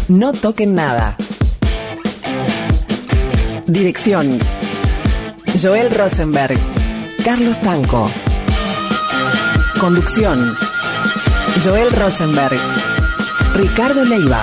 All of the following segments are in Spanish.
No toquen nada. Dirección: Joel Rosenberg, Carlos Tanco. Conducción: Joel Rosenberg, Ricardo Leiva.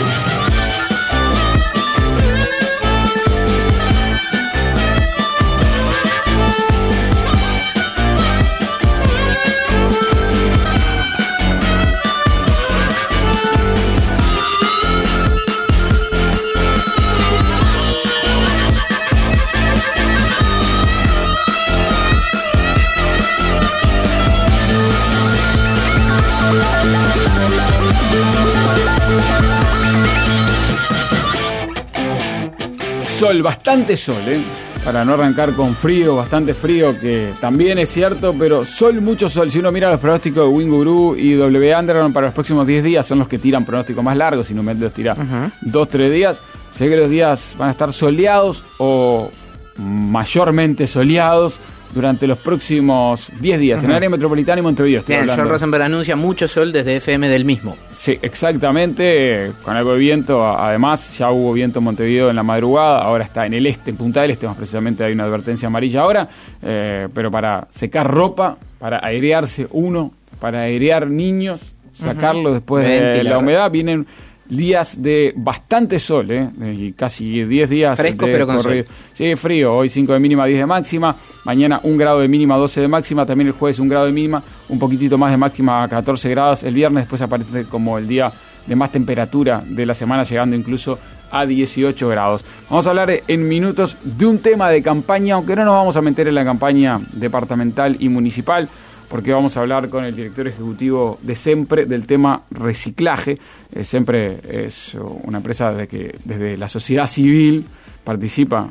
Sol, bastante sol, para no arrancar con frío, bastante frío, que también es cierto, pero sol, mucho sol. Si uno mira los pronósticos de Winguru y W Underground para los próximos 10 días, son los que tiran pronósticos más largos, si no me los tira 2-3 días. Sé que los días van a estar soleados o mayormente soleados durante los próximos 10 días, en el área metropolitana y Montevideo. Bien, Joel Rosenberg anuncia mucho sol desde FM del mismo. Sí, exactamente, con algo de viento. Además, ya hubo viento en Montevideo en la madrugada, ahora está en el este, en Punta del Este, más precisamente hay una advertencia amarilla ahora, pero para secar ropa, para airearse para airear niños, sacarlos después de la humedad, vienen días de bastante sol, y casi 10 días fresco, pero con sol. Sí, frío. Hoy 5 de mínima, 10 de máxima. Mañana 1 grado de mínima, 12 de máxima. También el jueves 1 grado de mínima, un poquitito más de máxima, 14 grados. El viernes después aparece como el día de más temperatura de la semana, llegando incluso a 18 grados. Vamos a hablar en minutos de un tema de campaña, aunque no nos vamos a meter en la campaña departamental y municipal, porque vamos a hablar con el director ejecutivo de SEMPRE del tema reciclaje. SEMPRE es una empresa que desde la sociedad civil participa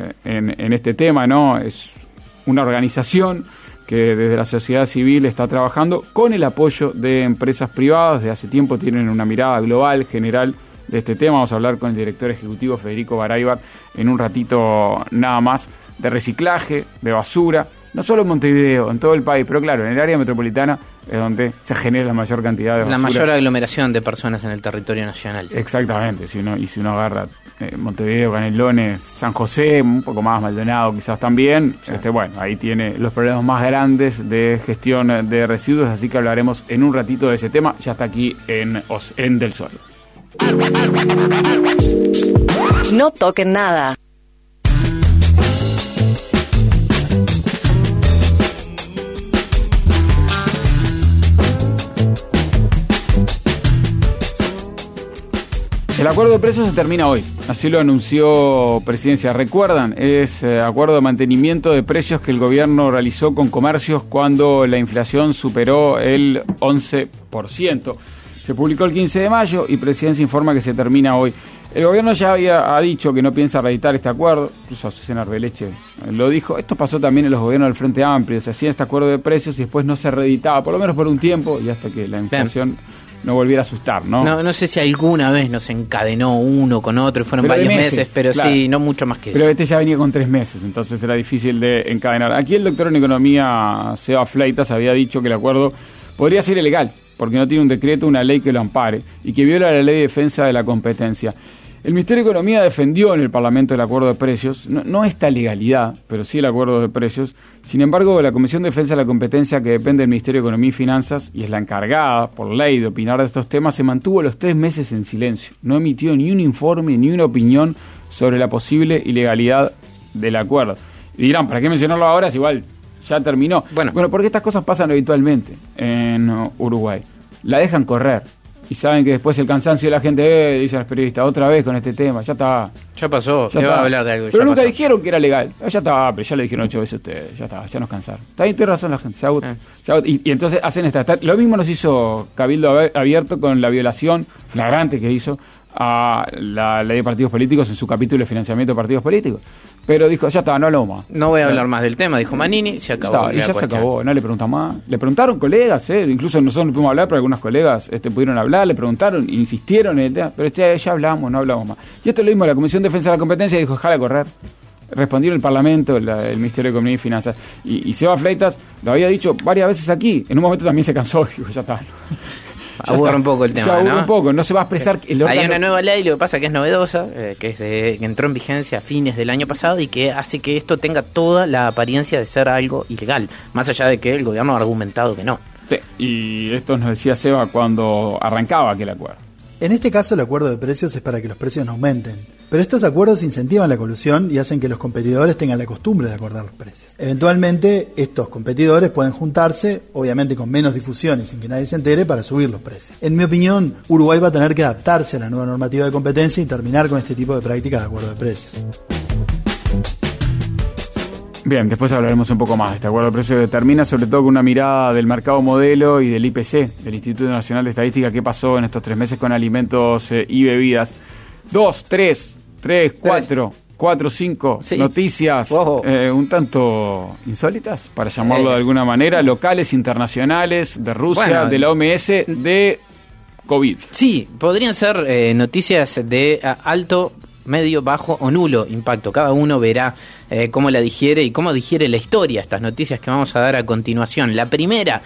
en este tema, ¿no? Es una organización que desde la sociedad civil está trabajando con el apoyo de empresas privadas. Desde hace tiempo tienen una mirada global, general, de este tema. Vamos a hablar con el director ejecutivo Federico Baraybar en un ratito nada más, de reciclaje, de basura, no solo en Montevideo, en todo el país, pero claro, en el área metropolitana es donde se genera la mayor cantidad de basura. La mayor aglomeración de personas en el territorio nacional. Exactamente, si uno agarra Montevideo, Canelones, San José, un poco más Maldonado quizás también, sí. Bueno, ahí tiene los problemas más grandes de gestión de residuos, así que hablaremos en un ratito de ese tema. Ya está aquí en Del Sol. No toquen nada. El acuerdo de precios se termina hoy, así lo anunció Presidencia. ¿Recuerdan? Es acuerdo de mantenimiento de precios que el gobierno realizó con comercios cuando la inflación superó el 11%. Se publicó el 15 de mayo y Presidencia informa que se termina hoy. El gobierno ya ha dicho que no piensa reeditar este acuerdo, incluso Azucena Arbeleche lo dijo. Esto pasó también en los gobiernos del Frente Amplio, se hacía este acuerdo de precios y después no se reeditaba, por lo menos por un tiempo, y hasta que la inflación no volviera a asustar, ¿no? No sé si alguna vez nos encadenó uno con otro y fueron varios meses, pero claro, sí, no mucho más que eso. Pero este ya venía con 3 meses, entonces era difícil de encadenar. Aquí el doctor en Economía, Seba Fleitas, había dicho que el acuerdo podría ser ilegal, porque no tiene un decreto, una ley que lo ampare, y que viola la ley de defensa de la competencia. El Ministerio de Economía defendió en el Parlamento el acuerdo de precios, no esta legalidad, pero sí el acuerdo de precios. Sin embargo, la Comisión de Defensa de la Competencia, que depende del Ministerio de Economía y Finanzas, y es la encargada por ley de opinar de estos temas, se mantuvo los 3 meses en silencio. No emitió ni un informe ni una opinión sobre la posible ilegalidad del acuerdo. Y dirán, ¿para qué mencionarlo ahora si igual ya terminó? Bueno, porque estas cosas pasan habitualmente en Uruguay. La dejan correr. Y saben que después el cansancio de la gente, dicen los periodistas, otra vez con este tema, ya está. Ya pasó, ya va a hablar de algo. Pero nunca dijeron que era legal. Ya está, pero ya lo dijeron 8 veces ustedes, ya está, ya nos cansaron. Está bien, tiene razón la gente, se agota. Y entonces hacen lo mismo nos hizo Cabildo Abierto con la violación flagrante que hizo a la ley de partidos políticos en su capítulo de financiamiento de partidos políticos. Pero dijo, ya está, no hablamos más. No voy a hablar más del tema, dijo Manini, se acabó. Y ya se acabó, no le preguntan más. Le preguntaron colegas, incluso nosotros no pudimos hablar, pero algunos colegas pudieron hablar, le preguntaron, insistieron en el tema, pero ya hablamos, no hablamos más. Y esto lo mismo, la Comisión de Defensa de la Competencia dijo, jala correr. Respondieron el Parlamento, el Ministerio de Economía y Finanzas. Y Seba Fleitas lo había dicho varias veces aquí. En un momento también se cansó, dijo, ya está. aburre un poco el tema, se aburre ¿no? un poco, no se va a expresar. Hay una nueva ley, lo que pasa que es novedosa, que entró en vigencia a fines del año pasado y que hace que esto tenga toda la apariencia de ser algo ilegal, más allá de que el gobierno ha argumentado que no. Sí, y esto nos decía Seba cuando arrancaba aquel acuerdo. En este caso, el acuerdo de precios es para que los precios no aumenten. Pero estos acuerdos incentivan la colusión y hacen que los competidores tengan la costumbre de acordar los precios. Eventualmente, estos competidores pueden juntarse, obviamente con menos difusión y sin que nadie se entere, para subir los precios. En mi opinión, Uruguay va a tener que adaptarse a la nueva normativa de competencia y terminar con este tipo de prácticas de acuerdo de precios. Bien, después hablaremos un poco más de este acuerdo de precios que termina sobre todo con una mirada del mercado modelo y del IPC, del Instituto Nacional de Estadística, qué pasó en estos 3 meses con alimentos y bebidas. 2, 3, 4, 5 sí. Noticias un tanto insólitas, para llamarlo de alguna manera, locales, internacionales, de Rusia, de la OMS, de COVID. Sí, podrían ser noticias de alto, medio, bajo o nulo impacto. Cada uno verá cómo la digiere y cómo digiere la historia estas noticias que vamos a dar a continuación. La primera,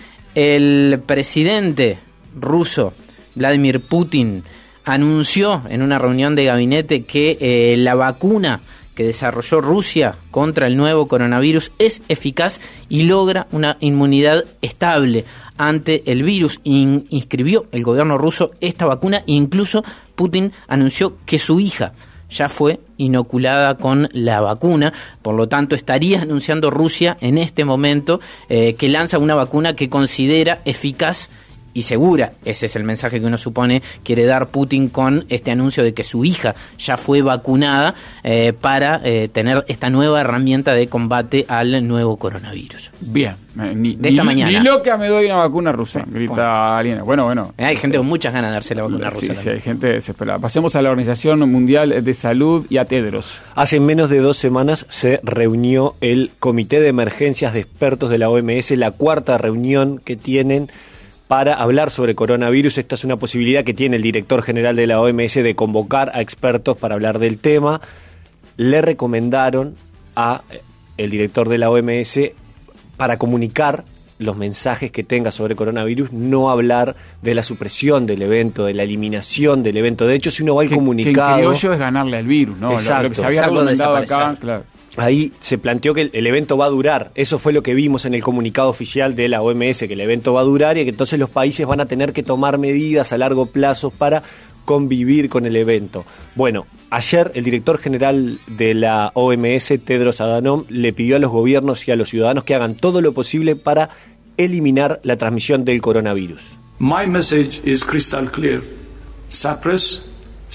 el presidente ruso Vladimir Putin anunció en una reunión de gabinete que la vacuna que desarrolló Rusia contra el nuevo coronavirus es eficaz y logra una inmunidad estable ante el virus. Inscribió el gobierno ruso esta vacuna e incluso Putin anunció que su hija ya fue inoculada con la vacuna, por lo tanto estaría anunciando Rusia en este momento que lanza una vacuna que considera eficaz y segura. Ese es el mensaje que uno supone quiere dar Putin con este anuncio de que su hija ya fue vacunada para tener esta nueva herramienta de combate al nuevo coronavirus. Bien. Esta mañana. Ni loca me doy una vacuna rusa, grita Aliena. Bueno. Hay gente con muchas ganas de darse la vacuna rusa. Sí, hay gente desesperada. Pasemos a la Organización Mundial de Salud y a Tedros. Hace menos de 2 semanas se reunió el Comité de Emergencias de Expertos de la OMS, la 4ª reunión que tienen para hablar sobre coronavirus. Esta es una posibilidad que tiene el director general de la OMS de convocar a expertos para hablar del tema. Le recomendaron a el director de la OMS para comunicar los mensajes que tenga sobre coronavirus, no hablar de la supresión del evento, de la eliminación del evento. De hecho, si uno va al comunicado... Que en criollo es ganarle al virus, ¿no? Exacto. Lo que se había recomendado acá, claro. Ahí se planteó que el evento va a durar. Eso fue lo que vimos en el comunicado oficial de la OMS, que el evento va a durar y que entonces los países van a tener que tomar medidas a largo plazo para convivir con el evento. Bueno, ayer el director general de la OMS, Tedros Adhanom, le pidió a los gobiernos y a los ciudadanos que hagan todo lo posible para eliminar la transmisión del coronavirus. My message is crystal clear. Suppress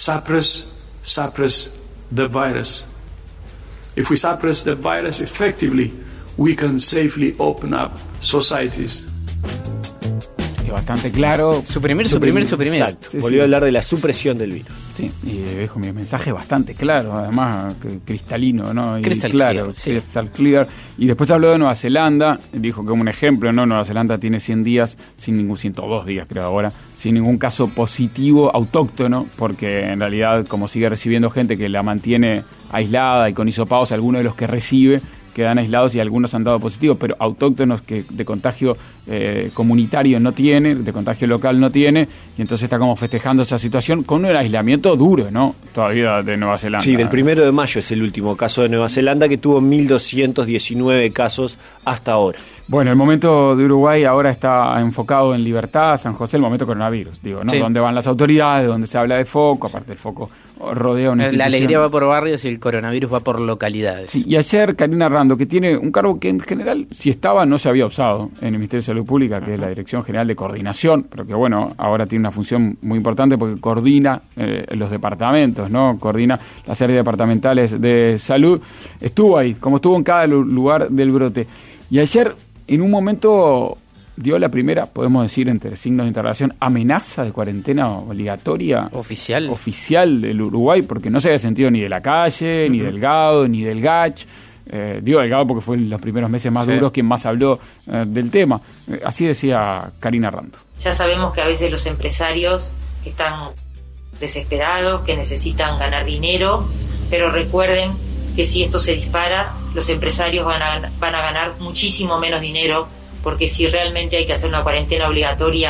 the virus. If we suppress the virus effectively, we can safely open up societies. Es bastante claro. Suprimir. Exacto. Sí, volvió a hablar de la supresión del virus. Sí, y dejo mi mensaje bastante claro, además cristalino, ¿no? Y crystal claro, clear, sí. Crystal clear. Y después habló de Nueva Zelanda, dijo que un ejemplo, ¿no? Nueva Zelanda tiene 100 días, 102 días creo ahora, sin ningún caso positivo autóctono, porque en realidad como sigue recibiendo gente que la mantiene aislada y con hisopados, algunos de los que recibe quedan aislados y algunos han dado positivos, pero autóctonos que de contagio comunitario no tiene, de contagio local no tiene, y entonces está como festejando esa situación con un aislamiento duro, ¿no? Todavía de Nueva Zelanda. Sí, del 1 de mayo es el último caso de Nueva Zelanda, que tuvo 1.219 casos hasta ahora. Bueno, el momento de Uruguay ahora está enfocado en Libertad, San José, el momento coronavirus, digo, ¿no? Sí. Donde van las autoridades, donde se habla de foco, aparte del foco rodea una institución. La alegría va por barrios y el coronavirus va por localidades. Sí, y ayer Karina Rando, que tiene un cargo que en general, si estaba, no se había usado en el Ministerio de Salud Pública, que es la Dirección General de Coordinación, pero que bueno, ahora tiene una función muy importante porque coordina los departamentos, ¿no? Coordina las áreas departamentales de salud. Estuvo ahí, como estuvo en cada lugar del brote. Y ayer, en un momento, dio la primera, podemos decir entre signos de interrogación, amenaza de cuarentena obligatoria oficial del Uruguay, porque no se había sentido ni de la calle, ni del GAO, ni del GACH. Digo Delgado porque fue en los primeros meses más duros quien más habló del tema. Así decía Karina Rando. Ya sabemos que a veces los empresarios están desesperados, que necesitan ganar dinero, pero recuerden que si esto se dispara, los empresarios van a ganar muchísimo menos dinero, porque si realmente hay que hacer una cuarentena obligatoria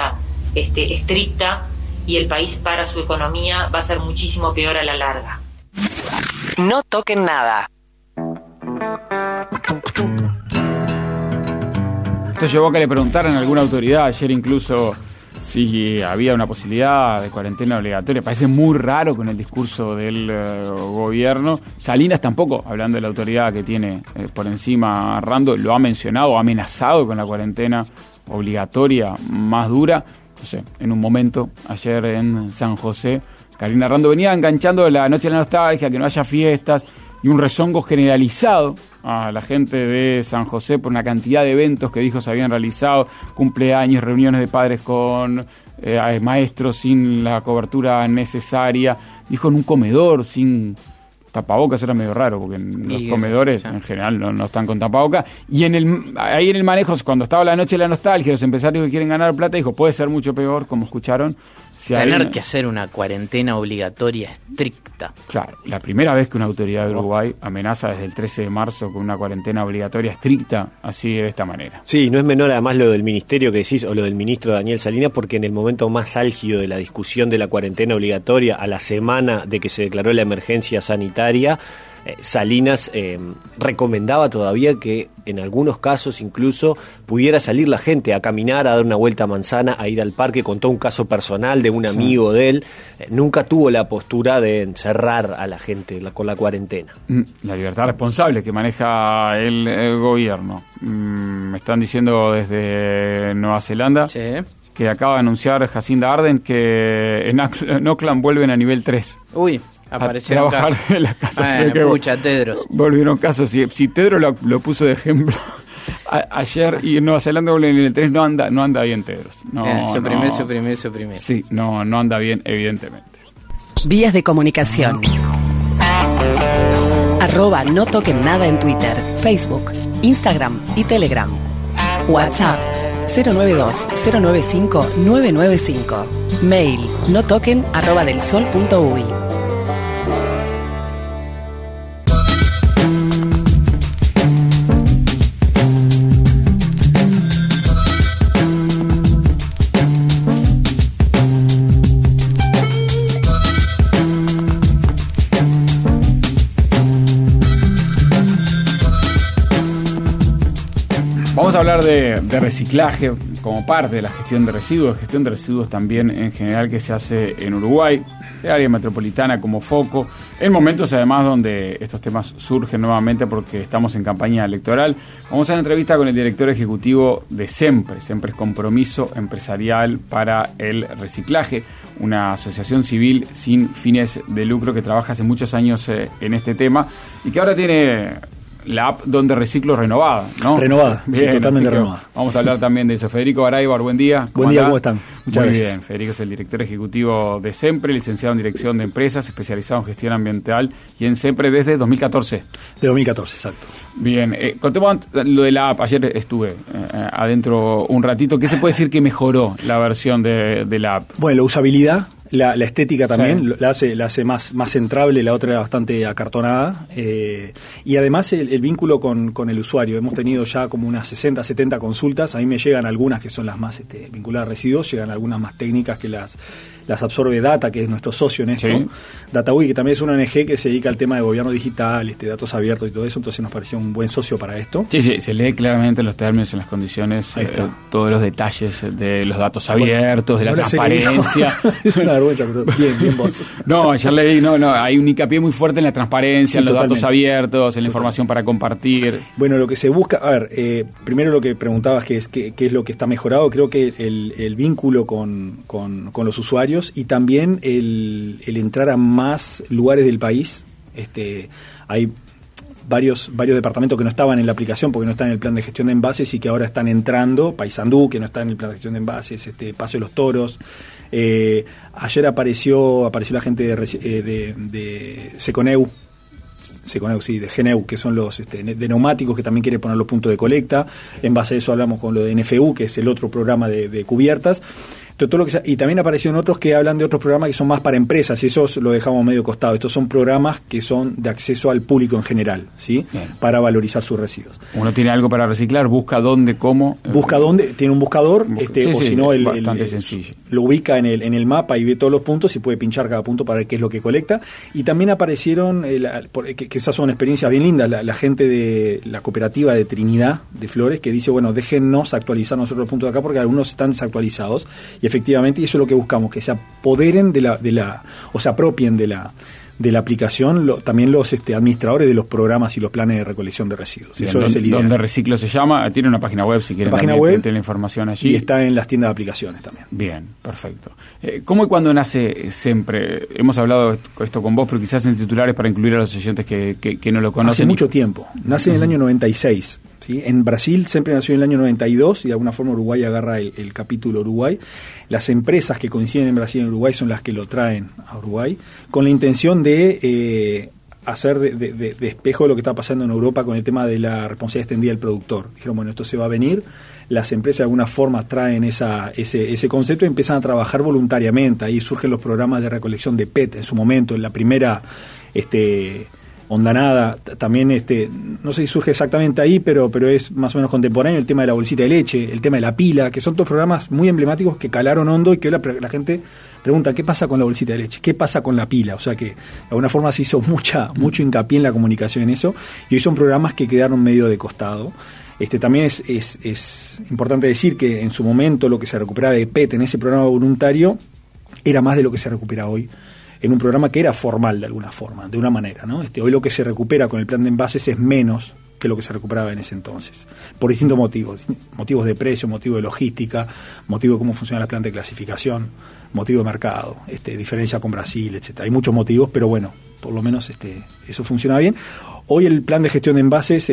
estricta y el país para su economía va a ser muchísimo peor a la larga. No toquen nada. Esto llevó a que le preguntaran a alguna autoridad ayer incluso si había una posibilidad de cuarentena obligatoria. Parece muy raro con el discurso del gobierno. Salinas tampoco, hablando de la autoridad que tiene por encima Rando, lo ha mencionado, ha amenazado con la cuarentena obligatoria más dura. No sé, en un momento, ayer en San José, Karina Rando venía enganchando la noche de la nostalgia, que no haya fiestas, y un rezongo generalizado a la gente de San José por una cantidad de eventos que dijo se habían realizado, cumpleaños, reuniones de padres con maestros sin la cobertura necesaria, dijo en un comedor sin tapabocas, era medio raro porque en los comedores en general no están con tapabocas, y ahí en el manejo, cuando estaba la noche de la nostalgia, los empresarios que quieren ganar plata, dijo puede ser mucho peor, como escucharon. Tener que hacer una cuarentena obligatoria estricta. Claro, la primera vez que una autoridad de Uruguay amenaza desde el 13 de marzo con una cuarentena obligatoria estricta, así de esta manera. Sí, no es menor además lo del ministerio que decís, o lo del ministro Daniel Salinas, porque en el momento más álgido de la discusión de la cuarentena obligatoria, a la semana de que se declaró la emergencia sanitaria, Salinas recomendaba todavía que en algunos casos incluso pudiera salir la gente a caminar, a dar una vuelta a manzana, a ir al parque. Contó un caso personal de un amigo de él. Nunca tuvo la postura de encerrar a la gente con la cuarentena. La libertad responsable que maneja el gobierno. Me están diciendo desde Nueva Zelanda que acaba de anunciar Jacinda Ardern que en Auckland vuelven a nivel 3. Uy. Aparecieron casos. De la casa. Pucha, Tedros. Volvieron casos. Si Tedros lo puso de ejemplo ayer, y en Nueva Zelanda en el 3 no anda bien Tedros. Suprimir. Sí, no anda bien, evidentemente. Vías de comunicación. @ No Toquen Nada en Twitter, Facebook, Instagram y Telegram. WhatsApp 092-095-995. Mail notoquen@delsol.uy. Vamos a hablar de reciclaje como parte de la gestión de residuos también en general que se hace en Uruguay, el área metropolitana como foco, en momentos además donde estos temas surgen nuevamente porque estamos en campaña electoral. Vamos a una entrevista con el director ejecutivo de SEMPRE. SEMPRE es Compromiso Empresarial para el Reciclaje, una asociación civil sin fines de lucro que trabaja hace muchos años en este tema y que ahora tiene la app Donde Reciclo renovada, ¿no? Renovada, bien, sí, totalmente renovada. Vamos a hablar también de eso. Federico Baraybar, buen día. Buen día, ¿cómo están? Muchas gracias. Muy bien, Federico es el director ejecutivo de SEMPRE, licenciado en Dirección de Empresas, especializado en Gestión Ambiental y en SEMPRE desde 2014. De 2014, exacto. Bien, contemos lo de la app. Ayer estuve adentro un ratito. ¿Qué se puede decir que mejoró la versión de la app? Bueno, la usabilidad. La estética también sí. la hace más entrable, la otra era bastante acartonada, y además el vínculo con el usuario. Hemos tenido ya como unas 60, 70 consultas. A mí me llegan algunas que son las más vinculadas a residuos, llegan algunas más técnicas que las absorbe Data, que es nuestro socio en esto. Sí. DataWiki, que también es una ONG que se dedica al tema de gobierno digital, datos abiertos y todo eso, entonces nos pareció un buen socio para esto. Sí, se lee claramente en los términos, en las condiciones, todos los detalles de los datos abiertos, de la transparencia. Es una vergüenza, pero bien vos. No, ayer leí, hay un hincapié muy fuerte en la transparencia, en los datos abiertos, en la información para compartir. Bueno, lo que se busca, a ver, primero lo que preguntabas, qué es lo que está mejorado, creo que el vínculo con los usuarios y también el entrar a más lugares del país. Hay varios departamentos que no estaban en la aplicación porque no están en el plan de gestión de envases y que ahora están entrando. Paysandú, que no está en el plan de gestión de envases, Paso de los Toros. Ayer apareció la gente de Seconeu, de Geneu, que son los de neumáticos, que también quiere poner los puntos de colecta. En base a eso hablamos con lo de NFU, que es el otro programa de cubiertas. todo lo que y también aparecieron otros que hablan de otros programas que son más para empresas, y esos lo dejamos medio costado. Estos son programas que son de acceso al público en general, ¿sí? Para valorizar sus residuos. Uno tiene algo para reciclar, busca dónde, cómo. Busca dónde, tiene un buscador, o si no, bastante sencillo. Lo ubica en el mapa y ve todos los puntos y puede pinchar cada punto para ver qué es lo que colecta. Y también aparecieron, que esas son experiencias bien lindas, la gente de la cooperativa de Trinidad de Flores, que dice, bueno, déjennos actualizar nosotros los puntos de acá porque algunos están desactualizados. Y efectivamente, y eso es lo que buscamos, que se apoderen o se apropien de la aplicación también los administradores de los programas y los planes de recolección de residuos. Bien, eso es el ideal. Donde Reciclo se llama, tiene una página web si quieren. La página web tiene la información allí. Y está en las tiendas de aplicaciones también. Bien, perfecto. ¿Cómo y cuándo nace Sempre? Hemos hablado esto con vos, pero quizás en titulares para incluir a los oyentes que no lo conocen. Hace mucho tiempo. Nace en el año 96. ¿Sí? En Brasil Sempre nació en el año 92 y de alguna forma Uruguay agarra el capítulo Uruguay. Las empresas que coinciden en Brasil y en Uruguay son las que lo traen a Uruguay con la intención de hacer de espejo de lo que está pasando en Europa con el tema de la responsabilidad extendida del productor. Dijeron, bueno, esto se va a venir, las empresas de alguna forma traen ese concepto y empiezan a trabajar voluntariamente. Ahí surgen los programas de recolección de PET en su momento, en la primera Ondanada, también no sé si surge exactamente ahí, pero es más o menos contemporáneo el tema de la bolsita de leche, el tema de la pila, que son todos programas muy emblemáticos que calaron hondo y que hoy la gente pregunta, ¿qué pasa con la bolsita de leche? ¿Qué pasa con la pila? O sea que de alguna forma se hizo mucho hincapié en la comunicación en eso, y hoy son programas que quedaron medio de costado. También es importante decir que en su momento lo que se recuperaba de PET en ese programa voluntario era más de lo que se recupera hoy en un programa que era formal de alguna forma, de una manera, ¿no? Hoy lo que se recupera con el plan de envases es menos que lo que se recuperaba en ese entonces, por distintos motivos de precio, motivo de logística, motivo de cómo funciona la planta de clasificación, motivo de mercado, diferencia con Brasil, etcétera. Hay muchos motivos, pero bueno, por lo menos eso funciona bien. Hoy el plan de gestión de envases,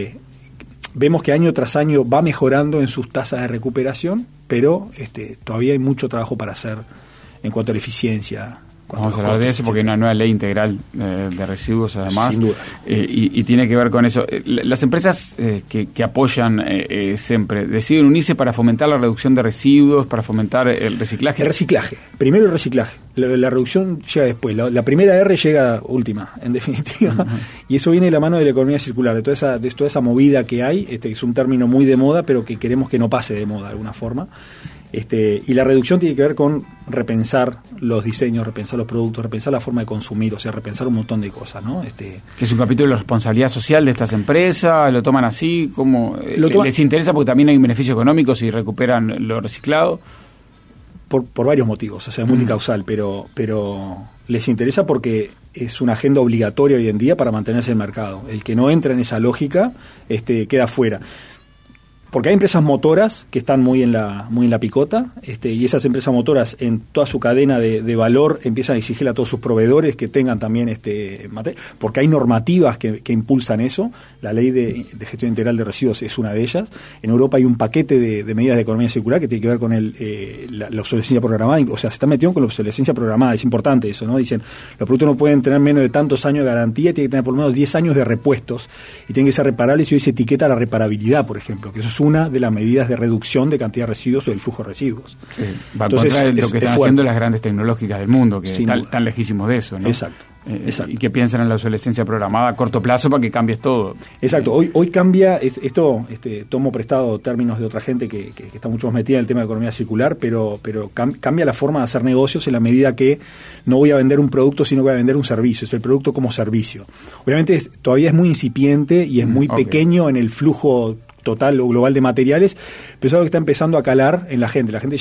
vemos que año tras año va mejorando en sus tasas de recuperación, pero todavía hay mucho trabajo para hacer en cuanto a la eficiencia. Vamos a hablar de eso porque hay una nueva ley integral de residuos además. Sin duda. Y tiene que ver con eso. Las empresas que apoyan Sempre deciden unirse para fomentar la reducción de residuos, para fomentar el reciclaje. El reciclaje. Primero el reciclaje. La reducción llega después. La primera R llega última, en definitiva. Uh-huh. Y eso viene de la mano de la economía circular, de toda esa movida que hay. Es un término muy de moda, pero que queremos que no pase de moda de alguna forma. Y la reducción tiene que ver con repensar los diseños, repensar los productos, repensar la forma de consumir, o sea, repensar un montón de cosas, ¿no? Que es un capítulo de la responsabilidad social de estas empresas, ¿lo toman así? ¿Cómo les interesa? Porque también hay un beneficio económico si recuperan lo reciclado. Por varios motivos, o sea, es multicausal, pero les interesa porque es una agenda obligatoria hoy en día para mantenerse en el mercado. El que no entra en esa lógica queda fuera. Porque hay empresas motoras que están muy en la picota, y esas empresas motoras en toda su cadena de valor empiezan a exigirle a todos sus proveedores que tengan también material, porque hay normativas que impulsan eso. La ley de gestión integral de residuos es una de ellas. En Europa hay un paquete de medidas de economía circular que tiene que ver con la obsolescencia programada, o sea, se está metiendo con la obsolescencia programada, es importante eso, ¿no? Dicen, los productos no pueden tener menos de tantos años de garantía, tienen que tener por lo menos 10 años de repuestos y tienen que ser reparables, y hoy se etiqueta la reparabilidad, por ejemplo, que eso es una de las medidas de reducción de cantidad de residuos o del flujo de residuos. Sí, va entonces, a contra lo que están haciendo las grandes tecnológicas del mundo, que están lejísimos de eso, ¿no? Exacto. Y que piensan en la obsolescencia programada a corto plazo para que cambies todo. Exacto. Hoy cambia, esto tomo prestado términos de otra gente que está mucho más metida en el tema de economía circular, pero cambia la forma de hacer negocios en la medida que no voy a vender un producto, sino voy a vender un servicio. Es el producto como servicio. Obviamente todavía es muy incipiente y es muy pequeño en el flujo total o global de materiales, pero es algo que está empezando a calar en la gente. La gente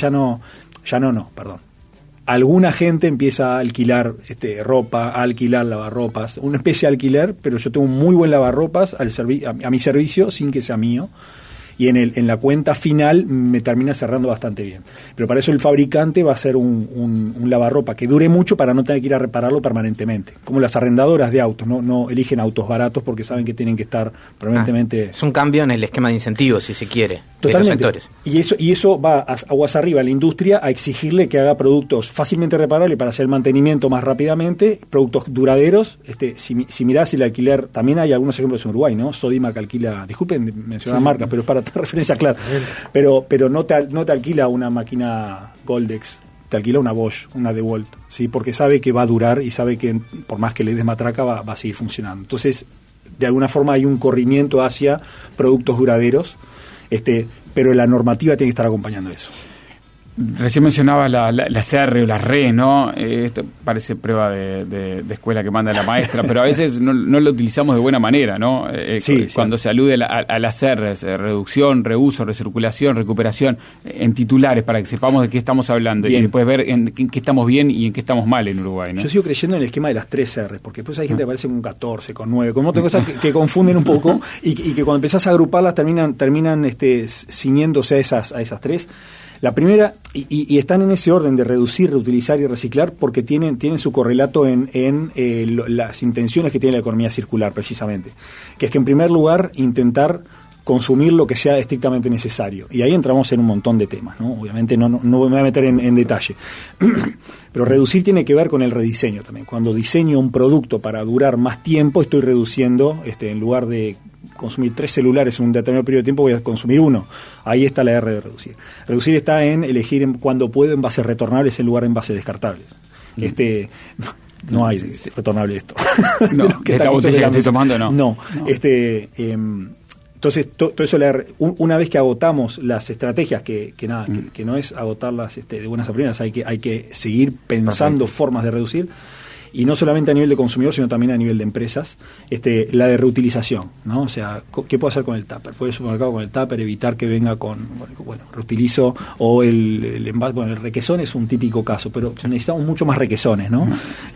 alguna gente empieza a alquilar ropa, a alquilar lavarropas, una especie de alquiler, pero yo tengo un muy buen lavarropas a mi servicio sin que sea mío, y en la cuenta final me termina cerrando bastante bien. Pero para eso el fabricante va a hacer un lavarropa que dure mucho para no tener que ir a repararlo permanentemente. Como las arrendadoras de autos, no eligen autos baratos porque saben que tienen que estar permanentemente... Es un cambio en el esquema de incentivos, si se quiere, totalmente. De los sectores. Y eso va aguas arriba a la industria a exigirle que haga productos fácilmente reparables para hacer el mantenimiento más rápidamente, productos duraderos. Si mirás el alquiler, también hay algunos ejemplos en Uruguay, ¿no? Sodimac alquila, disculpen mencionar marcas, pero es para referencia clara, pero no te alquila una máquina Goldex, te alquila una Bosch, una DeWalt, ¿sí? Porque sabe que va a durar y sabe que por más que le des matraca va a seguir funcionando. Entonces, de alguna forma hay un corrimiento hacia productos duraderos, pero la normativa tiene que estar acompañando eso. Recién mencionaba la CR o la RE, ¿no? Esto parece prueba de escuela que manda la maestra, pero a veces no lo utilizamos de buena manera, ¿no? Cuando se alude a las CRs, reducción, reuso, recirculación, recuperación, en titulares, para que sepamos de qué estamos hablando bien. Y después ver en qué estamos bien y en qué estamos mal en Uruguay, ¿no? Yo sigo creyendo en el esquema de las 3 R's, porque después hay gente que aparece con 14, con 9, con otras cosas que confunden un poco y que cuando empezás a agruparlas terminan ciñéndose a esas 3. La primera, y están en ese orden de reducir, reutilizar y reciclar, porque tienen su correlato en las intenciones que tiene la economía circular, precisamente. Que es que, en primer lugar, intentar consumir lo que sea estrictamente necesario. Y ahí entramos en un montón de temas, ¿no? Obviamente no me voy a meter en detalle. Pero reducir tiene que ver con el rediseño también. Cuando diseño un producto para durar más tiempo, estoy reduciendo, en lugar de consumir 3 celulares en un determinado periodo de tiempo, voy a consumir 1. Ahí está la R de reducir. Reducir está en elegir cuando puedo envases retornables en lugar de envases descartables. No hay retornable esto. No, esta botella que estoy tomando no. Entonces, todo eso, una vez que agotamos las estrategias, que no es agotarlas de buenas a primeras, hay que seguir pensando formas de reducir. Y no solamente a nivel de consumidor, sino también a nivel de empresas, la de reutilización, ¿no? O sea, ¿qué puedo hacer con el tupper? Puedo ir al supermercado con el tupper, evitar que venga con, reutilizo, o el envase, el requesón es un típico caso, pero necesitamos mucho más requesones, ¿no?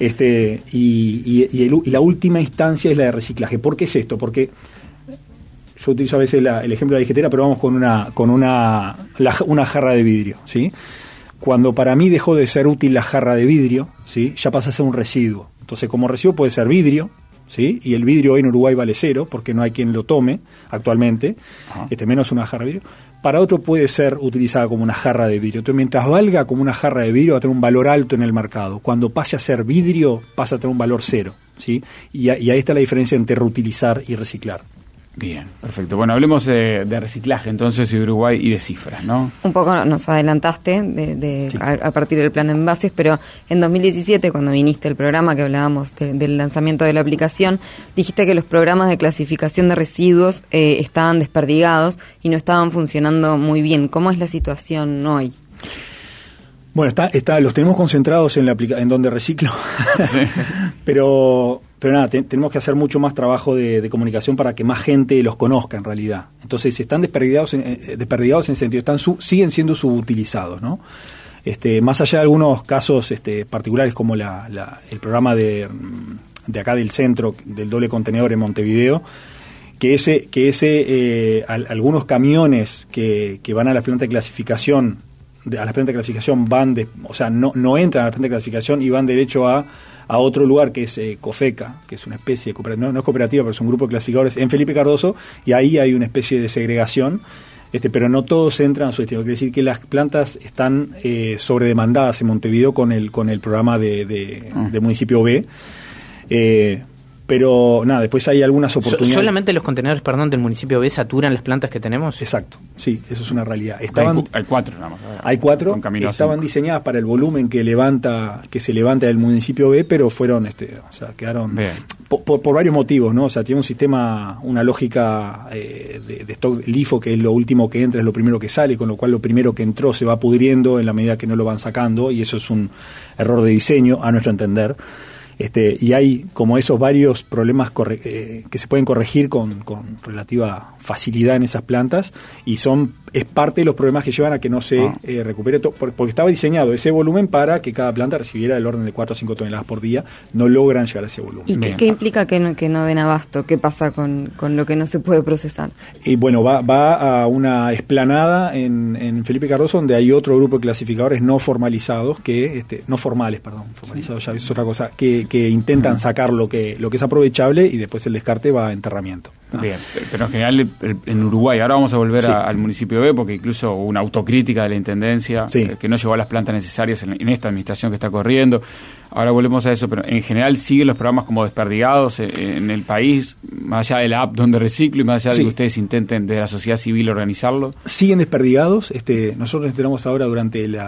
Y la última instancia es la de reciclaje. ¿Por qué es esto? Porque yo utilizo a veces el ejemplo de la disquetera, pero vamos con una jarra de vidrio, ¿sí? Cuando para mí dejó de ser útil la jarra de vidrio, ¿sí? Ya pasa a ser un residuo. Entonces, como residuo puede ser vidrio, ¿sí? Y el vidrio hoy en Uruguay vale 0, porque no hay quien lo tome actualmente, menos una jarra de vidrio. Para otro puede ser utilizada como una jarra de vidrio. Entonces, mientras valga como una jarra de vidrio, va a tener un valor alto en el mercado. Cuando pase a ser vidrio, pasa a tener un valor 0, ¿sí? Y ahí está la diferencia entre reutilizar y reciclar. Bien, perfecto. Bueno, hablemos de reciclaje entonces de Uruguay y de cifras, ¿no? Un poco nos adelantaste sí. a partir del plan de envases, pero en 2017, cuando viniste al programa que hablábamos del lanzamiento de la aplicación, dijiste que los programas de clasificación de residuos estaban desperdigados y no estaban funcionando muy bien. ¿Cómo es la situación hoy? Bueno, los tenemos concentrados en donde reciclo, sí. pero nada, tenemos que hacer mucho más trabajo de comunicación para que más gente los conozca en realidad. Entonces están desperdigados en ese sentido, siguen siendo subutilizados, ¿no? Más allá de algunos casos particulares como el programa de acá del centro, del doble contenedor en Montevideo, que algunos camiones que van a la planta de clasificación, van no entran a la planta de clasificación y van derecho a otro lugar que es COFECA, que es una especie de cooperativa, no es cooperativa, pero es un grupo de clasificadores en Felipe Cardoso, y ahí hay una especie de segregación, pero no todos entran a su destino. Quiere decir que las plantas están sobredemandadas en Montevideo con el programa de Municipio B. Pero nada, después hay algunas oportunidades. ¿Solamente los contenedores, del Municipio B saturan las plantas que tenemos? Exacto, sí, eso es una realidad. Hay 4 nada más. Hay 4, estaban diseñadas para el volumen que se levanta del Municipio B, pero fueron, quedaron por varios motivos, ¿no? O sea, tiene un sistema, una lógica de stock LIFO, que es lo último que entra, es lo primero que sale, con lo cual lo primero que entró se va pudriendo en la medida que no lo van sacando, y eso es un error de diseño, a nuestro entender. Y hay como esos varios problemas que se pueden corregir con relativa facilidad en esas plantas, y es parte de los problemas que llevan a que no se recupere todo, porque estaba diseñado ese volumen para que cada planta recibiera del orden de 4 o 5 toneladas por día. No logran llegar a ese volumen. ¿Y qué implica que no den abasto? ¿Qué pasa con lo que no se puede procesar? Y bueno, va a una explanada en Felipe Cardoso, donde hay otro grupo de clasificadores no formalizados, no formales, formalizados ya es otra cosa, que que intentan sacar lo que es aprovechable y después el descarte va a enterramiento. Bien, pero en general en Uruguay, ahora vamos a volver al municipio B, porque incluso hubo una autocrítica de la Intendencia, que no llevó a las plantas necesarias en esta administración que está corriendo. Ahora volvemos a eso, pero en general siguen los programas como desperdigados en el país, más allá de la app donde reciclo y más allá de que ustedes intenten desde la sociedad civil organizarlo. Siguen desperdigados. Nosotros enteramos ahora durante el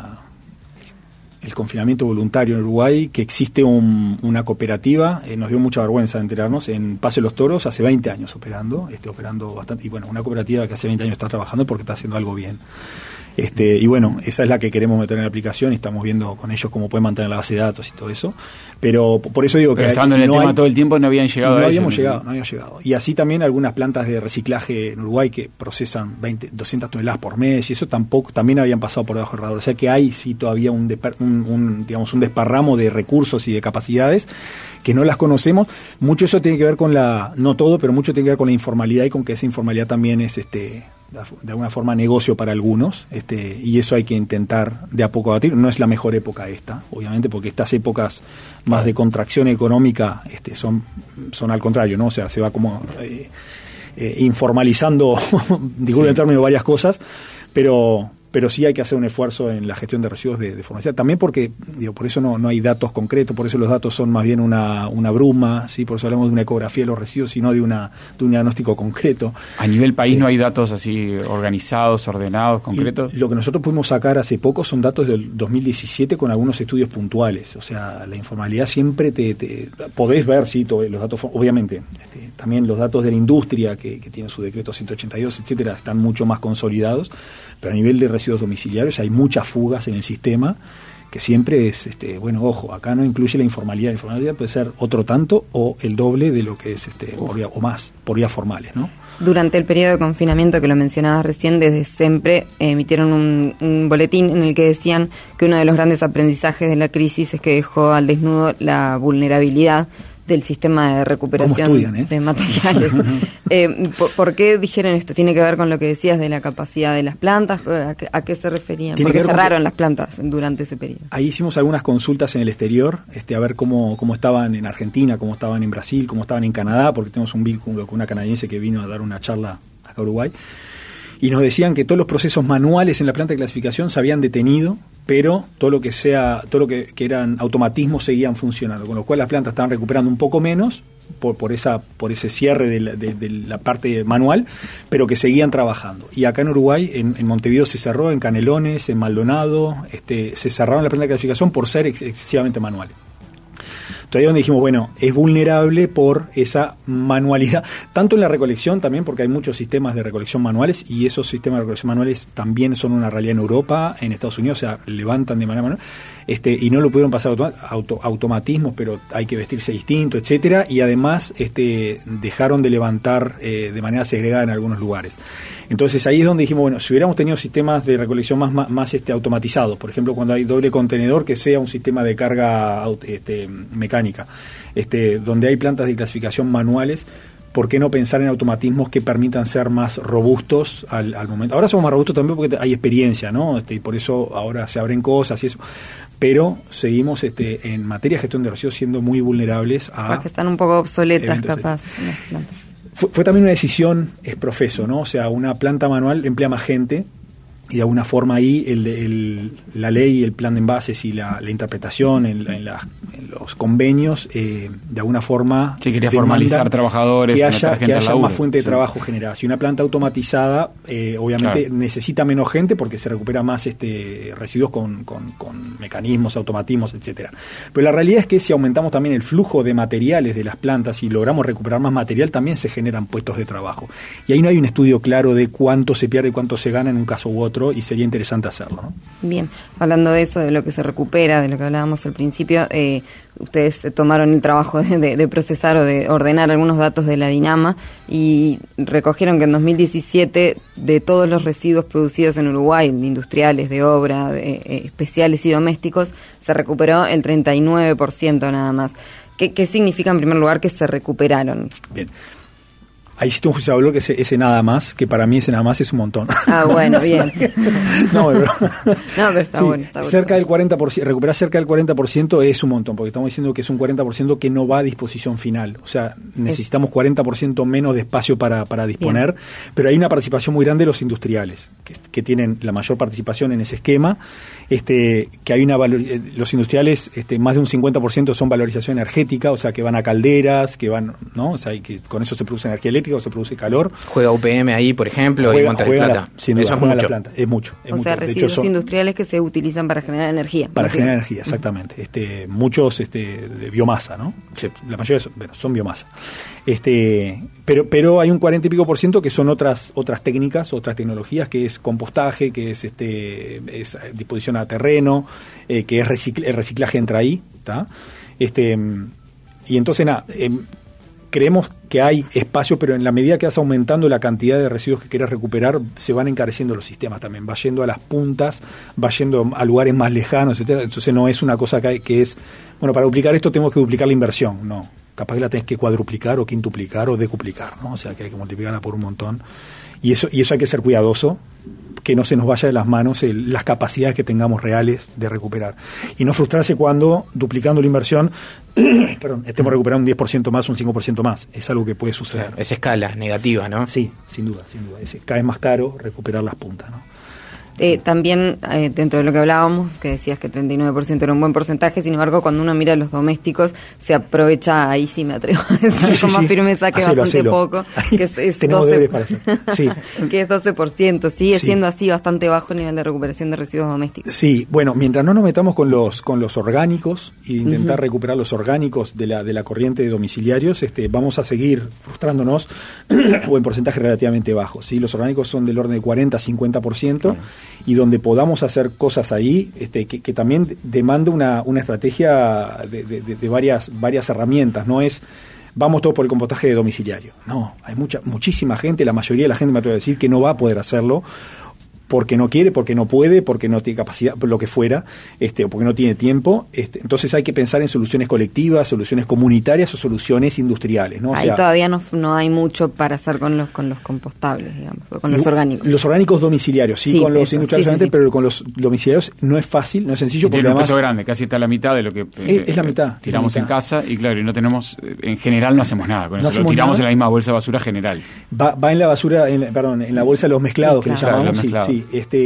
confinamiento voluntario en Uruguay que existe una cooperativa, nos dio mucha vergüenza enterarnos, en Paso de los Toros, hace 20 años operando bastante, y bueno, una cooperativa que hace 20 años está trabajando porque está haciendo algo bien. Y bueno, esa es la que queremos meter en la aplicación y estamos viendo con ellos cómo pueden mantener la base de datos y todo eso. Pero por eso digo que estando en el tema todo el tiempo no habían llegado a eso. No habíamos llegado. Y así también algunas plantas de reciclaje en Uruguay que procesan 200 toneladas por mes y eso también habían pasado por debajo del radar. O sea que hay sí todavía un desparramo de recursos y de capacidades que no las conocemos. Mucho eso tiene que ver con no todo, pero mucho tiene que ver con la informalidad y con que esa informalidad también es de alguna forma negocio para algunos, y eso hay que intentar de a poco abatir. No es la mejor época esta, obviamente, porque estas épocas más de contracción económica son al contrario, ¿no? O sea, se va como informalizando, disculpen el término, varias cosas, pero sí hay que hacer un esfuerzo en la gestión de residuos de formalidad. También porque, por eso no hay datos concretos, por eso los datos son más bien una bruma, ¿sí? Por eso hablamos de una ecografía de los residuos y no de un diagnóstico concreto. A nivel país no hay datos así organizados, ordenados, concretos. Lo que nosotros pudimos sacar hace poco son datos del 2017 con algunos estudios puntuales. O sea, la informalidad siempre podés ver, sí, los datos, obviamente, también los datos de la industria que tiene su decreto 182, etcétera, están mucho más consolidados, pero a nivel de residuos domiciliarios hay muchas fugas en el sistema que siempre es, ojo, acá no incluye la informalidad. La informalidad puede ser otro tanto o el doble de lo que es por vía, o más, por vías formales, ¿no? Durante el periodo de confinamiento que lo mencionabas recién, desde SEMPRE emitieron un boletín en el que decían que uno de los grandes aprendizajes de la crisis es que dejó al desnudo la vulnerabilidad del sistema de recuperación de materiales. ¿Por qué dijeron esto? ¿Tiene que ver con lo que decías de la capacidad de las plantas? ¿A qué se referían? Porque cerraron las plantas durante ese periodo. Ahí hicimos algunas consultas en el exterior, a ver cómo estaban en Argentina, cómo estaban en Brasil, cómo estaban en Canadá, porque tenemos un vínculo con una canadiense que vino a dar una charla acá a Uruguay. Y nos decían que todos los procesos manuales en la planta de clasificación se habían detenido, pero todo lo que eran automatismos seguían funcionando, con lo cual las plantas estaban recuperando un poco menos por ese cierre de la parte manual, pero que seguían trabajando. Y acá en Uruguay, en Montevideo se cerró, en Canelones, en Maldonado, se cerraron la planta de clasificación por ser excesivamente manual. Entonces ahí donde dijimos, bueno, es vulnerable por esa manualidad, tanto en la recolección también, porque hay muchos sistemas de recolección manuales, y esos sistemas de recolección manuales también son una realidad en Europa, en Estados Unidos, o sea, levantan de manera manual, y no lo pudieron pasar automatismos, pero hay que vestirse distinto, etcétera, y además dejaron de levantar de manera segregada en algunos lugares. Entonces ahí es donde dijimos, bueno, si hubiéramos tenido sistemas de recolección más automatizados, por ejemplo, cuando hay doble contenedor, que sea un sistema de carga mecánica, donde hay plantas de clasificación manuales, ¿por qué no pensar en automatismos que permitan ser más robustos al momento? Ahora somos más robustos también porque hay experiencia, ¿no? Y por eso ahora se abren cosas y eso. Pero seguimos en materia de gestión de residuos siendo muy vulnerables a... que están un poco obsoletas, capaz, las plantas. Fue también una decisión profeso, ¿no? O sea, una planta manual emplea más gente y de alguna forma ahí la ley, el plan de envases y la interpretación en los convenios, de alguna forma... Sí, quería formalizar trabajadores, que haya más fuente de trabajo generada. Si una planta automatizada, obviamente necesita menos gente porque se recupera más residuos con mecanismos, automatismos, etcétera. Pero la realidad es que si aumentamos también el flujo de materiales de las plantas y logramos recuperar más material, también se generan puestos de trabajo. Y ahí no hay un estudio claro de cuánto se pierde y cuánto se gana en un caso u otro, y sería interesante hacerlo, ¿no? Bien, hablando de eso, de lo que se recupera, de lo que hablábamos al principio, ustedes tomaron el trabajo de procesar o de ordenar algunos datos de la Dinama y recogieron que en 2017 de todos los residuos producidos en Uruguay, industriales, de obra, especiales y domésticos, se recuperó el 39% nada más. ¿Qué significa en primer lugar que se recuperaron? Bien. Ahí existe un juicio de valor que es ese nada más, que para mí ese nada más es un montón. Ah, bueno, bien. No, pero está sí, bueno. Está cerca bueno. del 40%, recuperar cerca del 40% es un montón, porque estamos diciendo que es un 40% que no va a disposición final. O sea, necesitamos 40% menos de espacio para disponer, bien. Pero hay una participación muy grande de los industriales, que tienen la mayor participación en ese esquema, que hay los industriales, más de un 50% son valorización energética, o sea, que van a calderas, que van, ¿no? O sea, y que con eso se produce energía eléctrica o se produce calor. Juega UPM ahí, por ejemplo, y Montes de Plata. Sin duda, eso es mucho. La planta. Es mucho. O sea, residuos industriales que se utilizan para generar energía. Para generar energía, exactamente. Muchos de biomasa, ¿no? Sí. La mayoría son biomasa. Pero hay un 40 y pico % que son otras técnicas, otras tecnologías, que es compostaje, que es disposición a terreno, que es el reciclaje entra ahí, ¿tá? Y entonces creemos que hay espacio, pero en la medida que vas aumentando la cantidad de residuos que quieres recuperar, se van encareciendo los sistemas también, va yendo a las puntas, va yendo a lugares más lejanos, etcétera. Entonces no es una cosa que es, bueno, para duplicar esto tenemos que duplicar la inversión, no, capaz que la tenés que cuadruplicar o quintuplicar o decuplicar, ¿no? O sea que hay que multiplicarla por un montón, y eso hay que ser cuidadoso, que no se nos vaya de las manos las capacidades que tengamos reales de recuperar. Y no frustrarse cuando, duplicando la inversión, estemos recuperando un 10% más, un 5% más. Es algo que puede suceder. Claro, es escala negativa, ¿no? Sí, sin duda. Cada vez más caro recuperar las puntas, ¿no? También, dentro de lo que hablábamos, que decías que 39% era un buen porcentaje, sin embargo, cuando uno mira los domésticos, se aprovecha, ahí sí me atrevo a decir con más firmeza que bastante poco, que es tenemos 12, deberes para hacer. Sí. Que es 12%, sigue siendo así bastante bajo el nivel de recuperación de residuos domésticos. Sí, bueno, mientras no nos metamos con los orgánicos y intentar recuperar los orgánicos de la corriente de domiciliarios, vamos a seguir frustrándonos o en porcentaje relativamente bajo, ¿sí? Los orgánicos son del orden de 40-50%, y donde podamos hacer cosas ahí, que también demanda una estrategia de varias herramientas. No es vamos todos por el compostaje de domiciliario. No, hay muchísima gente, la mayoría de la gente me atrevo a decir que no va a poder hacerlo, porque no quiere, porque no puede, porque no tiene capacidad, lo que fuera, o porque no tiene tiempo. Entonces hay que pensar en soluciones colectivas, soluciones comunitarias o soluciones industriales, ¿no? O ahí sea, todavía no hay mucho para hacer con los compostables, digamos, con los orgánicos. Los orgánicos domiciliarios, sí, con los industriales, pero con los domiciliarios no es fácil, no es sencillo. Porque tiene un peso grande, casi está la mitad de lo que es la mitad, tiramos en casa, y claro, y no tenemos, en general no hacemos nada con eso, lo tiramos en la misma bolsa de basura general. Va en la basura, en la bolsa de los mezclados, que le llamamos, sí.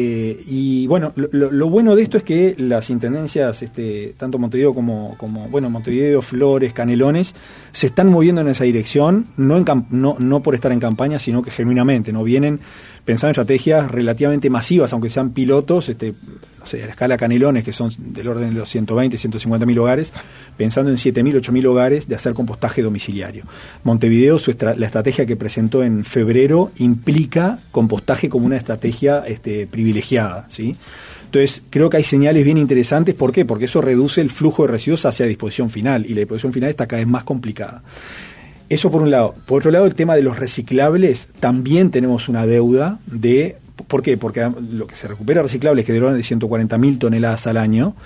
Y bueno, lo bueno de esto es que las intendencias, tanto Montevideo como Montevideo, Flores, Canelones, se están moviendo en esa dirección, no por estar en campaña, sino que genuinamente, ¿no? Vienen pensando en estrategias relativamente masivas, aunque sean pilotos, a la escala Canelones, que son del orden de los 120, 150 mil hogares, pensando en 7.000, 8.000 hogares de hacer compostaje domiciliario. Montevideo, la estrategia que presentó en febrero implica compostaje como una estrategia privilegiada, ¿sí? Entonces, creo que hay señales bien interesantes. ¿Por qué? Porque eso reduce el flujo de residuos hacia disposición final, y la disposición final está cada vez más complicada. Eso por un lado. Por otro lado, el tema de los reciclables, también tenemos una deuda de... ¿Por qué? Porque lo que se recupera reciclable es que de orden de 140.000 toneladas al año,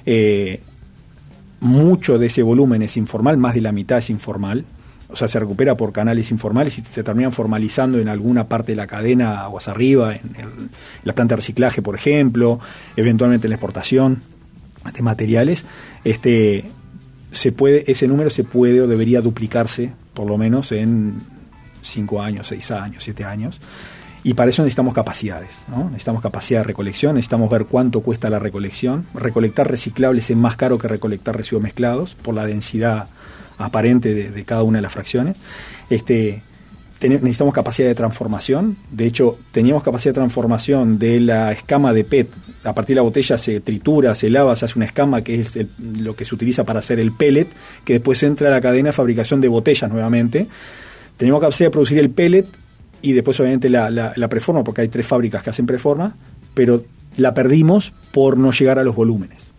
mucho de ese volumen es informal, más de la mitad es informal, o sea, se recupera por canales informales y se terminan formalizando en alguna parte de la cadena aguas arriba, en la planta de reciclaje, por ejemplo, eventualmente en la exportación de materiales. Ese número se puede o debería duplicarse, por lo menos en 5 años, 6 años, 7 años. Y para eso necesitamos capacidades, ¿no? Necesitamos capacidad de recolección, necesitamos ver cuánto cuesta la recolección. Recolectar reciclables es más caro que recolectar residuos mezclados por la densidad aparente de cada una de las fracciones. Necesitamos capacidad de transformación. De hecho, teníamos capacidad de transformación de la escama de PET. A partir de la botella se tritura, se lava, se hace una escama que es lo que se utiliza para hacer el pellet, que después entra a la cadena de fabricación de botellas nuevamente. Teníamos capacidad de producir el pellet y después obviamente la preforma, porque hay 3 fábricas que hacen preforma, pero la perdimos por no llegar a los volúmenes,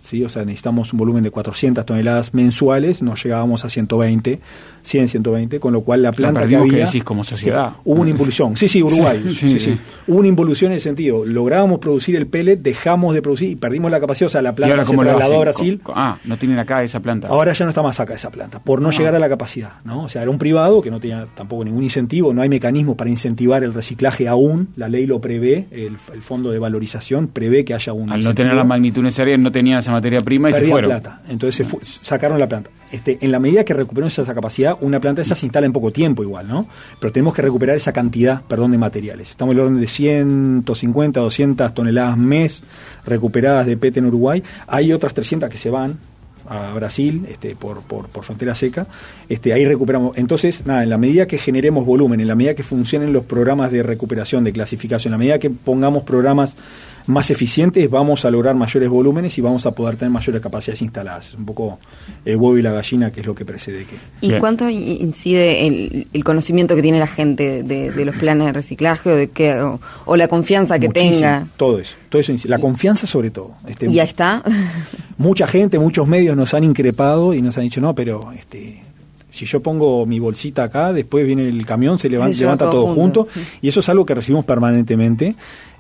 ¿sí? O sea, necesitamos un volumen de 400 toneladas mensuales, nos llegábamos a 120, con lo cual la planta que había... que decís como sociedad. Hubo una involución. Sí, Uruguay. sí. Hubo una involución en ese sentido. Lográbamos producir el pellet, dejamos de producir y perdimos la capacidad. O sea, la planta se trasladó a Brasil. No tienen acá esa planta. Ahora ya no está más acá esa planta, por no llegar a la capacidad, ¿no? O sea, era un privado que no tenía tampoco ningún incentivo, no hay mecanismo para incentivar el reciclaje aún. La ley lo prevé, el Fondo de Valorización prevé que haya un Al no tener la magnitud necesaria, no tenían esa materia prima y se fueron. Plata. Entonces sacaron la planta. En la medida que recuperamos esa capacidad, una planta esa se instala en poco tiempo igual, ¿no? Pero tenemos que recuperar esa cantidad, de materiales. Estamos en el orden de 150, 200 toneladas mes recuperadas de PET en Uruguay. Hay otras 300 que se van a Brasil por frontera seca. Ahí recuperamos. Entonces, en la medida que generemos volumen, en la medida que funcionen los programas de recuperación, de clasificación, en la medida que pongamos programas más eficientes, vamos a lograr mayores volúmenes y vamos a poder tener mayores capacidades instaladas. Es un poco el huevo y la gallina, que es lo que precede. ¿Y cuánto incide el conocimiento que tiene la gente de los planes de reciclaje o la confianza que tenga? Todo eso incide. La confianza sobre todo. ¿Y ya está? Mucha gente, muchos medios nos han increpado y nos han dicho, no, pero si yo pongo mi bolsita acá, después viene el camión, se levanta todo junto. Y eso es algo que recibimos permanentemente.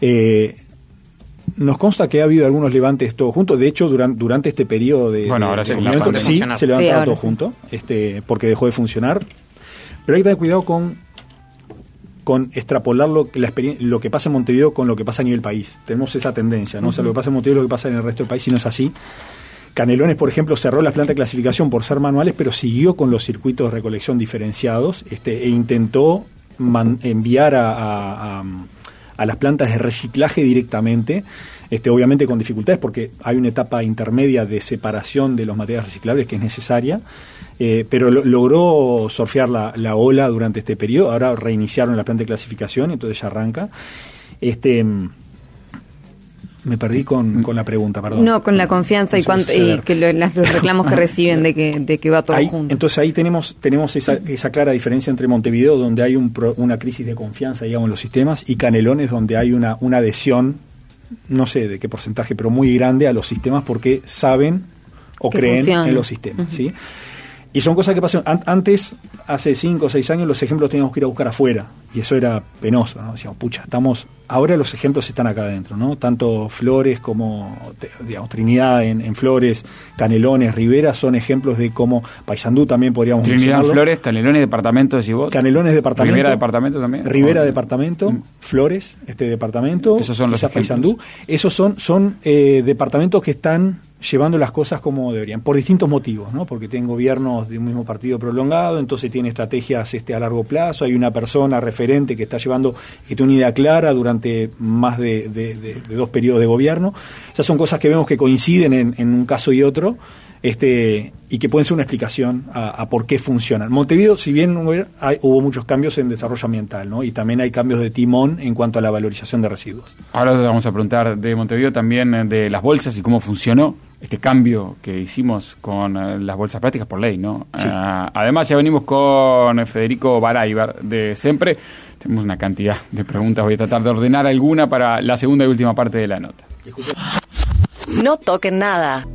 Nos consta que ha habido algunos levantes todos juntos. De hecho, durante este periodo de ahora se levantaron todos juntos, porque dejó de funcionar. Pero hay que tener cuidado con extrapolar lo que pasa en Montevideo con lo que pasa a nivel país. Tenemos esa tendencia, ¿no? O sea, lo que pasa en Montevideo es lo que pasa en el resto del país, y no es así. Canelones, por ejemplo, cerró la planta de clasificación por ser manuales, pero siguió con los circuitos de recolección diferenciados, e intentó enviar a las plantas de reciclaje directamente, obviamente con dificultades porque hay una etapa intermedia de separación de los materiales reciclables que es necesaria, pero logró surfear la ola durante este periodo. Ahora reiniciaron la planta de clasificación, entonces ya arranca. Me perdí con la pregunta, perdón. No, con la confianza los reclamos que reciben de que va todo junto. Entonces ahí tenemos esa clara diferencia entre Montevideo, donde hay una crisis de confianza, digamos, en los sistemas, y Canelones, donde hay una adhesión, no sé de qué porcentaje, pero muy grande a los sistemas, porque saben o creen funciona en los sistemas, ¿sí? Y son cosas que pasan. Antes, hace 5 o 6 años, los ejemplos teníamos que ir a buscar afuera, y eso era penoso, ¿no? Decíamos, ahora los ejemplos están acá adentro, ¿no? Tanto Flores como, Trinidad en Flores, Canelones, Rivera, son ejemplos de cómo Paysandú también podríamos mencionarlo. Trinidad, Flores, Canelones, departamento, decís vos. Canelones, departamento. Rivera, departamento también. Rivera, departamento. Flores, departamento. Esos son los ejemplos. Paysandú. Esos son departamentos que están llevando las cosas como deberían, por distintos motivos, ¿no? Porque tienen gobiernos de un mismo partido prolongado, entonces tiene estrategias a largo plazo, hay una persona referente que está llevando, que tiene una idea clara durante más de 2 periodos de gobierno. Esas son cosas que vemos que coinciden en un caso y otro, y que pueden ser una explicación a por qué funcionan. Montevideo, si bien hubo muchos cambios en desarrollo ambiental, ¿no? Y también hay cambios de timón en cuanto a la valorización de residuos. Ahora vamos a preguntar de Montevideo, también de las bolsas y cómo funcionó este cambio que hicimos con las bolsas plásticas por ley, ¿no? Sí. Además, ya venimos con Federico Baraybar de Sempre. Tenemos una cantidad de preguntas, voy a tratar de ordenar alguna para la segunda y última parte de la nota. No toquen nada.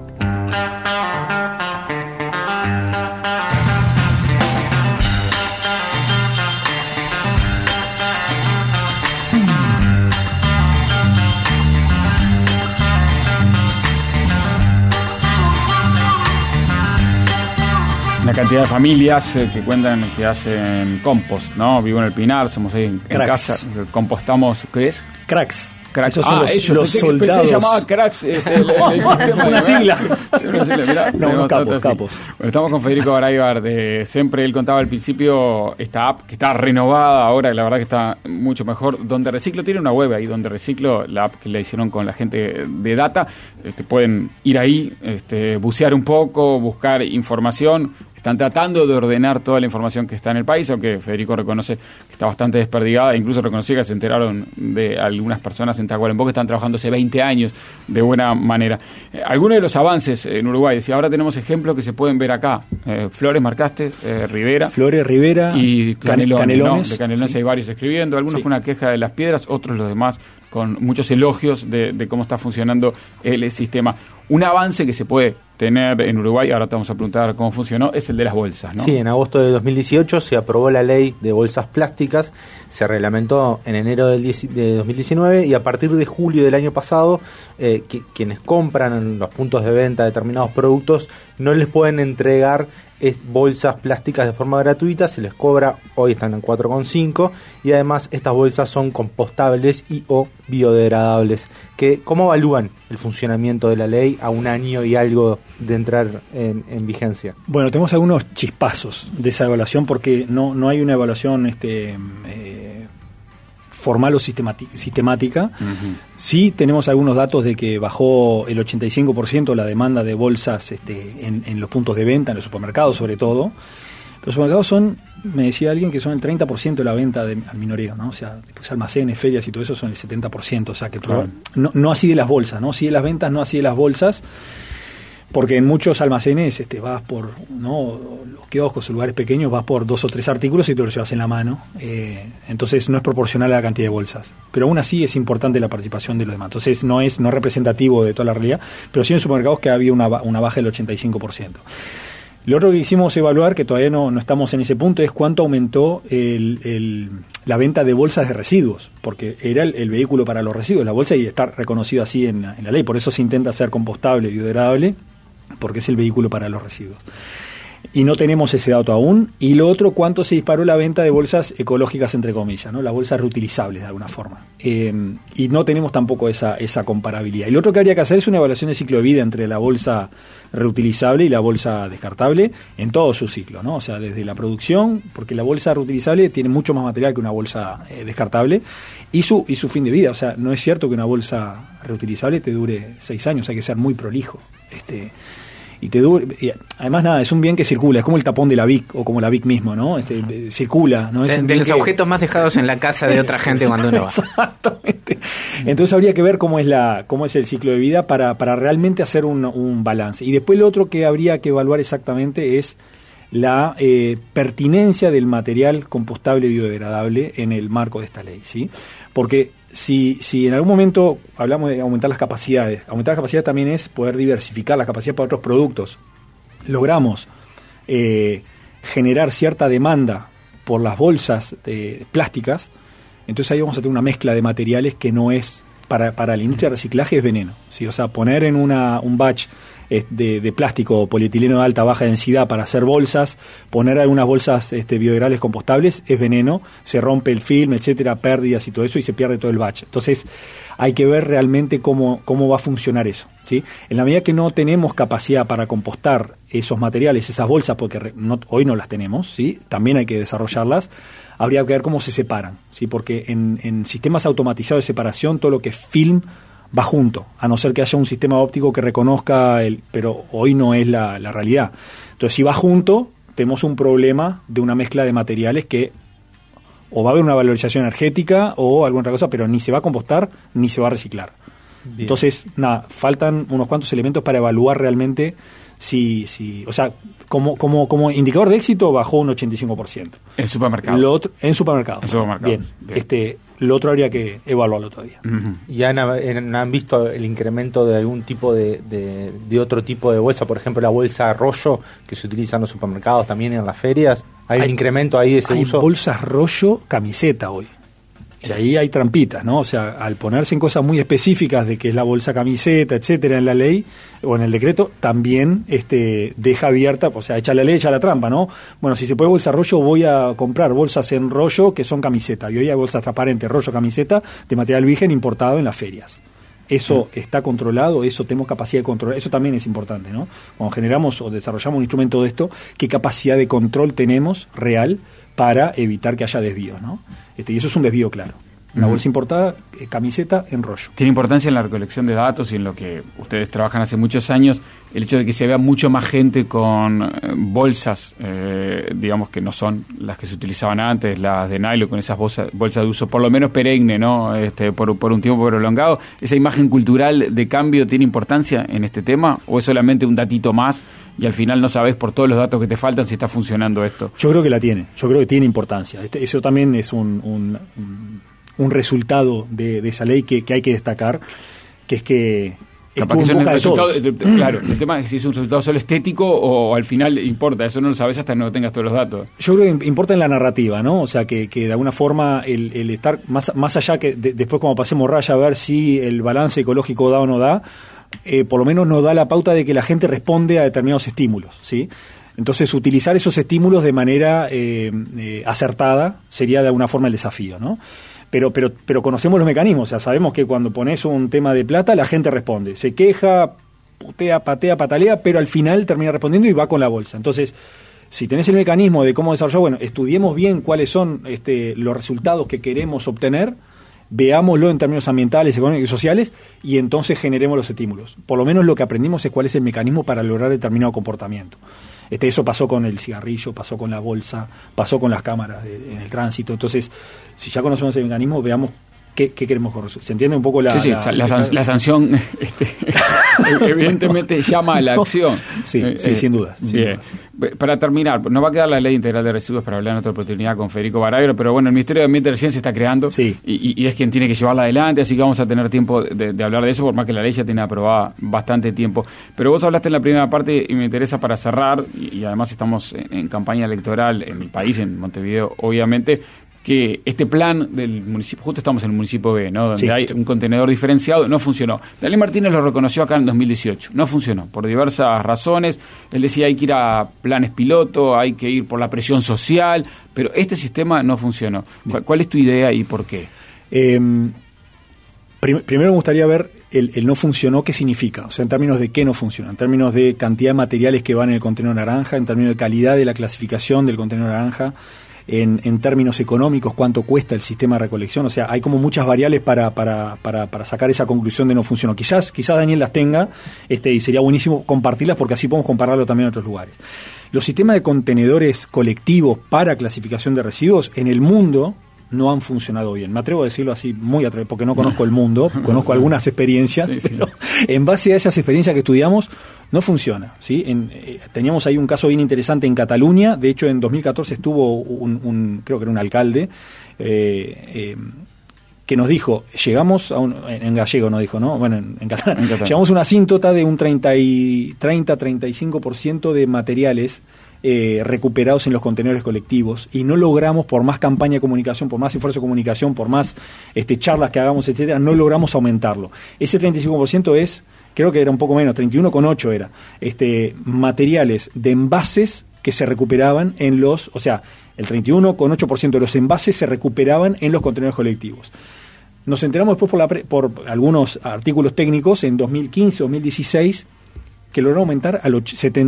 Una cantidad de familias que cuentan que hacen compost, ¿no? Vivo en el Pinar, somos ahí en casa, compostamos, ¿qué es? Cracks. Esos son los soldados. Pensé que llamaba cracks una sigla. Capos. Bueno, estamos con Federico Baraybar de Sempre. Él contaba al principio esta app que está renovada ahora, la verdad que está mucho mejor. Donde Reciclo tiene una web ahí, Donde Reciclo, la app que le hicieron con la gente de Data. Pueden ir ahí, bucear un poco, buscar información. Están tratando de ordenar toda la información que está en el país, aunque Federico reconoce que está bastante desperdigada, incluso reconoció que se enteraron de algunas personas en Tacuarembó que están trabajando hace 20 años de buena manera. Algunos de los avances en Uruguay, si ahora tenemos ejemplos que se pueden ver acá. Flores marcaste, Rivera. Flores, Rivera y Canelones. ¿No? De Canelones sí. Hay varios escribiendo, algunos con una queja de las piedras, otros los demás con muchos elogios de cómo está funcionando el sistema. Un avance que se puede tener en Uruguay, ahora te vamos a preguntar cómo funcionó, es el de las bolsas, ¿no? Sí, en agosto de 2018 se aprobó la ley de bolsas plásticas, se reglamentó en enero de 2019 y a partir de julio del año pasado quienes compran en los puntos de venta determinados productos no les pueden entregar bolsas plásticas de forma gratuita, se les cobra, hoy están en 4,5 y además estas bolsas son compostables y o biodegradables. ¿Cómo evalúan el funcionamiento de la ley a un año y algo de entrar en vigencia? Bueno, tenemos algunos chispazos de esa evaluación porque no hay una evaluación formal o sistemática. Uh-huh. Sí tenemos algunos datos de que bajó el 85% la demanda de bolsas en los puntos de venta, en los supermercados sobre todo. Los supermercados me decía alguien, que son el 30% de la venta al minoreo, ¿no? O sea, después almacenes, ferias y todo eso son el 70%, o sea que claro. no así de las bolsas, ¿no? Sí de las ventas, no así de las bolsas. Porque en muchos almacenes vas por los kioscos o lugares pequeños, vas por 2 o 3 artículos y te los llevas en la mano. Entonces no es proporcional a la cantidad de bolsas. Pero aún así es importante la participación de los demás. Entonces no es representativo de toda la realidad, pero sí en supermercados que había una baja del 85%. Lo otro que quisimos evaluar, que todavía no estamos en ese punto, es cuánto aumentó la venta de bolsas de residuos, porque era el vehículo para los residuos, la bolsa, y está reconocido así en la ley. Por eso se intenta hacer compostable, biodegradable, porque es el vehículo para los residuos. Y no tenemos ese dato aún. Y lo otro, cuánto se disparó la venta de bolsas ecológicas, entre comillas, ¿no? Las bolsas reutilizables de alguna forma. Y no tenemos tampoco esa comparabilidad. Y lo otro que habría que hacer es una evaluación de ciclo de vida entre la bolsa reutilizable y la bolsa descartable en todo su ciclo, ¿no? O sea, desde la producción, porque la bolsa reutilizable tiene mucho más material que una bolsa descartable, y su fin de vida. O sea, no es cierto que una bolsa reutilizable te dure 6 años, hay que ser muy prolijo. Y además nada, es un bien que circula, es como el tapón de la Vic o como la Vic mismo, ¿no? Circula, ¿no? Es de los objetos más dejados en la casa de otra gente cuando uno va. Exactamente. Entonces habría que ver cómo es el ciclo de vida para realmente hacer un balance. Y después lo otro que habría que evaluar exactamente es la pertinencia del material compostable biodegradable en el marco de esta ley, ¿sí? Porque si en algún momento hablamos de aumentar las capacidades también es poder diversificar las capacidades para otros productos. Logramos generar cierta demanda por las bolsas plásticas, entonces ahí vamos a tener una mezcla de materiales que no es, para la industria de reciclaje es veneno, ¿sí? O sea, poner en un batch de plástico o polietileno de alta baja densidad para hacer bolsas, poner algunas bolsas biodegradables compostables es veneno, se rompe el film, etcétera, pérdidas y todo eso, y se pierde todo el batch. Entonces hay que ver realmente cómo va a funcionar eso, ¿sí? En la medida que no tenemos capacidad para compostar esos materiales, esas bolsas, porque hoy no las tenemos, ¿sí? También hay que desarrollarlas. Habría que ver cómo se separan, ¿sí? Porque en sistemas automatizados de separación todo lo que es film va junto, a no ser que haya un sistema óptico que reconozca pero hoy no es la realidad. Entonces, si va junto, tenemos un problema de una mezcla de materiales que o va a haber una valorización energética o alguna otra cosa, pero ni se va a compostar ni se va a reciclar. Bien. Entonces, faltan unos cuantos elementos para evaluar realmente o sea, como indicador de éxito bajó un 85%. En supermercados. En supermercados. Bien. Lo otro habría que evaluarlo todavía. Uh-huh. ¿Y han visto el incremento de algún tipo de otro tipo de bolsa? Por ejemplo, la bolsa rollo que se utiliza en los supermercados, también en las ferias. ¿Hay un incremento ahí de ese uso? Hay bolsas rollo camiseta hoy. Y ahí hay trampitas, ¿no? O sea, al ponerse en cosas muy específicas de que es la bolsa camiseta, etcétera, en la ley o en el decreto, también deja abierta, o sea, echa la ley, echa la trampa, ¿no? Bueno, si se puede bolsa rollo, voy a comprar bolsas en rollo que son camiseta. Y hoy hay bolsas transparentes, rollo camiseta, de material virgen importado en las ferias. Eso está controlado, eso tenemos capacidad de controlar, eso también es importante, ¿no? Cuando generamos o desarrollamos un instrumento de esto, ¿qué capacidad de control tenemos real para evitar que haya desvíos, ¿no? Y eso es un desvío claro. Una bolsa importada, camiseta en rollo. Tiene importancia en la recolección de datos y en lo que ustedes trabajan hace muchos años, el hecho de que se vea mucho más gente con bolsas, digamos que no son las que se utilizaban antes, las de nylon, con esas bolsas de uso por lo menos perenne, ¿no? Por un tiempo prolongado. ¿Esa imagen cultural de cambio tiene importancia en este tema o es solamente un datito más y al final no sabes por todos los datos que te faltan si está funcionando esto? Yo creo que la tiene, yo creo que tiene importancia. Eso también es un resultado de esa ley que hay que destacar, que es que Capaz que estuvo en boca de todos. Claro, el tema es si es un resultado solo estético o al final importa, eso no lo sabes hasta que no tengas todos los datos. Yo creo que importa en la narrativa, ¿no? O sea, que de alguna forma el estar más allá que después como pasemos raya a ver si el balance ecológico da o no da, por lo menos nos da la pauta de que la gente responde a determinados estímulos, ¿sí? Entonces, utilizar esos estímulos de manera acertada sería de alguna forma el desafío, ¿no? Pero conocemos los mecanismos, o sea, sabemos que cuando pones un tema de plata, la gente responde, se queja, putea, patea, patalea, pero al final termina respondiendo y va con la bolsa. Entonces, si tenés el mecanismo de cómo desarrollar, bueno, estudiemos bien cuáles son los resultados que queremos obtener, veámoslo en términos ambientales, económicos y sociales, y entonces generemos los estímulos. Por lo menos lo que aprendimos es cuál es el mecanismo para lograr determinado comportamiento. Eso pasó con el cigarrillo, pasó con la bolsa, pasó con las cámaras en el tránsito. Entonces, si ya conocemos el mecanismo, veamos qué queremos corregir. ¿Se entiende un poco la sanción? Evidentemente llama a la acción. Sí, sin duda. Para terminar, nos va a quedar la ley integral de residuos para hablar en otra oportunidad con Federico Baravero, pero bueno, el Ministerio de Ambiente recién se está creando y es quien tiene que llevarla adelante, así que vamos a tener tiempo de hablar de eso, por más que la ley ya tiene aprobada bastante tiempo. Pero vos hablaste en la primera parte y me interesa para cerrar, y además estamos en campaña electoral en mi país, en Montevideo, obviamente, que este plan del municipio, justo estamos en el municipio B, ¿no? Donde hay un contenedor diferenciado, no funcionó. Dalí Martínez lo reconoció acá en 2018, no funcionó, por diversas razones. Él decía hay que ir a planes piloto, hay que ir por la presión social, pero este sistema no funcionó. ¿Cuál es tu idea y por qué? Primero me gustaría ver el no funcionó, ¿qué significa? O sea, en términos de qué no funciona, en términos de cantidad de materiales que van en el contenedor naranja, en términos de calidad de la clasificación del contenedor naranja, en términos económicos, cuánto cuesta el sistema de recolección. O sea, hay como muchas variables para sacar esa conclusión de no funcionó. Quizás Daniel las tenga, y sería buenísimo compartirlas porque así podemos compararlo también en otros lugares. Los sistemas de contenedores colectivos para clasificación de residuos en el mundo no han funcionado bien. Me atrevo a decirlo así muy atrevido, porque no conozco el mundo, conozco algunas experiencias, pero en base a esas experiencias que estudiamos, no funciona, ¿sí? Teníamos ahí un caso bien interesante en Cataluña. De hecho, en 2014 estuvo creo que era un alcalde, que nos dijo, llegamos a en gallego no dijo, ¿no? Bueno, en catalán. Llegamos a una asíntota de un 30-35% de materiales recuperados en los contenedores colectivos, y no logramos, por más campaña de comunicación, por más esfuerzo de comunicación, por más charlas que hagamos, etcétera, no logramos aumentarlo. Ese 35% es, creo que era un poco menos, 31,8 era, materiales de envases que se recuperaban en los, o sea, el 31,8% de los envases se recuperaban en los contenedores colectivos. Nos enteramos después por algunos artículos técnicos en 2015, 2016, que lograron aumentar al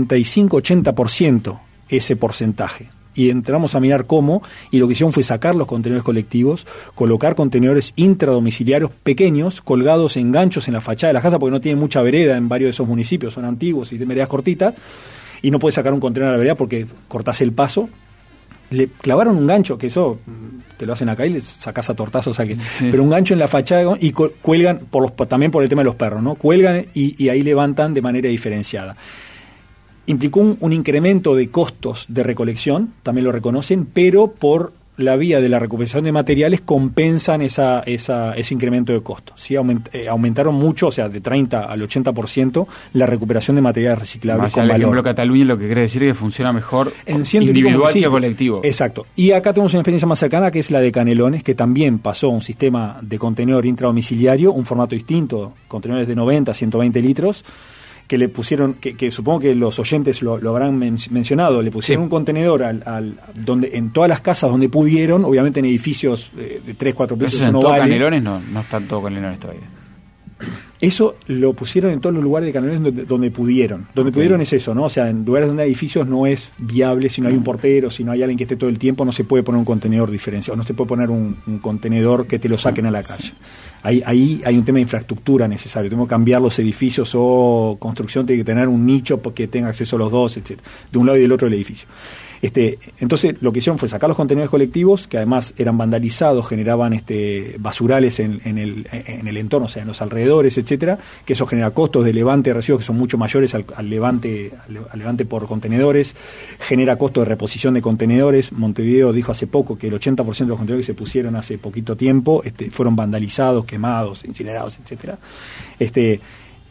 75-80% ese porcentaje. Y entramos a mirar cómo, y lo que hicieron fue sacar los contenedores colectivos, colocar contenedores intradomiciliarios pequeños, colgados en ganchos en la fachada de la casa, porque no tienen mucha vereda en varios de esos municipios, son antiguos y de veredas cortitas, y no puedes sacar un contenedor a la vereda porque cortás el paso. Le clavaron un gancho, que eso te lo hacen acá y le sacás a tortazos, pero un gancho en la fachada y cuelgan, también por el tema de los perros, ¿no? Cuelgan y ahí levantan de manera diferenciada. Implicó un incremento de costos de recolección, también lo reconocen, pero por la vía de la recuperación de materiales compensan ese incremento de costos. ¿Sí? Aumentaron mucho, o sea, de 30 al 80% la recuperación de materiales reciclables con valor. El ejemplo Cataluña lo que quiere decir es que funciona mejor en individual que colectivo. Exacto. Y acá tenemos una experiencia más cercana, que es la de Canelones, que también pasó un sistema de contenedor intradomiciliario, un formato distinto, contenedores de 90, 120 litros, que le pusieron, que supongo que los oyentes lo habrán mencionado, le pusieron un contenedor donde en todas las casas donde pudieron, obviamente en edificios de 3, 4 pisos. ¿Eso en todo Canelones? No están todos Canelones todavía. Eso lo pusieron en todos los lugares de Canelones donde pudieron. Donde pudieron es eso, ¿no? O sea, en lugares donde hay edificios no es viable, si no hay un portero, si no hay alguien que esté todo el tiempo, no se puede poner un contenedor diferenciado, no se puede poner un contenedor que te lo saquen a la calle. Ahí hay un tema de infraestructura necesario. Tenemos que cambiar los edificios, o construcción tiene que tener un nicho porque tenga acceso a los dos, etc. De un lado y del otro del edificio. Entonces lo que hicieron fue sacar los contenedores colectivos, que además eran vandalizados, generaban basurales en el entorno, o sea, en los alrededores, etcétera, que eso genera costos de levante de residuos que son mucho mayores al levante por contenedores, genera costos de reposición de contenedores. Montevideo dijo hace poco que el 80% de los contenedores que se pusieron hace poquito tiempo fueron vandalizados, quemados, incinerados, etcétera.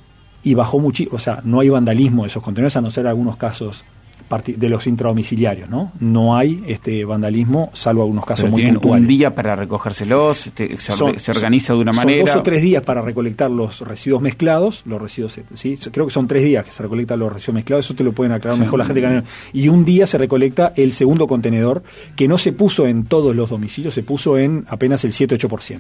y bajó muchísimo, o sea, no hay vandalismo de esos contenedores, a no ser algunos casos de los intradomiciliarios, ¿no? No hay vandalismo, salvo algunos casos muy puntuales. ¿Tienen un día para recogérselos? ¿Se organiza de una manera? Son 2 o 3 días para recolectar los residuos mezclados, ¿sí? Creo que son 3 días que se recolectan los residuos mezclados, eso te lo pueden aclarar mejor la gente que... Y un día se recolecta el segundo contenedor, que no se puso en todos los domicilios, se puso en apenas el 7-8%.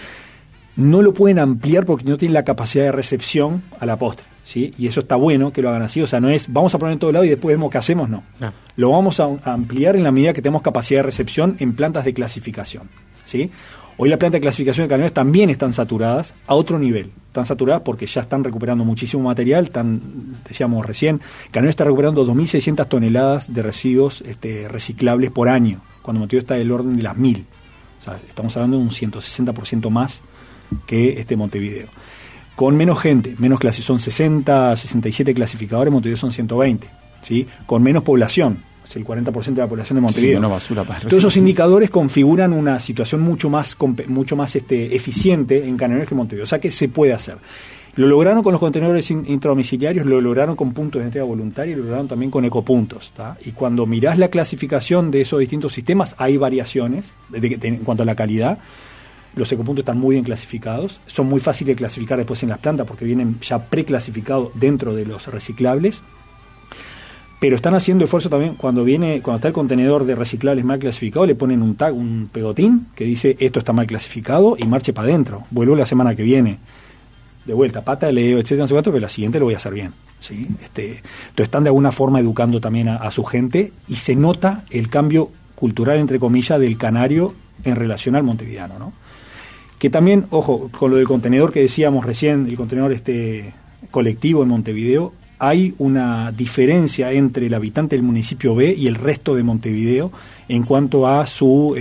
No lo pueden ampliar porque no tienen la capacidad de recepción a la postre, ¿sí? Y eso está bueno que lo hagan así, o sea, no es vamos a poner en todo lado y después vemos qué hacemos, no. Lo vamos a ampliar en la medida que tenemos capacidad de recepción en plantas de clasificación, ¿sí? Hoy las plantas de clasificación de camiones también están saturadas a otro nivel, están saturadas porque ya están recuperando muchísimo material, decíamos recién, Canelones está recuperando 2.600 toneladas de residuos reciclables por año, cuando Montevideo está del orden de las 1.000, o sea, estamos hablando de un 160% más que Montevideo. Con menos gente, son 60, 67 clasificadores, Montevideo son 120, ¿sí? Con menos población, es el 40% de la población de Montevideo. Sí, basura para todos esos indicadores configuran una situación mucho más eficiente en Canelones que Montevideo, o sea que se puede hacer. Lo lograron con los contenedores intradomiciliarios, lo lograron con puntos de entrega voluntaria y lo lograron también con ecopuntos, ¿tá? Y cuando mirás la clasificación de esos distintos sistemas, hay variaciones en cuanto a la calidad. Los ecopuntos están muy bien clasificados, son muy fáciles de clasificar después en las plantas porque vienen ya preclasificados dentro de los reciclables, pero están haciendo esfuerzo también cuando está el contenedor de reciclables mal clasificado, le ponen un tag, un pegotín que dice esto está mal clasificado y marche para adentro, vuelvo la semana que viene, de vuelta, pata, leo, etcétera, no sé cuánto, pero la siguiente lo voy a hacer bien, ¿sí? Entonces están de alguna forma educando también a su gente y se nota el cambio cultural, entre comillas, del canario en relación al montevideano, ¿no? Que también, ojo, con lo del contenedor que decíamos recién, el contenedor colectivo en Montevideo, hay una diferencia entre el habitante del municipio B y el resto de Montevideo en cuanto a su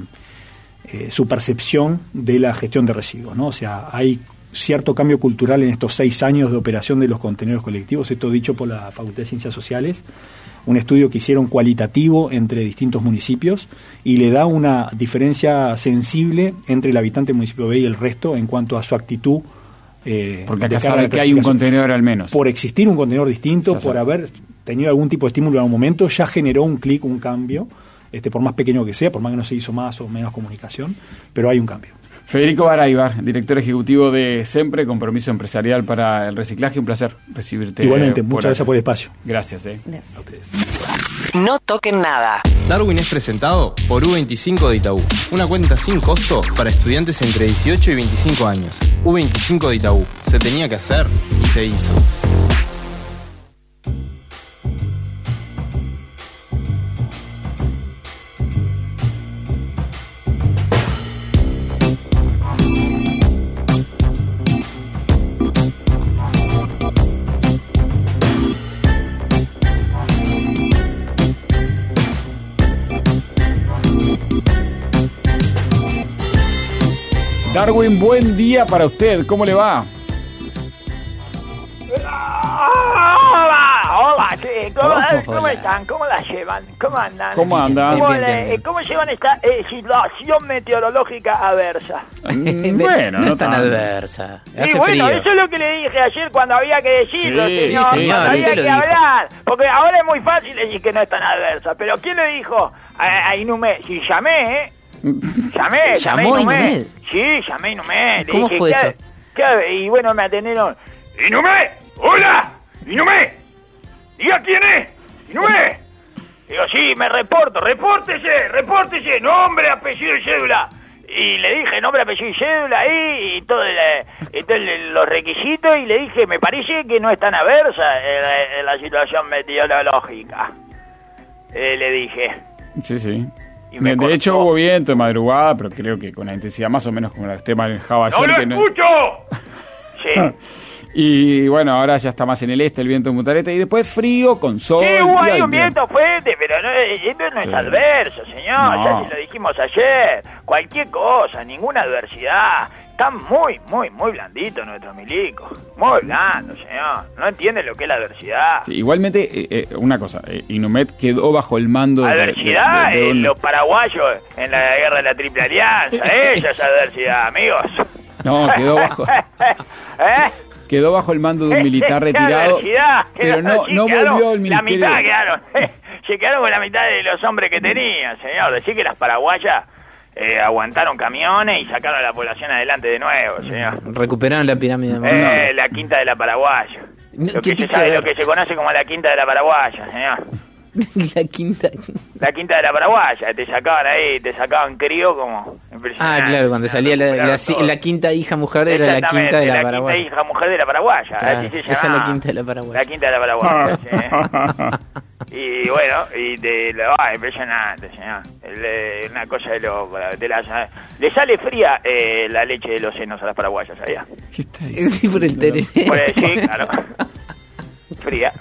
percepción de la gestión de residuos, ¿no? O sea, hay cierto cambio cultural en estos 6 años de operación de los contenedores colectivos, esto dicho por la Facultad de Ciencias Sociales, un estudio que hicieron cualitativo entre distintos municipios y le da una diferencia sensible entre el habitante del municipio B y el resto en cuanto a su actitud. Porque acá sabe que hay un contenedor al menos. Por existir un contenedor distinto, por haber tenido algún tipo de estímulo en algún momento, ya generó un clic, un cambio, por más pequeño que sea, por más que no se hizo más o menos comunicación, pero hay un cambio. Federico Baraybar, director ejecutivo de SEMPRE, Compromiso Empresarial para el Reciclaje. Un placer recibirte. Igualmente, muchas gracias por el espacio. Gracias. Gracias. A ustedes. No toquen nada. Darwin es presentado por U25 de Itaú, una cuenta sin costo para estudiantes entre 18 y 25 años. U25 de Itaú, se tenía que hacer y se hizo. Darwin, buen día para usted. ¿Cómo le va? Hola, ¿cómo están? ¿Cómo la llevan? ¿Cómo andan? ¿Cómo andan? ¿Cómo llevan esta situación meteorológica adversa? Bueno, no tan adversa. Y bueno, frío. Eso es lo que le dije ayer cuando había que decirlo, señor. Cuando había que hablar. Porque ahora es muy fácil decir que no es tan adversa. Pero ¿quién le dijo? A Inumé. Si llamé, ¿Llamó Inumé? Sí, llamé Inumé. ¿Cómo dije, fue eso? Y bueno, me atendieron. ¡Inumé! ¡Hola! ¡Inumé! ¡Diga quién es! ¡Inumé! Digo, sí, me reporto. ¡Repórtese! Nombre, apellido y cédula. Y le dije nombre, apellido y cédula ahí y todos los requisitos. Y le dije, me parece que no es tan aversa la situación meteorológica. Le dije. Sí. De hecho hubo viento de madrugada, pero creo que con la intensidad más o menos como la que usted manejaba ayer. ¡No lo escucho! Sí. Y bueno, ahora ya está más en el este el viento de Mutareta y después frío con sol. Sí, hubo ahí un viento fuerte, pero esto no es adverso, señor. No. Ya se lo dijimos ayer. Cualquier cosa, ninguna adversidad. Está muy blandito nuestro milico. Muy blando, señor. No entiende lo que es la adversidad. Sí, igualmente, una cosa, Inumet quedó bajo el mando adversidad de los paraguayos en la guerra de la Triple Alianza. Esa es adversidad, amigos. No, quedó bajo... quedó bajo el mando de un militar retirado, pero no volvió al ministerio. La mitad quedaron, se quedaron con la mitad de los hombres que tenían, señor. Decir que las paraguayas aguantaron camiones y sacaron a la población adelante de nuevo, señor. Recuperaron la pirámide. La quinta de la Paraguaya. Lo que se conoce como la quinta de la Paraguaya, señor. La quinta de la Paraguaya, te sacaban crío como impresionante. Ah, claro, cuando salía la quinta hija mujer era la quinta de la Paraguaya. La quinta hija mujer de la Paraguaya. Claro, esa es la quinta de la Paraguaya. La quinta de la Paraguaya, sí. Y bueno, impresionante, señor. Una cosa le sale fría la leche de los senos a las paraguayas, ¿sabía? ¿Qué está diciendo? Por el tereré. Sí, claro. Fría.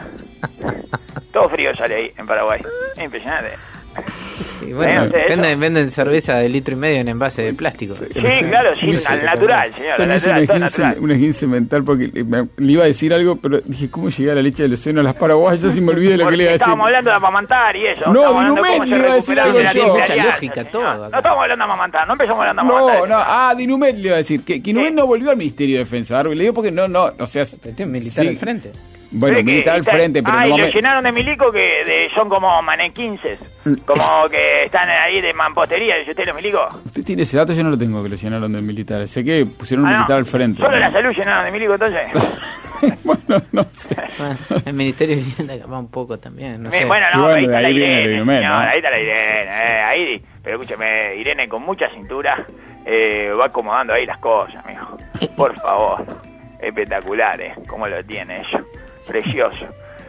Todo frío sale ahí en Paraguay. Es impresionante. Sí, bueno, venden cerveza de 1,5 litros en envase de plástico. Sí, claro, sí, al natural, señor. Un esguince mental porque le iba a decir algo, pero dije, ¿cómo llegar la leche de los senos a las paraguayas? Y me olvidé de lo que le iba a decir. Estábamos hablando de amamantar y eso. No, Dinumel le iba a decir algo yo. Tiene mucha lógica todo. No estamos hablando de amamantar, no empezamos hablando de amamantar. Dinumel le iba a decir. Que Dinumel no volvió al Ministerio de Defensa. Le digo porque no, o sea... Este es militar al frente. Bueno, militar al frente, pero y lo llenaron de milico que son como manequinces, como que están ahí de mampostería. ¿Y usted los milicos? ¿Usted tiene ese dato? Yo no lo tengo, que lo llenaron de militar. Sé que pusieron un militar al frente. ¿Solo la salud llenaron de milico entonces? Bueno, no sé. Bueno, el Ministerio de Vivienda va un poco también, no sé. Bueno, ahí está la Irene, Irene, ahí está la Irene, ahí, pero escúcheme, Irene con mucha cintura va acomodando ahí las cosas, mijo. Por favor, espectacular, cómo lo tiene ella. Precioso.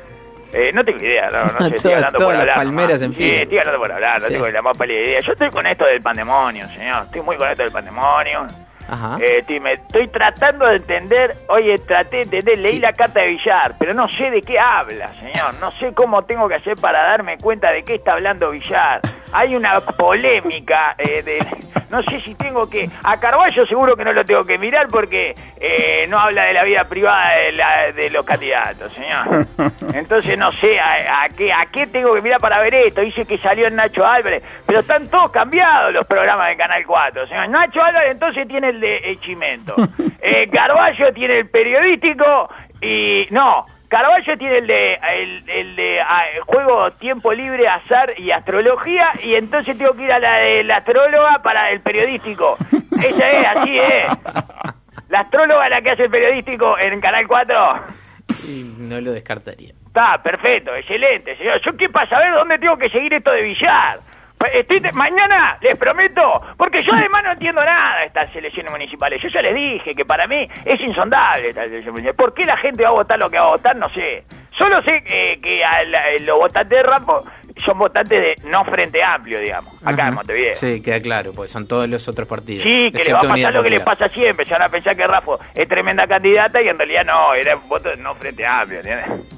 No tengo idea, no sé, estoy hablando por hablar. Las palmeras en fin. Sí, estoy hablando por hablar, no tengo la más pálida idea. Yo estoy con esto del pandemonio, señor. Estoy muy con esto del pandemonio. Ajá. Estoy tratando de entender, traté de entender, leí la carta de Villar, pero no sé de qué habla, señor. No sé cómo tengo que hacer para darme cuenta de qué está hablando Villar. Hay una polémica no sé si tengo que... A Carballo seguro que no lo tengo que mirar porque no habla de la vida privada de los candidatos, señor. Entonces no sé a qué tengo que mirar para ver esto. Dice que salió el Nacho Álvarez, pero están todos cambiados los programas de Canal 4, señor. Nacho Álvarez entonces tiene el de Chimento. Carballo tiene el periodístico y... No... Carballo tiene el de juego, tiempo libre, azar y astrología, y entonces tengo que ir a la de la astróloga para el periodístico. Esa es, así es. La astróloga es la que hace el periodístico en Canal 4. Sí, no lo descartaría. Está, perfecto, excelente, señor. Yo qué pasa, a ver dónde tengo que seguir esto de Villar. Mañana, les prometo, porque yo además no entiendo nada de estas elecciones municipales. Yo ya les dije que para mí es insondable estas elecciones municipales. ¿Por qué la gente va a votar lo que va a votar? No sé. Solo sé que los votantes de Rapo son votantes de no Frente Amplio, digamos, acá en Montevideo. Sí, queda claro, porque son todos los otros partidos. Sí, que les va a pasar lo que les pasa siempre. Se van a pensar que Rapo es tremenda candidata y en realidad no, era un voto de no Frente Amplio, ¿entiendes?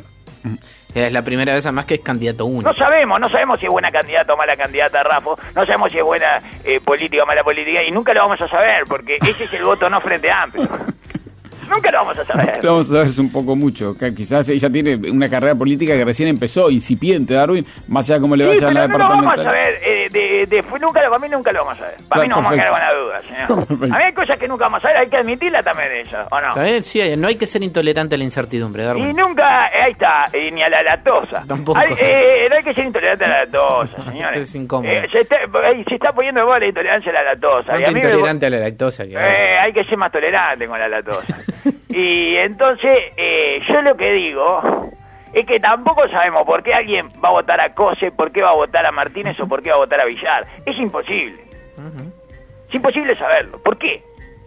Es la primera vez además que es candidato único. No sabemos si es buena candidata o mala candidata Raffo, no sabemos si es buena política o mala política, y nunca lo vamos a saber, porque ese es el voto no Frente Amplio. Nunca lo vamos a saber. Lo vamos a saber un poco mucho. Quizás ella tiene una carrera política que recién empezó, incipiente, Darwin, más allá de cómo le vaya a la departamental. No lo vamos a saber. Para mí nunca lo vamos a ver. Para mí nos vamos a quedar con la duda, señor. A mí hay cosas que nunca vamos a ver, hay que admitirla también de eso, ¿o no? También, sí, no hay que ser intolerante a la incertidumbre, Darwin. Y nunca, ahí está, ni a la lactosa. Tampoco. No hay que ser intolerante a la lactosa, señores. Eso es incómodo. Se está poniendo de moda la intolerancia a la lactosa. ¿Cuánto intolerante a la lactosa? Hay que ser más tolerante con la lactosa. Y entonces, yo lo que digo es que tampoco sabemos por qué alguien va a votar a Cose, por qué va a votar a Martínez o por qué va a votar a Villar. Es imposible. Es imposible saberlo. ¿Por qué?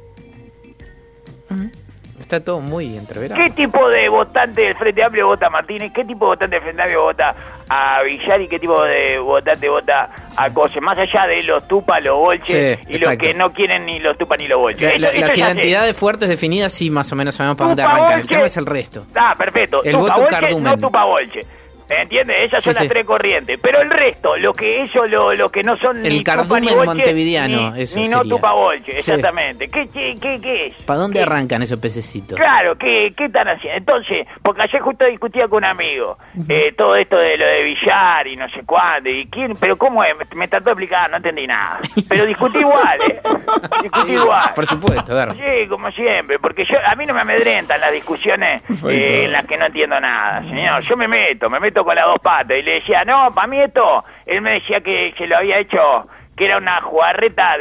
Está todo muy entreverado. ¿Qué tipo de votante del Frente Amplio vota a Martínez? ¿Qué tipo de votante del Frente Amplio vota a Villar? ¿Y qué tipo de votante vota a Cose? Más allá de los Tupa, los Bolches y los que no quieren ni los Tupa ni los Bolches. Las identidades fuertes definidas sí más o menos sabemos para dónde arrancar. El tema es el resto. Perfecto. El Tupa voto Bolche, cardumen. no Tupa Bolche. ¿Entiendes? Esas son Sí, las sí. tres corrientes. Pero el resto, lo que no son El ni cardumen tupa ni bolche, montevideano, ni, eso ni no sería. tupa bolche, Sí. exactamente. ¿Qué es? ¿Para dónde arrancan esos pececitos? Claro, ¿qué están haciendo? Entonces, porque ayer justo discutía con un amigo todo esto de lo de Villar y no sé cuándo, y quién, pero ¿cómo es? Me trató de explicar, no entendí nada. Pero discutí igual, discutí igual. Por supuesto, Garro. Sí, como siempre, porque a mí no me amedrentan las discusiones en las que no entiendo nada, señor. Yo me meto con las dos patas y le decía, no, para mí esto, él me decía que se lo había hecho, que era una jugarreta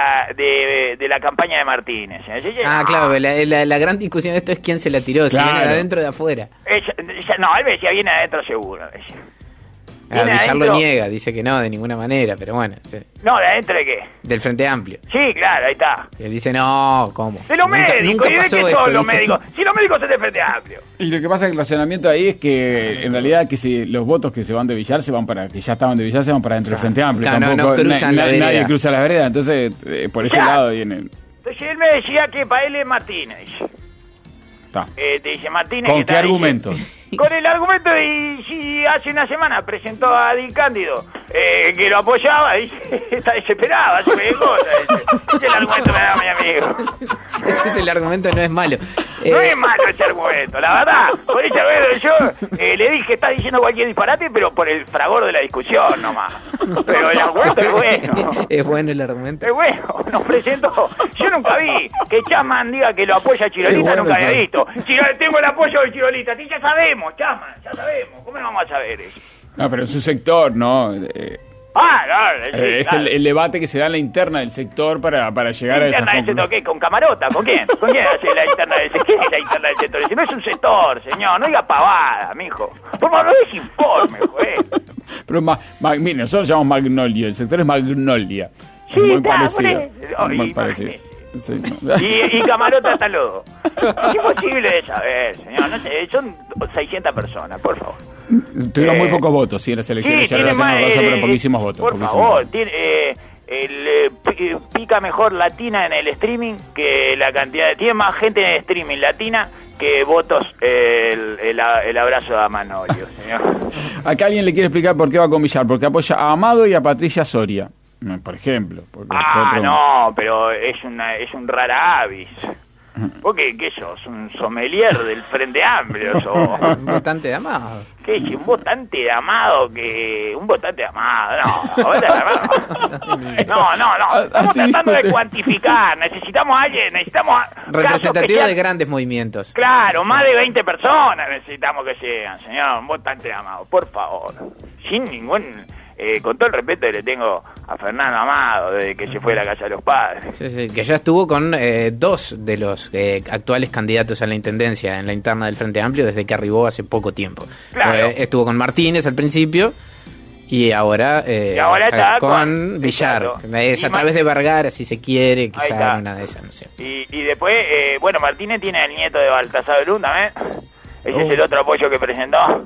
de la campaña de Martínez. Ah, claro, la gran discusión de esto es quién se la tiró, si Claro. viene de adentro o de afuera. No, él me decía, viene adentro seguro. Decía. Ah, ¿Viene Villar lo adentro? niega, dice que no, de ninguna manera, pero bueno, sí. No, ¿de adentro de qué? Del Frente Amplio. Sí, claro, ahí está. Él dice, no, ¿cómo? De los Nunca médicos, ¿y de pasó qué esto, son los dice. médicos? Si los médicos son de Frente Amplio. Y lo que pasa es que el razonamiento ahí es que en realidad que si los votos que se van de Villar se van para, que ya estaban de Villar, se van para dentro del Frente Amplio. Claro, no Tampoco cruzan la vereda. nadie cruza la vereda, entonces por ese Claro. lado vienen. Entonces él me decía que para él es Martínez. Está. Te dice Martínez. ¿Con que qué está, argumentos? dice, con el argumento de si hace una semana presentó a Di Cándido que lo apoyaba, dice, está desesperado, hace cualquier cosa. Dice. Ese es el argumento que me da mi amigo. Ese es el argumento, no es malo. No es malo ese argumento, la verdad. Por ese argumento yo le dije, está diciendo cualquier disparate, pero por el fragor de la discusión nomás. Pero el argumento es bueno. Es bueno el argumento. Es bueno, nos presentó. Yo nunca vi que Chapman diga que lo apoya a Chirolita, Es bueno nunca había eso. visto. Tengo el apoyo de Chirolita, sí, ya sabemos, Chapman, ya sabemos. ¿Cómo no vamos a saber eso? No, pero en su sector, ¿no? Claro, sí, Es claro. el debate que se da en la interna del sector para llegar a esa ¿Interna del sector qué? ¿Con Camarota? ¿Con quién? ¿Con quién hace la interna del sector? ¿Qué es la interna del sector? Si no es un sector, señor, no diga pavada, mijo. Por favor, no es informe, juez. Pero mire, nosotros llamamos Magnolia, el sector es Magnolia. Sí, Muy está, parecido. por Muy eso. parecido. Sí, no. Y Camarota está lodo. Es imposible de saber, señor. No sé, son 600 personas, por favor. Tuvieron muy pocos votos, sí, en las elecciones. Sí, ya tiene lo tengo más, razón, pero poquísimos votos. Por poquísimos favor, votos. tiene, pica mejor latina en el streaming que la cantidad de... Tiene más gente en el streaming latina que votos el abrazo de Manolio, señor. Acá alguien le quiere explicar por qué va con Villar, porque apoya a Amado y a Patricia Soria, por ejemplo. Porque No, pero es un rara avis. ¿Vos qué sos? ¿Un sommelier del Frente Amplio? ¿Sos? Un votante de Amado. ¿Qué es? ¿Un votante de Amado? Un votante de Amado. No, votante de Amado. No. Estamos tratando de cuantificar. Necesitamos a alguien, Representativo casos de grandes movimientos. Claro, más de 20 personas necesitamos que sean, señor. Un votante de Amado, por favor. Sin ningún... con todo el respeto que le tengo a Fernando Amado desde que se fue a la casa de los padres. Sí, que ya estuvo con dos de los actuales candidatos a la intendencia en la interna del Frente Amplio desde que arribó hace poco tiempo. Claro. Estuvo con Martínez al principio y ahora, está con Villar. Exacto. Es a Y través de Vergara, si se quiere, Ahí quizá está. una de esas, no sé. Y después, bueno, Martínez tiene el nieto de Baltasar Brum también. Ese es el otro apoyo que presentó.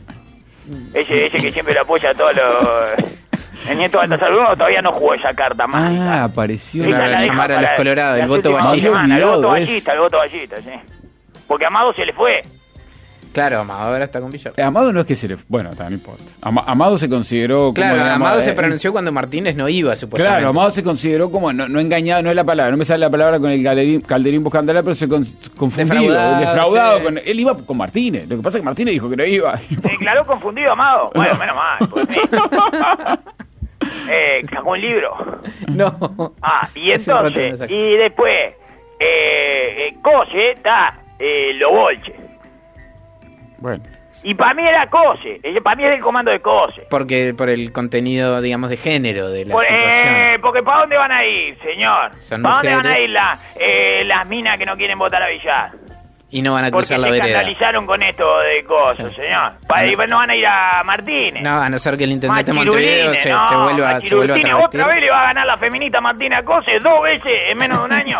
Ese que siempre lo apoya a todos los... El nieto de Baltasar Brum todavía no jugó esa carta mágica. Apareció. Esa la deja llamar a los para colorados, el las voto últimas ballista. semanas, el voto Olvidado, ballista, el voto ballista, sí. Porque Amado se le fue. Claro, Amado ahora está con Villar. Amado no es que se le... Bueno, no importa. Amado se consideró... Claro, como, digamos, Amado se pronunció cuando Martínez no iba, supuestamente. Claro, Amado se consideró como, no engañado, no es la palabra, no me sale la palabra con el Calderín buscándola, pero se confundido, defraudado. Sí. Él iba con Martínez, lo que pasa es que Martínez dijo que no iba. Se declaró confundido Amado. Bueno, menos mal. Pues, sí. Sacó un libro. No. Y Hace un rato que entonces, lo sacó. y después, Cose está lo Bolche. Bueno. Y para mí era Cose, para mí es el comando de Cose. Porque por el contenido, digamos, de género de la situación. Porque ¿para dónde van a ir, señor? Son ¿Para dónde van a mujeres. ir las minas que no quieren votar a Villar? Y no van a Porque cruzar se la vereda. escandalizaron con esto de cosas, señor. No van a ir a Martínez. No, a no ser que el intendente de Machirulines, Montevideo se vuelva a Machirulines. travestir. Otra vez le va a ganar la feminista Martina Cose 2 veces en menos de un año.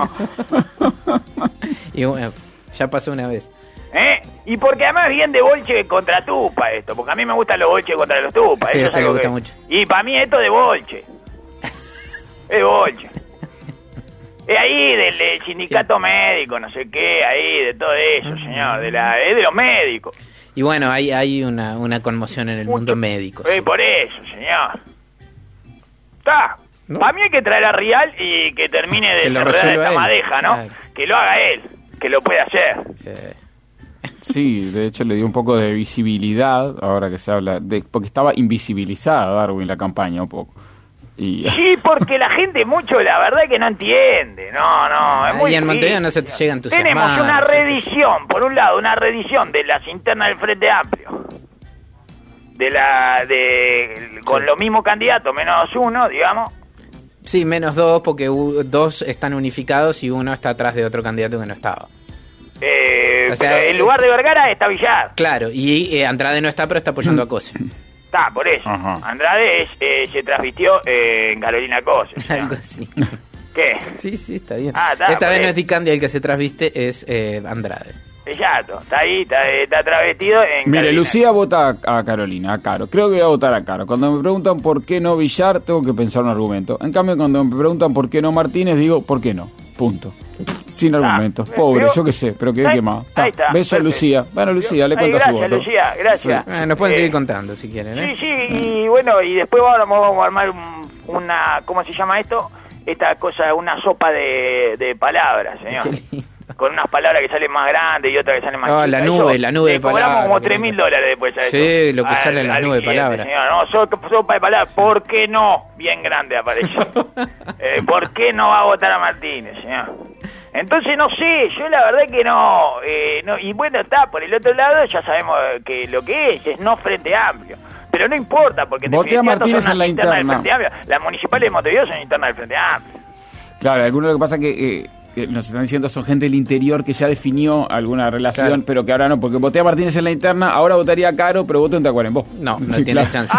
Y bueno, ya pasó una vez. Y porque además es bien de bolche contra tupa esto, porque a mí me gustan los bolches contra los tupas. Sí, eso a usted es le algo gusta que- mucho. Y para mí esto es de bolche. Es de bolche. Es ahí del sindicato médico, no sé qué, ahí de todo eso, señor, es de los médicos. Y bueno, hay una conmoción en el mundo médico. Por eso, señor. Está. ¿No? Para mí hay que traer a Rial y que termine de cerrar esta madeja, ¿no? Claro. Que lo haga él, que lo puede hacer. Sí, de hecho le dio un poco de visibilidad, ahora que se habla, porque estaba invisibilizada Darwin la campaña un poco. Sí, porque la gente mucho, la verdad es que no entiende. No, es muy y en Montevideo no se te llega a entusiasmar. Tenemos una reedición, por un lado, una reedición de las internas del Frente Amplio. Con los mismos candidatos, menos uno, digamos. Sí, menos dos, porque dos están unificados y uno está atrás de otro candidato que no estaba. O sea, en lugar de Vergara está Villar. Claro, y Andrade no está, pero está apoyando a Cose. Está, por eso. Ajá. Andrade se transvistió en Carolina Cose. Algo así. ¿Qué? Sí, está bien. Esta vez no es Di Candia el que se transviste, es Andrade. Exacto, está ahí, está travestido en Mire, Carolina. Lucía vota a Carolina, a Caro. Creo que voy a votar a Caro. Cuando me preguntan por qué no Villar, tengo que pensar un argumento. En cambio, cuando me preguntan por qué no Martínez, digo, ¿por qué no? Punto. Sin argumentos. Pobre, yo qué sé, pero quedé quemado. Ahí está. Beso a Lucía. Bueno, Lucía, le cuento su voto. Gracias, Lucía, gracias. Sí. Nos pueden seguir contando si quieren, ¿eh? Sí, y bueno, y después vamos a armar una, ¿cómo se llama esto? Esta cosa, una sopa de palabras, señor. Con unas palabras que salen más grandes y otras que salen más chicas. La nube de palabras. Cobramos como $3.000 después a eso. Sí, lo que sale en la nube de palabras. Señor, no, sopa de palabras. ¿Por qué no? Bien grande aparece. ¿Por qué no va a votar a Martínez, señor? Entonces, no sé, yo la verdad que no. Y bueno, está, por el otro lado ya sabemos que lo que es no Frente Amplio. Pero no importa, porque voté a Martínez en la interna. Las municipales de Montevideo son internas del Frente Amplio. Claro, algunos lo que pasa que nos están diciendo son gente del interior que ya definió alguna relación, claro, pero que ahora no, porque voté a Martínez en la interna, ahora votaría a Caro, pero voto en Tacuarembó. No tiene chance.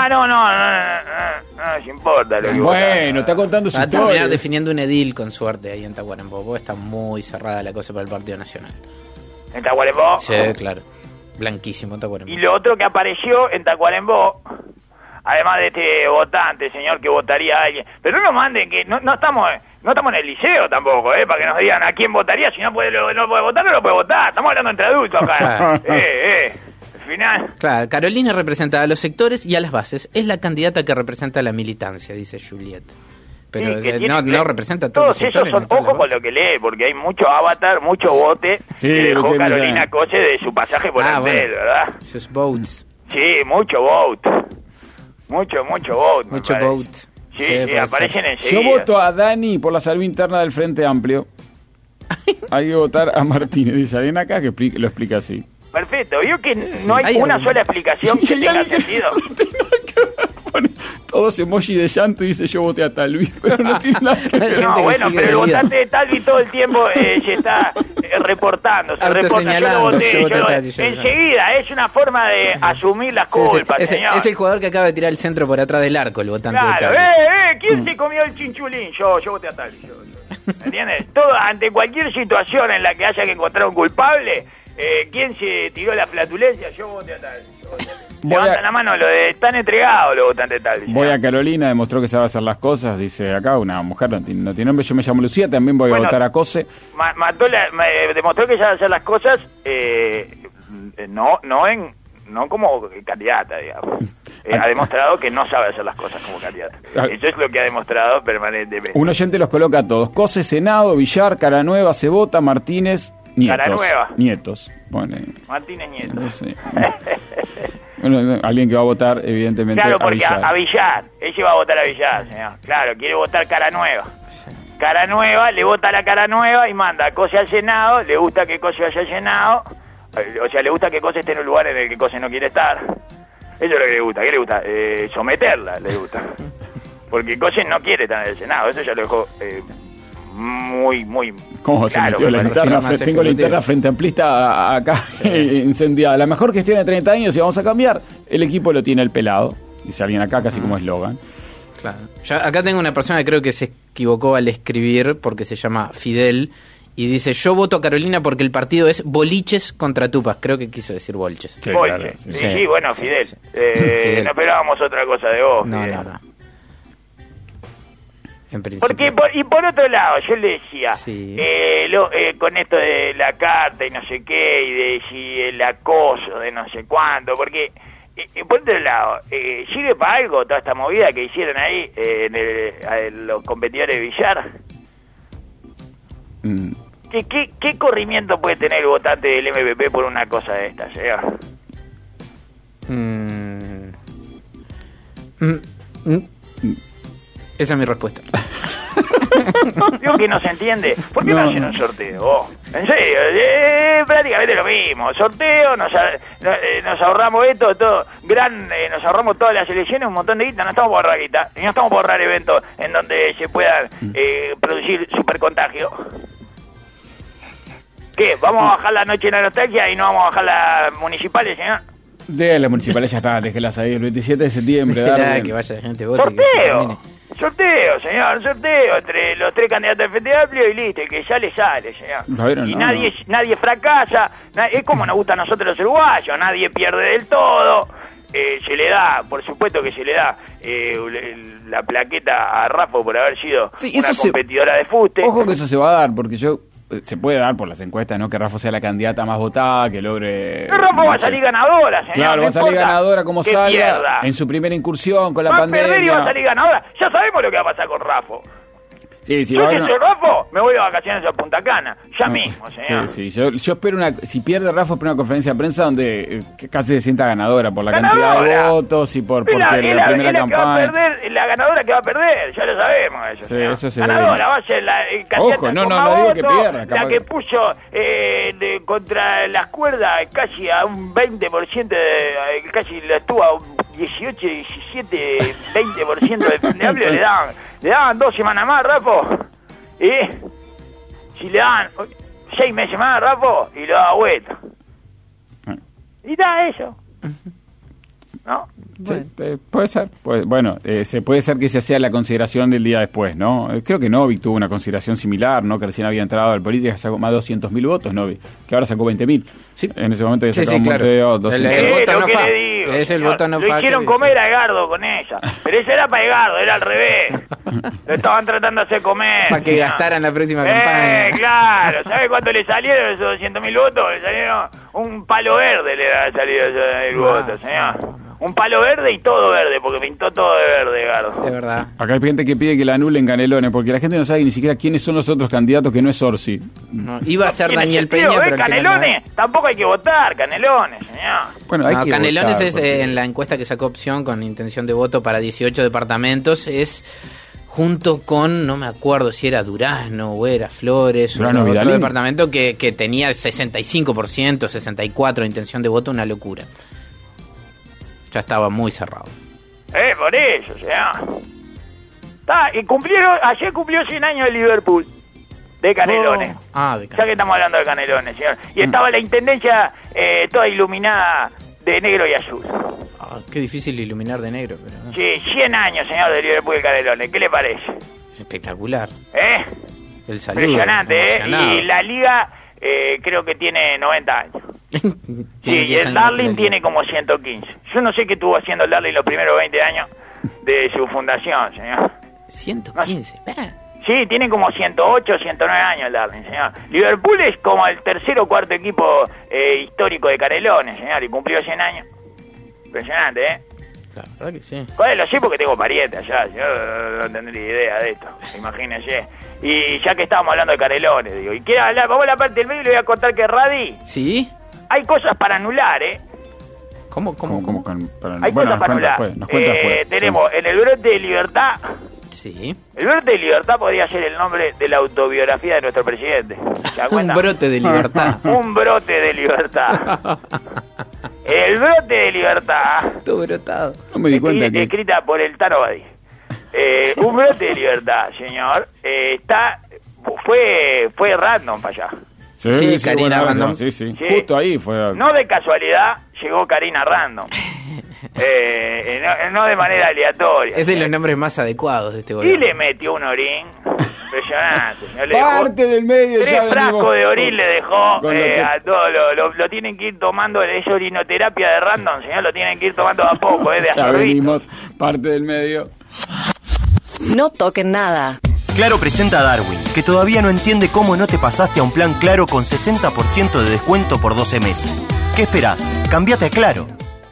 No importa. Bueno, está contando su historia. Va a terminar definiendo un edil con suerte ahí en Tacuarembó, porque está muy cerrada la cosa para el Partido Nacional. ¿En Tacuarembó? Sí, claro. Blanquísimo Tacuarembó. Y lo otro que apareció en Tacuarembó, además de este votante, señor, que votaría a alguien, pero no nos manden que no estamos en el liceo tampoco, para que nos digan a quién votaría. Si no puede votar, no lo puede votar. Estamos hablando entre adultos acá. Al final. Claro, Carolina representa a los sectores y a las bases. Es la candidata que representa a la militancia, dice Juliet. Pero sí, no representa a todos los sectores. Esos son, ojo con lo que lee, porque hay mucho avatar, mucho bote que dejó Carolina Cose de su pasaje por Antel, ¿verdad? Sus votes. Sí, mucho vote. Mucho vote. Mucho vote. Sí, aparecen enseguida. Yo voto a Dani por la salud interna del Frente Amplio. Hay que votar a Martínez. Dice alguien acá que lo explica así. Perfecto. Vio que no hay una sola explicación que tenga sentido. Todos emoji de llanto y dice yo voté a Talvi, pero no tiene nada que ver. No, bueno, pero el votante de Talvi todo el tiempo se está reportando. Se reporta, yo lo voté. Enseguida, es una forma de asumir las culpas, señor. Es el jugador que acaba de tirar el centro por atrás del arco, el votante de Talvi. Claro, ¿quién se comió el chinchulín? Yo voté a Talvi. ¿Me entiendes? Todo, ante cualquier situación en la que haya que encontrar un culpable, ¿quién se tiró la flatulencia? Yo voté a Talvi. Levantan la mano, están entregados los votantes de Talvi. Voy a Carolina, demostró que sabe hacer las cosas. Dice acá, una mujer no tiene nombre, yo me llamo Lucía, también voy a votar a Cose. Demostró que sabe hacer las cosas, no como candidata, digamos. Ha demostrado que no sabe hacer las cosas como candidata. Eso es lo que ha demostrado permanentemente. Un oyente los coloca a todos: Cose, Senado, Villar, Caranueva, Cebota, Martínez, Nietos. Caranueva. Nietos. Martínez Nietos. No sé. Bueno, alguien que va a votar, evidentemente, claro, porque a Villar. Ella va a votar a Villar, señor. Claro, quiere votar Caranueva. Caranueva, le vota a la Caranueva y manda a Cose al Senado. Le gusta que Cose vaya al Senado. O sea, le gusta que Cose esté en un lugar en el que Cose no quiere estar. Eso es lo que le gusta. ¿Qué le gusta? Someterla, le gusta. Porque Cose no quiere estar en el Senado. Eso ya lo dejó muy ¿Cómo claro, se metió la interna? Tengo la interna frente amplista acá incendiada. La mejor gestión de 30 años y vamos a cambiar. El equipo lo tiene el pelado. Dice alguien acá, casi como eslogan. Claro. Yo acá tengo una persona que creo que se equivocó al escribir porque se llama Fidel y dice: yo voto a Carolina porque el partido es Boliches contra Tupas. Creo que quiso decir Bolches. Sí, claro, sí, bueno, Fidel. Fidel. No esperábamos otra cosa de vos. No. en principio. Porque y por otro lado, yo le decía, Sí. con esto de la carta y no sé qué, y de si el acoso de no sé cuánto, porque por otro lado, ¿sirve para algo toda esta movida que hicieron ahí los competidores de billar? ¿Qué corrimiento puede tener el votante del MPP por una cosa de esta, señor? Esa es mi respuesta. Digo que no se entiende. ¿Por qué no hacen un sorteo? vos? En serio, prácticamente lo mismo. Sorteo, nos ahorramos esto, todo nos ahorramos todas las elecciones, un montón de guita. No estamos por ahorrar guita, no estamos por ahorrar eventos en donde se puedan producir supercontagio. ¿Qué? ¿Vamos a bajar la noche de la nostalgia y no vamos a bajar las municipales, señor? De las municipales ya está, déjelas ahí el 27 de septiembre. Déjela que vaya gente vote. Sorteo, señor, sorteo entre los 3 candidatos del Frente Amplio y listo, el que sale, señor. Y nadie fracasa, es como nos gusta a nosotros los uruguayos, nadie pierde del todo, se le da, por supuesto que se le da la plaqueta a Raffo por haber sido una competidora de fuste. Ojo que eso se va a dar, porque se puede dar por las encuestas, ¿no? Que Raffo sea la candidata más votada, que logre... Pero Raffo va a salir ganadora, señor. Claro, va a salir ganadora como salga en su primera incursión con la pandemia. Va a perder y va a salir ganadora. Ya sabemos lo que va a pasar con Raffo. Sí, yo si soy Raffo, me voy de vacaciones a Punta Cana, ya mismo, señor. Sí. Yo espero si pierde Raffo, espero una conferencia de prensa donde casi se sienta ganadora por la cantidad de votos y porque la primera campaña. La ganadora que va a perder, ya lo sabemos eso. Sí, eso se ganadora va a ser la candidata. Ojo, no digo que pierda. La que puso contra las cuerdas casi a un 20%, casi la estuvo a un 18, 17, 20% del Frente Amplio, le daban 2 semanas más, Raffo. Y si le dan 6 meses más, Raffo, y lo da vuelta. Y da eso. ¿No? Sí, puede ser. Se puede ser que esa sea la consideración del día después, ¿no? Creo que Novik tuvo una consideración similar, ¿no? Que recién había entrado al política, sacó más de 200.000 votos, Novik, que ahora sacó 20.000. Sí. En ese momento había sacado un monteo, 200.000. El voto no fa. Es el voto no fa. Lo hicieron comer a Edgardo con ella. Pero ese era para Edgardo, era al revés. Lo estaban tratando de hacer comer. Para que gastaran la próxima campaña. Claro. ¿Sabe cuánto le salieron esos 200.000 votos? Le salieron un palo verde, le ha salido el voto, señor. Un palo verde y todo verde, porque pintó todo de verde, Edgardo. De verdad. Acá hay gente que pide que la anulen Canelones, porque la gente no sabe ni siquiera quiénes son los otros candidatos que no es Orsi. No, iba a ser Daniel Peña, pero Canelones, no. Tampoco hay que votar, Canelones, señor. Bueno, hay que Canelones votar, es en la encuesta que sacó Opción con intención de voto para 18 departamentos, es junto con, no me acuerdo si era Durazno o era Flores, Durazno, otro Vidalín. departamento que tenía 65%, 64% de intención de voto, una locura. Ya estaba muy cerrado. Por eso, señor. Ayer cumplió 100 años de Liverpool, de Canelones. Ya que estamos hablando de Canelones, señor. Y estaba la intendencia toda iluminada de negro y azul. Qué difícil iluminar de negro, pero no. Sí, 100 años, señor, de Liverpool de Canelones. ¿Qué le parece? Espectacular. El saludo. Impresionante, Y la liga creo que tiene 90 años. Sí, y el Darling tiene como 115. Yo no sé qué estuvo haciendo el Darling los primeros 20 años de su fundación, señor. 115, Sí, tiene como 108, 109 años el Darling, señor. Liverpool es como el tercer o cuarto equipo histórico de Canelones, señor, y cumplió 100 años. Impresionante, La verdad que sí. Lo sé porque tengo parientes allá, yo no tendría idea de esto, imagínese. Y ya que estábamos hablando de Canelones, digo, y quiere hablar, vamos a la parte del medio y le voy a contar que Radi... ¿Sí? Hay cosas para anular, ¿Cómo? Hay cosas para anular. Tenemos en el brote de libertad. Sí. El brote de libertad podría ser el nombre de la autobiografía de nuestro presidente. Un brote de libertad. Un brote de libertad. El brote de libertad. Todo brotado. No me di cuenta que... Escrita por el Tano Badí. Un brote de libertad, señor. Fue random para allá. Sí, Karina Random. Sí. Justo ahí fue. No de casualidad llegó Karina Random. No de manera aleatoria. Es de los nombres más adecuados de este gobierno. Y le metió un orín impresionante. Parte del medio. 3 frascos de orín le dejó a todos. Lo tienen que ir tomando, es orinoterapia de Random, señor. Lo tienen que ir tomando a poco, de ya absorbito. venimos, parte del medio. No toquen nada. Claro presenta a Darwin, que todavía no entiende cómo no te pasaste a un plan Claro con 60% de descuento por 12 meses. ¿Qué esperás? Cambiate a Claro.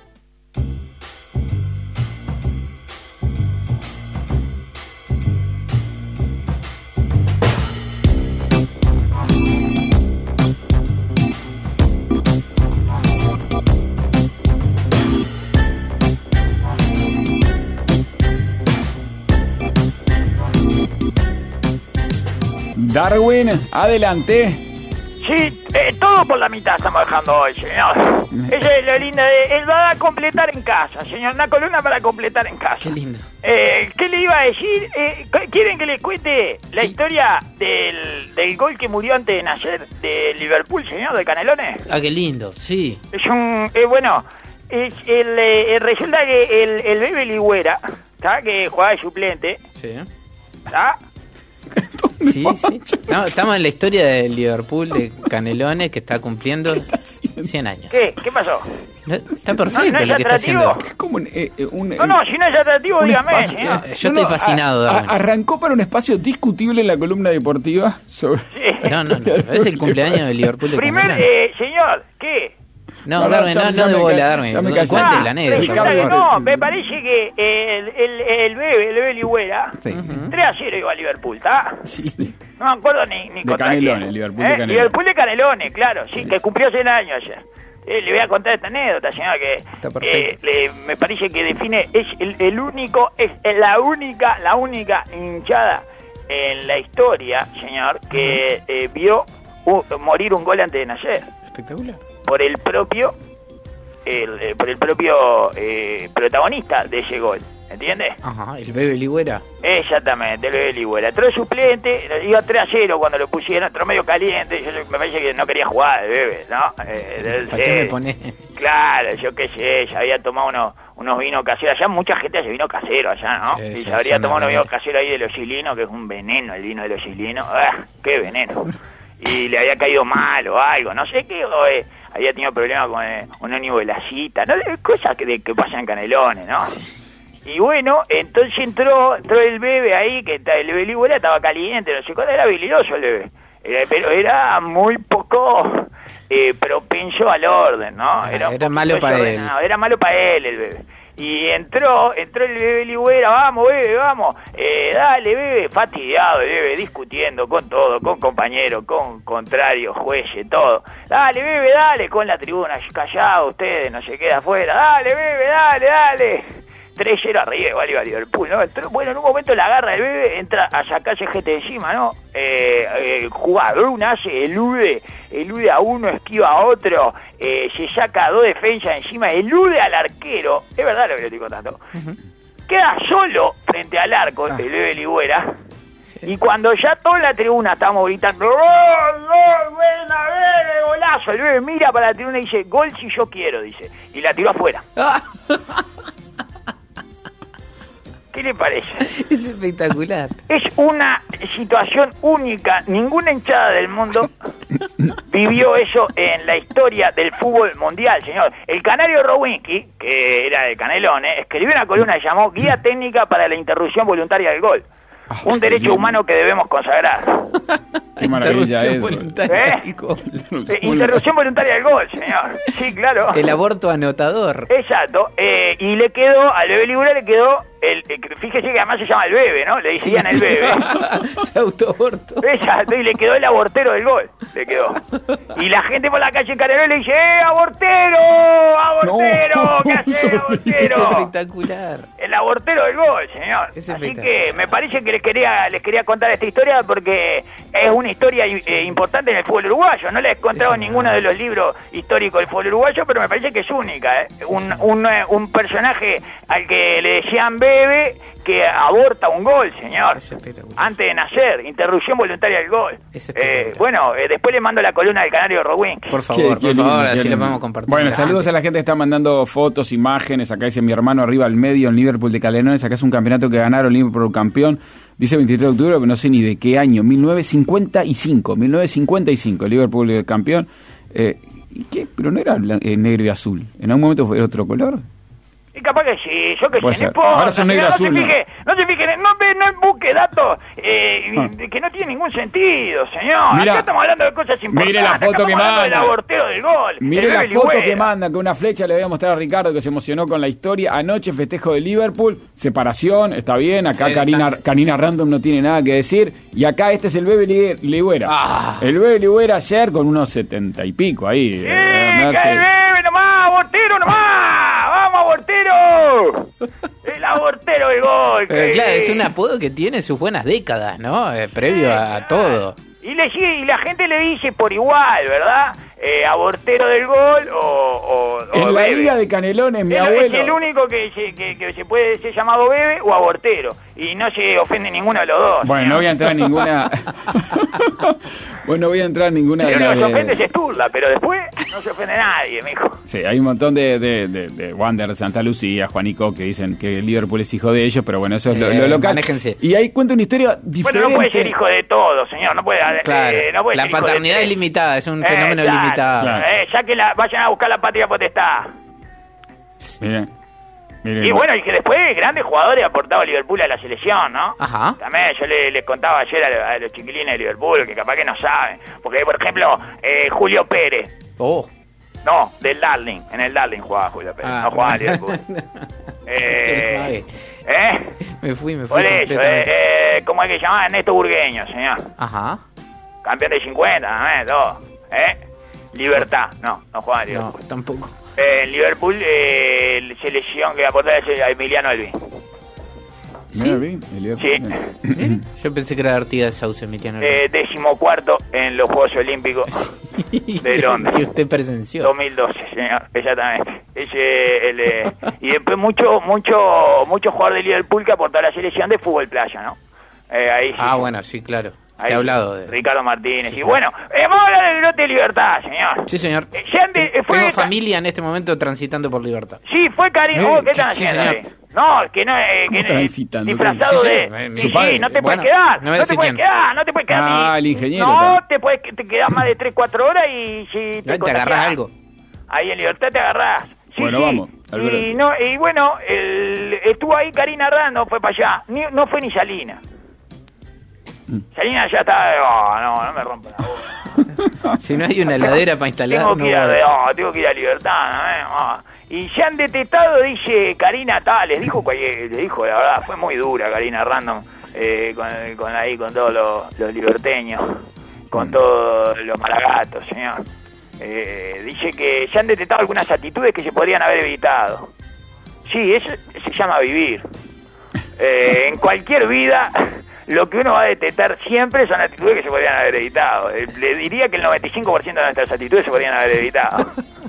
Darwin, adelante. Sí, todo por la mitad estamos dejando hoy, señor. Eso es lo lindo de... va a completar en casa, señor. Una columna para completar en casa. Qué lindo. ¿Qué le iba a decir? ¿Quieren que les cuente la historia del gol que murió antes de nacer de Liverpool, señor, de Canelones? Ah, qué lindo, sí. Es un... bueno, resulta que el Bebe Ligüera, ¿está? Que jugaba de suplente. Sí. ¿Está? Sí, sí. No, estamos en la historia del Liverpool de Canelones que está cumpliendo 100 años. ¿Qué pasó? Está perfecto ¿No es lo que está haciendo. Es como no, si no es atractivo, dígame, señor. Yo estoy fascinado, Darwin. Arrancó para un espacio discutible en la columna deportiva sobre... No, es el cumpleaños del Liverpool de Canelones. Señor, ¿qué? No, Darwin, no de bola, Darwin. Cuente la anécdota. No, me parece que el Bebe Ligüera 3-0 iba a Liverpool, ¿está? Sí. No me acuerdo ni de Canelones, Liverpool de Canelones. Liverpool de Canelones, claro, sí, que cumplió 100 años ayer. Le voy a contar esta anécdota, señora, que me parece que define, es la única hinchada en la historia, señor, que vio morir un gol antes de nacer. Espectacular. Por el propio protagonista de ese gol, ¿entiendes? Ajá, el Bebe Ligüera. Exactamente, el Bebe Ligüera. Entró suplente, iba 3-0 cuando lo pusieron, entró medio caliente, me parece que no quería jugar el Bebe, ¿no? ¿Para qué me pone? Claro, yo qué sé, ya había tomado unos vinos caseros, allá mucha gente hace vino casero allá, ¿no? Sí, se habría tomado unos vinos caseros ahí de los Gilinos, que es un veneno el vino de los Gilinos, ¡qué veneno! Y le había caído mal o algo, no sé qué, había tenido problemas con un ónibus de la cita, ¿no? Cosas que pasan en Canelones, ¿no? Y bueno, entonces entró el Bebe ahí, que el Bebe Ligüera estaba caliente, no sé cuál, era habilidoso el Bebe, pero era muy poco propenso al orden, ¿no? Era malo para él. Era malo para él el Bebe. Y entró el Bebe Ligüera, vamos, Bebe, vamos, dale, Bebe, fastidiado, Bebe, discutiendo con todo, con compañeros, con contrarios, jueces, todo. Dale, Bebe, dale, con la tribuna, callado ustedes, no se queda afuera, dale, Bebe, dale. 3-0 arriba, igual iba a Liverpool, ¿no? Bueno, en un momento la agarra el Bebe, entra a sacarse gente de encima, ¿no? Jugador, elude a uno, esquiva a otro, se saca a 2 defensas encima, elude al arquero, es verdad lo que le estoy contando. Queda solo frente al arco el Bebe Ligüera, y cuando ya toda la tribuna estamos gritando ¡Gol, buena, Bebe, golazo! El Bebe mira para la tribuna y dice, gol si yo quiero, dice, y la tiró afuera. ¿Qué le parece? Es espectacular. Es una situación única. Ninguna hinchada del mundo vivió eso en la historia del fútbol mundial, señor. El canario Rowinski, que era de Canelones, escribió una columna que llamó Guía Técnica para la Interrupción Voluntaria del Gol. Un derecho humano que debemos consagrar. Qué maravilla eso. Interrupción voluntaria del gol, señor. Sí, claro. El aborto anotador. Exacto. Y le quedó, al Bebe Ligüera le quedó, fíjese que además se llama el Bebe, ¿no? Le decían el Bebe. Se autoabortó. Exacto, y le quedó el abortero del gol. Le quedó. Y la gente por la calle en Canelones le dice, abortero! ¡Abortero! ¿Qué haces, abortero? Es espectacular. El abortero del gol, señor. Así que me parece que les quería contar esta historia porque es una historia importante en el fútbol uruguayo. No la he encontrado en ninguno de los libros históricos del fútbol uruguayo, pero me parece que es única, ¿eh? Un personaje al que le decían Bebe que aborta un gol, señor, antes de nacer, interrupción voluntaria del gol. Bueno, después le mando la columna del canario Rowinski. Por favor, así lo podemos compartir. Bueno, saludos a la gente que está mandando fotos, imágenes. Acá dice mi hermano arriba al medio, en Liverpool de Canelones. Acá es un campeonato que ganaron, Liverpool campeón. Dice 23 de octubre, pero no sé ni de qué año. 1955, Liverpool campeón. ¿Y qué? Pero no era negro y azul. ¿En algún momento fue otro color? Y capaz que sí, yo que Puede sé, no ser. importa. Ahora son negro azul, no se fije, no busque datos que no tienen ningún sentido, señor. Mirá. Acá estamos hablando de cosas importantes. Mire la foto que Estamos hablando del manda. aborteo del gol. Mire el la Bebe foto Ligüera. que manda, con una flecha le voy a mostrar a Ricardo que se emocionó con la historia. Anoche festejo de Liverpool, separación, está bien. Acá Sí, Karina Random no tiene nada que decir. Y acá este es el Bebe Ligüera. El Bebe Ligüera ayer con unos 70 y pico ahí. ¡Sí, que el Bebe nomás, abortero nomás! ¡Vamos, abortero! El abortero del gol. Pero claro, es un apodo que tiene sus buenas décadas, ¿no? Previo a todo. Y la gente le dice por igual, ¿verdad? Abortero del gol o En la Bebe. Liga de Canelones, mi Es abuelo. el único que se puede ser llamado Bebe o abortero. Y no se ofende ninguno de los dos. Bueno, no voy a entrar en ninguna. Bueno, no voy a entrar en ninguna de El único que se las. ofende es Sturla, pero después no se ofende nadie, mijo. Sí, hay un montón de Wander, Santa Lucía, Juanico, que dicen que el Liverpool es hijo de ellos, pero bueno, eso es lo local. Manéjense. Y ahí cuenta una historia diferente. Bueno, no puede ser hijo de todo, señor. No puede, Claro, no puede la ser hijo paternidad de es limitada, es un fenómeno exacto. limitado. Claro. Ya que vayan a buscar la patria potestad. Miren. Y bueno, y que después grandes jugadores aportado a Liverpool a la selección, ¿no? Ajá. También yo les contaba ayer a los chiquilines de Liverpool, que capaz que no saben. Porque, por ejemplo, Julio Pérez. Oh. No, del Darling. En el Darling jugaba Julio Pérez. No jugaba en Liverpool. Me fui. Por eso, completamente. ¿cómo es que se llama? Ernesto Burgueño, señor. Ajá. Campeón de 50, todo. Libertad. No jugaba en Liverpool. No, tampoco. Liverpool, selección que aportaba a Emiliano Elvin. ¿Sí? Sí. Yo pensé que era Artigas Sauce, Emiliano. 14º en los Juegos Olímpicos de Londres. Que usted presenció. 2012, señor, exactamente. Y después mucho jugador de Liverpool que aportó a la selección de fútbol playa, ¿no? Ahí sí. Bueno, sí, claro. Ahí Te he hablado de... Ricardo Martínez. Sí, y bueno, vamos a hablar del lote de Libertad, señor. Sí, señor. Fue Tengo familia en este momento transitando por Libertad. Sí, fue Karina. ¿Qué están haciendo ahí? No, que no transitando? disfrazado Sí, de... su padre. no te Bueno, puedes quedar. no me No te puedes decían. quedar, no te puedes quedar. Ah, el ingeniero. No, te quedas más de 3-4 horas y si ¿Te contagias, agarrás algo? Ahí en Libertad te agarrás. Sí, Bueno, sí. vamos, Alberto. Y bueno, estuvo ahí Karina Rando, fue para allá. No fue ni Salina. Salina ya estaba... No me rompa la boca. Si no hay una heladera para instalar, Tengo no que ir va. tengo que ir a Libertad. Y se han detectado, dice Karina les dijo la verdad, fue muy dura Karina Random, con todos los liberteños, con todos los malagatos, señor. Dice que se han detectado algunas actitudes que se podrían haber evitado. Sí, eso se llama vivir. En cualquier vida, lo que uno va a detectar siempre son actitudes que se podrían haber evitado. Le diría que el 95% de nuestras actitudes se podrían haber evitado.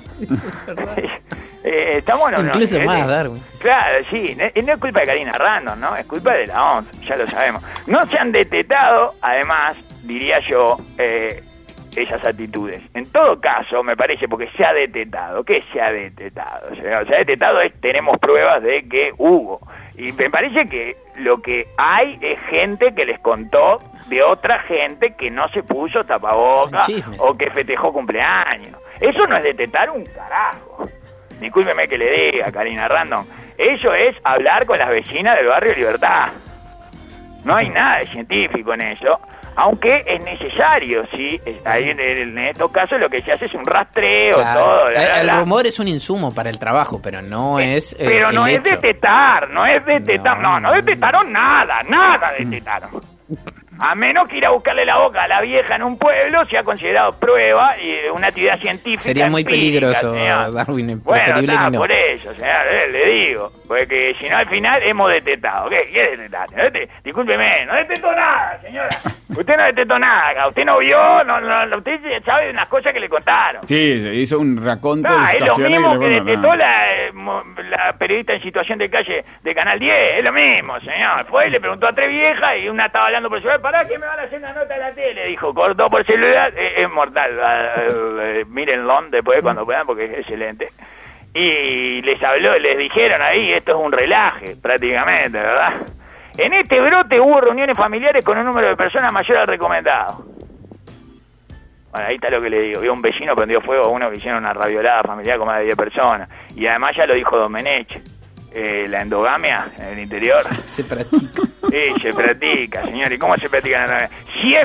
Estamos Incluso más, Darwin. Claro, sí, no es culpa de Karina Random, ¿no? Es culpa de la OMS, ya lo sabemos. No se han detectado, además, diría yo, esas actitudes. En todo caso, me parece, porque se ha detectado. ¿Qué se ha detectado? Se ha detectado, tenemos pruebas de que hubo. Y me parece que lo que hay es gente que les contó de otra gente que no se puso tapabocas o que festejó cumpleaños. Eso no es detectar un carajo. Discúlpeme que le diga, Karina Random. Eso es hablar con las vecinas del barrio Libertad. No hay nada de científico en eso. Aunque es necesario, sí. Ahí en estos casos lo que se hace es un rastreo, Claro. todo. El rumor es un insumo para el trabajo, pero no es. Pero no el es hecho. detectar, no detectaron nada detectaron. A menos que ir a buscarle la boca a la vieja en un pueblo sea considerado prueba y una actividad científica. Sería muy empírica, peligroso, señor. Darwin. Bueno, Preferible está, que no. por eso, señor, le digo. Porque si no, al final hemos detectado. ¿Qué detectar? Discúlpeme, no detectó nada, señora. Usted no detectó nada, usted no vio, usted sabe de unas cosas que le contaron. Sí, se hizo un raconto de Es lo situaciones mismo que bueno, detectó la periodista en situación de calle de Canal 10, es lo mismo, señor. Fue y le preguntó a 3 viejas y una estaba hablando por celular, ¿para qué me van a hacer una nota en la tele? Dijo, cortó por celular, es mortal. Mírenlo después cuando puedan porque es excelente. Y les dijeron ahí, esto es un relaje prácticamente, ¿verdad? En este brote hubo reuniones familiares con un número de personas mayor al recomendado. Bueno, ahí está lo que le digo. Vio un vecino prendió fuego a uno que hicieron una raviolada familiar con más de 10 personas. Y además ya lo dijo Domenech. la endogamia en el interior? Se practica. Sí, se practica, señor. ¿Y cómo se practica la endogamia?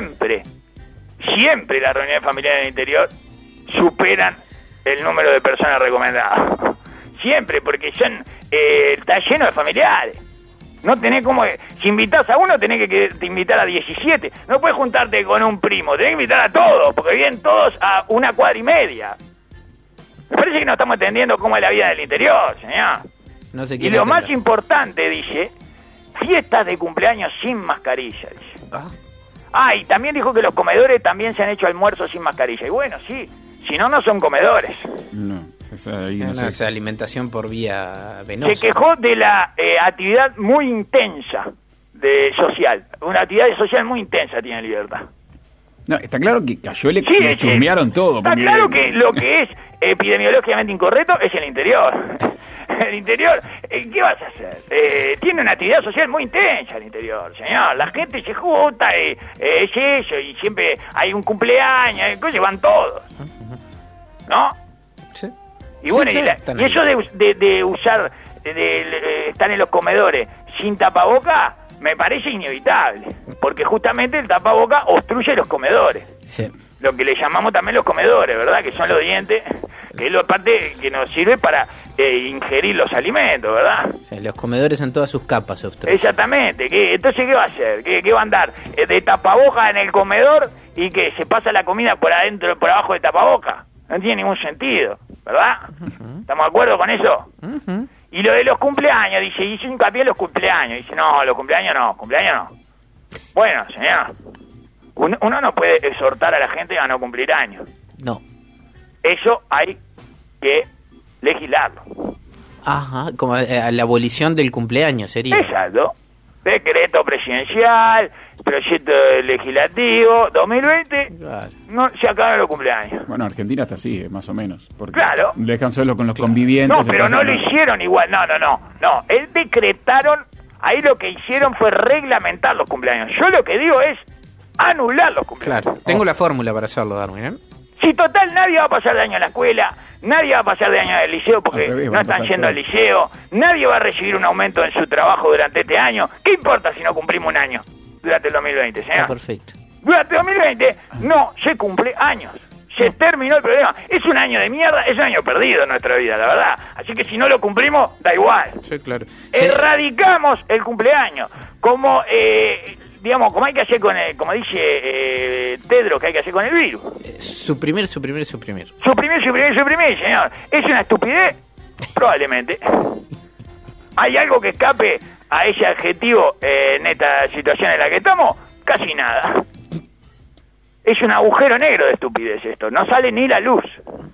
Siempre las reuniones familiares en el interior superan el número de personas recomendadas. Siempre, porque está lleno de familiares. No tenés como... Si invitás a uno, tenés que invitar a 17. No puedes juntarte con un primo, tenés que invitar a todos, porque viven todos a 1,5 cuadras. Me parece que no estamos entendiendo cómo es la vida del interior, señor. No se y quiere lo entender. más importante, dice, fiestas de cumpleaños sin mascarilla, dice. Y también dijo que los comedores también se han hecho almuerzos sin mascarilla. Y bueno, sí, si no, no son comedores. No, ahí No, no sé. es alimentación por vía venosa. Se quejó de la actividad muy intensa social. Una actividad social muy intensa tiene Libertad. No, está claro que cayó, le Sí, chusmearon todo. Está porque- claro que lo que es epidemiológicamente incorrecto es el interior. El interior, ¿qué vas a hacer? Tiene una actividad social muy intensa el interior, señor. La gente se junta, es eso, y siempre hay un cumpleaños, y van todos. ¿No? Sí. Y bueno, Sí, y, claro, están ahí. eso de usar, de estar en los comedores sin tapaboca, me parece inevitable. Porque justamente el tapaboca obstruye los comedores. Sí. Lo que le llamamos también los comedores, ¿verdad? Que son los dientes, que es la parte que nos sirve para ingerir los alimentos, ¿verdad? O sea, los comedores en todas sus capas se obstruyen. Exactamente. Entonces, ¿qué va a hacer? ¿Qué va a andar? ¿De tapaboca en el comedor y que se pasa la comida por adentro, por abajo del tapaboca? No tiene ningún sentido, ¿verdad? ¿Estamos de acuerdo con eso? Y lo de los cumpleaños, dice, hizo hincapié en los cumpleaños. Dice, no, los cumpleaños no. Bueno, señor, uno no puede exhortar a la gente a no cumplir años. No. Eso hay que legislarlo. Ajá, como la abolición del cumpleaños sería. Exacto. Decreto presidencial, proyecto legislativo, 2020, Claro. no se acaban los cumpleaños. Bueno, Argentina está así, más o menos. Porque Claro. dejan solo con los convivientes. No, se pero pasan no lo a- hicieron igual, no. Decretaron, ahí lo que hicieron fue reglamentar los cumpleaños. Yo lo que digo es anular los cumpleaños. Claro, tengo la fórmula para hacerlo, Darwin, ¿eh? Si total nadie va a pasar de año en la escuela, nadie va a pasar de año en el liceo porque Al revés, no van a están pasar yendo al todos. liceo, nadie va a recibir un aumento en su trabajo durante este año. ¿Qué importa si no cumplimos un año durante el 2020, señor? Está perfecto. Durante el 2020 no se cumple años. Se terminó el problema. Es un año de mierda, es un año perdido en nuestra vida, la verdad. Así que si no lo cumplimos, da igual. Sí, claro. Erradicamos el cumpleaños. Como, digamos, como hay que hacer con el, como dice Tedros, que hay que hacer con el virus. Suprimir. Suprimir, señor. ¿Es una estupidez? Probablemente. ¿Hay algo que escape a ese adjetivo en esta situación en la que estamos? Casi nada. Es un agujero negro de estupidez esto. No sale ni la luz.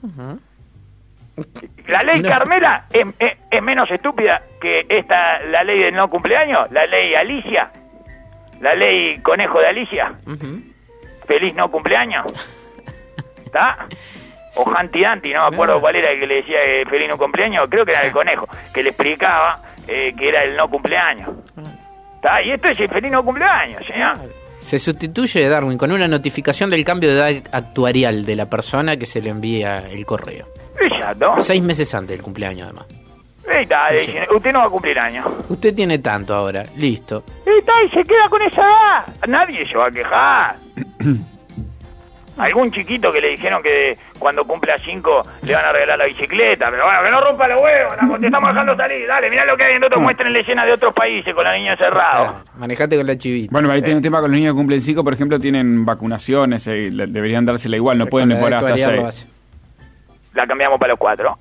La ley No. Carmela es menos estúpida que la ley del no cumpleaños, la ley Alicia, la ley Conejo de Alicia. Feliz no cumpleaños. ¿Está? O Hanti Danti, no me acuerdo cuál era el que le decía feliz no cumpleaños, creo que era el conejo, que le explicaba que era el no cumpleaños. ¿Está? Y esto es el feliz no cumpleaños, señor. Se sustituye, Darwin, con una notificación del cambio de edad actuarial de la persona que se le envía el correo. Exacto. 6 meses antes del cumpleaños, además. Ahí está, le dicen, usted no va a cumplir años. Usted tiene tanto ahora, listo. Ahí está, y se queda con esa edad. Nadie se va a quejar. Algún chiquito que le dijeron que cuando cumpla 5 le van a regalar la bicicleta. Pero bueno, que no rompa los huevos, te estamos dejando salir. Dale, mirá lo que hay en otros, muestren la escena de otros países con los niños cerrados. Manejate con la chivita. Bueno, ahí tiene un tema con los niños que cumplen 5, por ejemplo, tienen vacunaciones, deberían dársela igual, no pueden poner hasta 6. La cambiamos para los 4.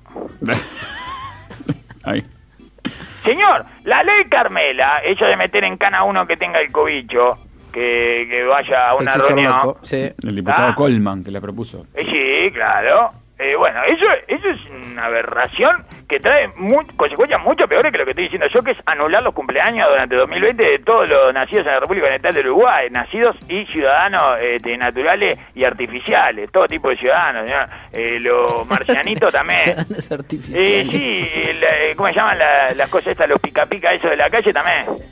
Ahí. Señor, la ley Carmela, eso de meter en cana a uno que tenga el cobicho, que vaya a una reunión. El diputado Colman que le propuso. Sí, claro. Bueno, eso es una aberración que trae consecuencias mucho peores que lo que estoy diciendo yo, que es anular los cumpleaños durante 2020 de todos los nacidos en la República Oriental del Uruguay, nacidos y ciudadanos naturales y artificiales, todo tipo de ciudadanos, ¿no? Los marcianitos también. Ciudadanos artificiales. Sí, ¿cómo se llaman las cosas estas, los pica pica, eso de la calle también?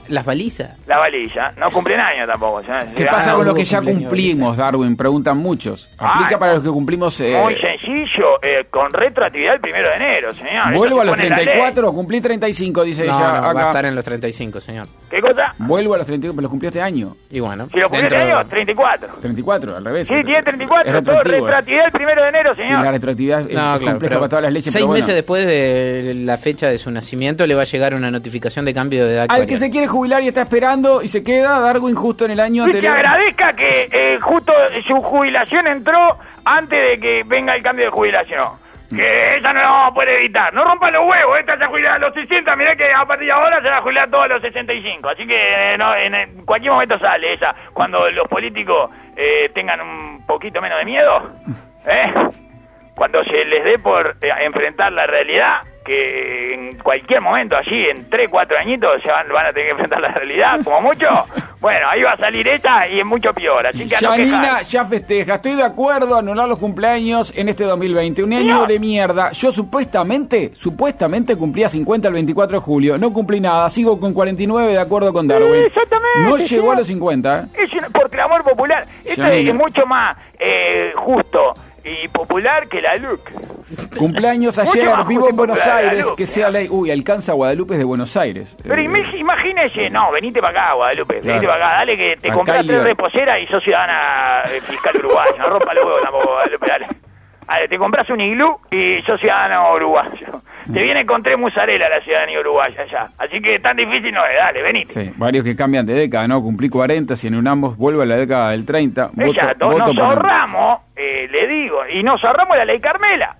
Las balizas. La baliza. No cumplen años tampoco. ¿Qué pasa con los que ya cumplimos, Darwin? Preguntan muchos. ¿Aplica para los que cumplimos? Muy sencillo, con retroactividad el 1 de enero, señor. ¿Vuelvo a los 34? Cumplí 35, dice ella acá. Va a estar en los 35, señor. ¿Qué cosa? Vuelvo a los 35, pero los cumplí este año. Y bueno. Si lo cumplí este año, 34. 34, al revés. Sí, tiene 34, todo retroactividad el 1 de enero, señor. Sí, la retroactividad es compleja para todas las leyes. 6 meses después de la fecha de su nacimiento le va a llegar una notificación de cambio de edad. Al que se quiere jubilar y está esperando y se queda, Darwin, justo en el año anterior. Y que agradezca que justo su jubilación entró antes de que venga el cambio de jubilación. Que esa no la vamos a poder evitar. No rompan los huevos, esta se jubilará a los 60, mirá que a partir de ahora se va a jubilar todos a los 65. Así que en cualquier momento sale esa. Cuando los políticos tengan un poquito menos de miedo, cuando se les dé por enfrentar la realidad, que en cualquier momento allí, en 3, 4 añitos, se van a tener que enfrentar la realidad, como mucho. Bueno, ahí va a salir esta y es mucho peor. Así que Janina ya festeja. Estoy de acuerdo a anular los cumpleaños en este 2020. Un año de mierda. Yo supuestamente cumplía 50 el 24 de julio. No cumplí nada. Sigo con 49 de acuerdo con Darwin. Exactamente. No llegó a los 50. Es por clamor popular. Esto es mucho más justo y popular que la LUC. Cumpleaños ayer, vivo en Buenos Aires, que sea ley. Uy, alcanza Guadalupe de Buenos Aires. Pero imagínese, no, venite para acá, Guadalupe, venite para acá, dale que te compras 3 reposeras y sos ciudadana fiscal uruguayo, no rompa los huevos tampoco, Guadalupe, dale, te compras un iglú y sos ciudadano uruguayo. Te viene con 3 mozzarella la ciudadanía uruguaya ya, así que tan difícil no es, dale, venite. Sí, varios que cambian de década, ¿no? Cumplí 40, si en un ambos vuelvo a la década del 30. Exacto, nos ahorramos, le digo, y nos ahorramos la ley Carmela.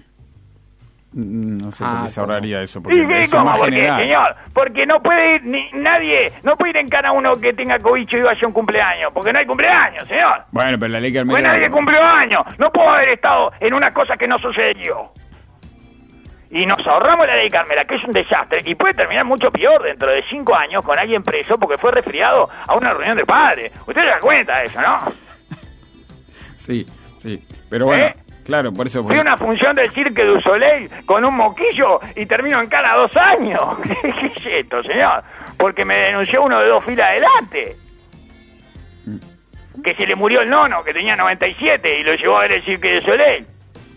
No sé por qué se ahorraría eso. Porque ¿Y cómo? ¿Por qué, señor? Porque no puede ir nadie, no puede ir en cana uno que tenga cobicho y vaya a un cumpleaños, porque no hay cumpleaños, señor. Bueno, pero la ley Carmela... Pues nadie cumplió años, no puedo haber estado en una cosa que no sucedió. Y nos ahorramos la ley Carmela, que es un desastre, y puede terminar mucho peor dentro de 5 años con alguien preso porque fue resfriado a una reunión de padres. Usted se da cuenta de eso, ¿no? Sí, pero bueno... Claro, por eso... Fui a una función del Cirque du Soleil con un moquillo y termino en cana 2 años. ¿Qué es esto, señor? Porque me denunció uno de 2 filas adelante. Que se le murió el nono, que tenía 97, y lo llevó a ver el Cirque du Soleil.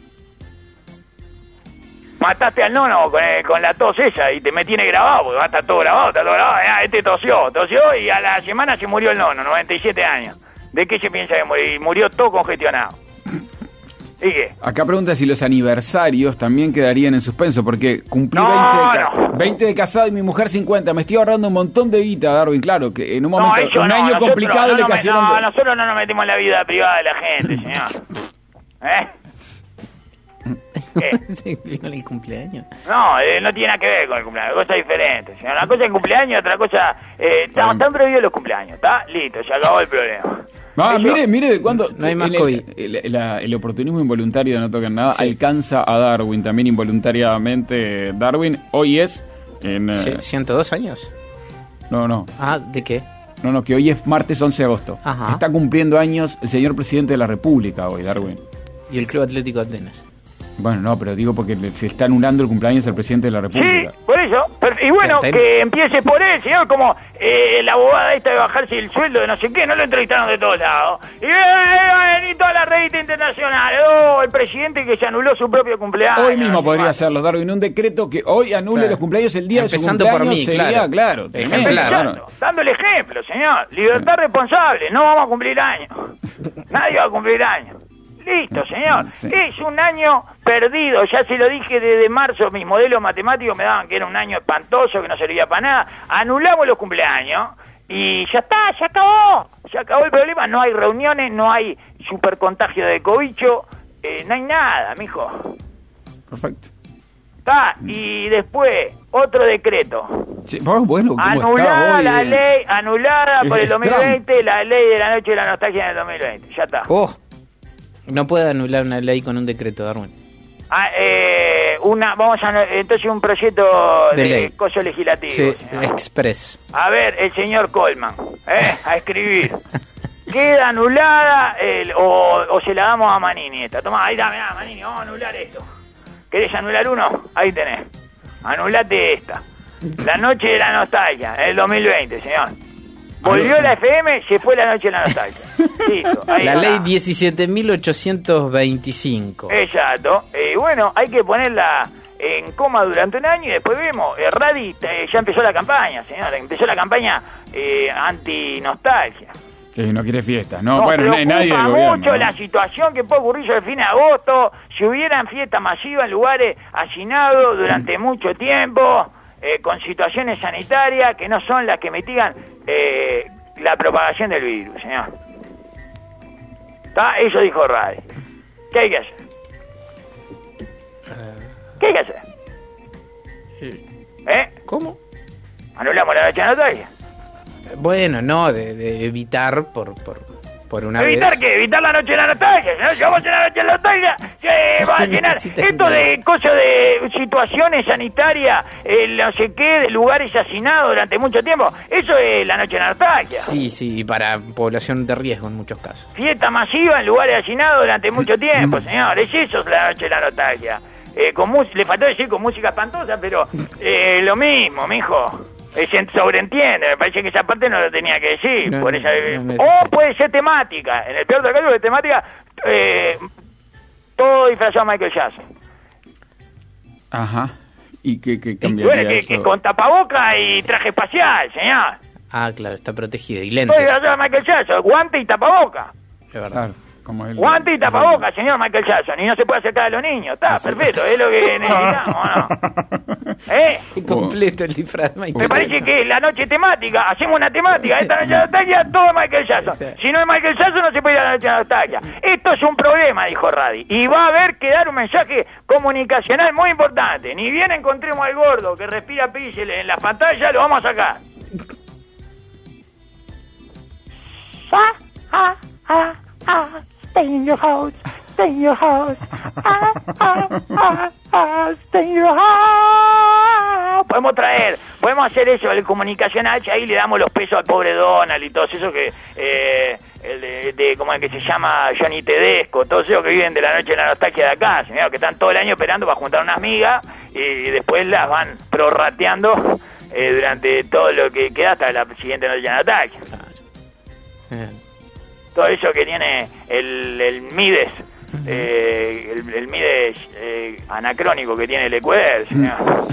Mataste al nono con la tos esa y me tiene grabado, porque va a estar todo grabado, Este tosió y a la semana se murió el nono, 97 años. ¿De qué se piensa que murió? Murió todo congestionado. ¿Y qué? Acá pregunta si los aniversarios también quedarían en suspenso, porque cumplí 20 de casado y mi mujer 50. Me estoy ahorrando un montón de guita, Darwin. Claro, que en un momento, un año complicado le cayeron... No, nosotros no nos metemos en la vida privada de la gente, señor. ¿Qué? ¿Se explica el cumpleaños? No, no tiene nada que ver con el cumpleaños, cosa diferente, señor. Una cosa es el cumpleaños, otra cosa... están prohibidos los cumpleaños, ¿está? Listo, se acabó el problema. Mire de cuándo no hay más COVID. El oportunismo involuntario de no tocar nada alcanza a Darwin también involuntariamente. Darwin hoy es en 102 años. No. ¿De qué? No, que hoy es martes 11 de agosto. Ajá. Está cumpliendo años el señor presidente de la República hoy, Darwin. Y el Club Atlético Atenas. Bueno, no, pero digo porque se está anulando el cumpleaños del presidente de la República. Sí, por eso. Y bueno, que empiece por él, señor, como la abogada esta de bajarse el sueldo de no sé qué, no lo entrevistaron de todos lados. Y toda la revista internacional, el presidente que se anuló su propio cumpleaños. Hoy mismo podría hacerlo, Darwin, un decreto que hoy anule los cumpleaños el día de su cumpleaños. Por mí, sería, claro dándole ejemplo, señor. Libertad responsable, no vamos a cumplir años. Nadie va a cumplir años. Listo, señor. Sí. Es un año perdido. Ya se lo dije desde marzo. Mis modelos matemáticos me daban que era un año espantoso, que no servía para nada. Anulamos los cumpleaños y ya está, ya acabó. Se acabó el problema. No hay reuniones, no hay supercontagio de cobicho, no hay nada, mijo. Perfecto. Está, y después, otro decreto. Sí, bueno, anulada la ley, anulada por el 2020, la ley de la noche de la nostalgia en el 2020. Ya está. No puede anular una ley con un decreto, Darwin. Entonces un proyecto de ley. Coso legislativo. Sí, express. A ver, el señor Coleman, a escribir. Queda anulada o se la damos a Manini esta. Tomá, ahí dame, Manini, vamos a anular esto. ¿Querés anular uno? Ahí tenés. Anulate esta. La noche de la nostalgia, en el 2020, señor. Volvió la FM, se fue la noche de la nostalgia. Listo, ahí la está. ley 17.825. Exacto. Bueno, hay que ponerla en coma durante un año y después vemos. Radi ya empezó la campaña, señor. Empezó la campaña anti-nostalgia. Sí, no quiere fiestas, ¿no? Nos Bueno, preocupa nadie del mucho gobierno, ¿no? la situación que puede ocurrir sobre el fin de agosto, si hubieran fiestas masivas en lugares hacinados durante mucho tiempo, con situaciones sanitarias que no son las que mitigan la propagación del virus, señor. ¿Está? Eso dijo Radi. ¿Qué hay que hacer? ¿Qué hay que hacer? ¿Cómo? ¿Anulamos la noche de la nostalgia? Bueno, no, de evitar por una ¿Evitar vez. qué? ¿Evitar la noche de la nostalgia? ¿No? Si vamos a la noche de la nostalgia, se va a llenar. Esto de cosas de situaciones sanitarias, no sé qué, de lugares hacinados durante mucho tiempo, eso es la noche de la nostalgia. Sí, y para población de riesgo en muchos casos. Fiesta masiva en lugares hacinados durante mucho tiempo, señor. Es eso la noche de la nostalgia. Le faltó decir con música espantosa, pero lo mismo, mijo. Se sobreentiende, me parece que esa parte no lo tenía que decir. No, por esa, no o puede ser temática, en el peor de los casos de temática, todo disfrazado a Michael Jackson. Ajá. ¿Y qué Y cambiaría bueno, eso? que con tapaboca y traje espacial, señor. Ah, claro, está protegido. Y Todo lentes. disfrazado a Michael Jackson, guante y tapaboca. De verdad. Claro, como él. Guante y tapaboca, señor Michael Jackson, y no se puede acercar a los niños. Está, perfecto, es lo que necesitamos, ¿no? Completo el disfraz de Michael Me parece que la noche temática, hacemos una temática, esta noche de nostalgia, todo es Michael Jackson. Si no es Michael Jackson, no se puede ir a la noche de nostalgia. Esto es un problema, dijo Radi, y va a haber que dar un mensaje comunicacional muy importante. Ni bien encontremos al gordo que respira píxeles en la pantalla, lo vamos a sacar. Stay in your house, stay in your house. Stay in your house. Podemos hacer eso, el comunicacional, y ahí le damos los pesos al pobre Donald y todos esos que, ¿cómo es que se llama? Johnny Tedesco, todos esos que viven de la noche de la nostalgia de acá, señor, que están todo el año esperando para juntar unas migas y después las van prorrateando durante todo lo que queda hasta la siguiente noche de la nostalgia. Todo eso que tiene el Mides, el Mides anacrónico que tiene el Ecuador, señor.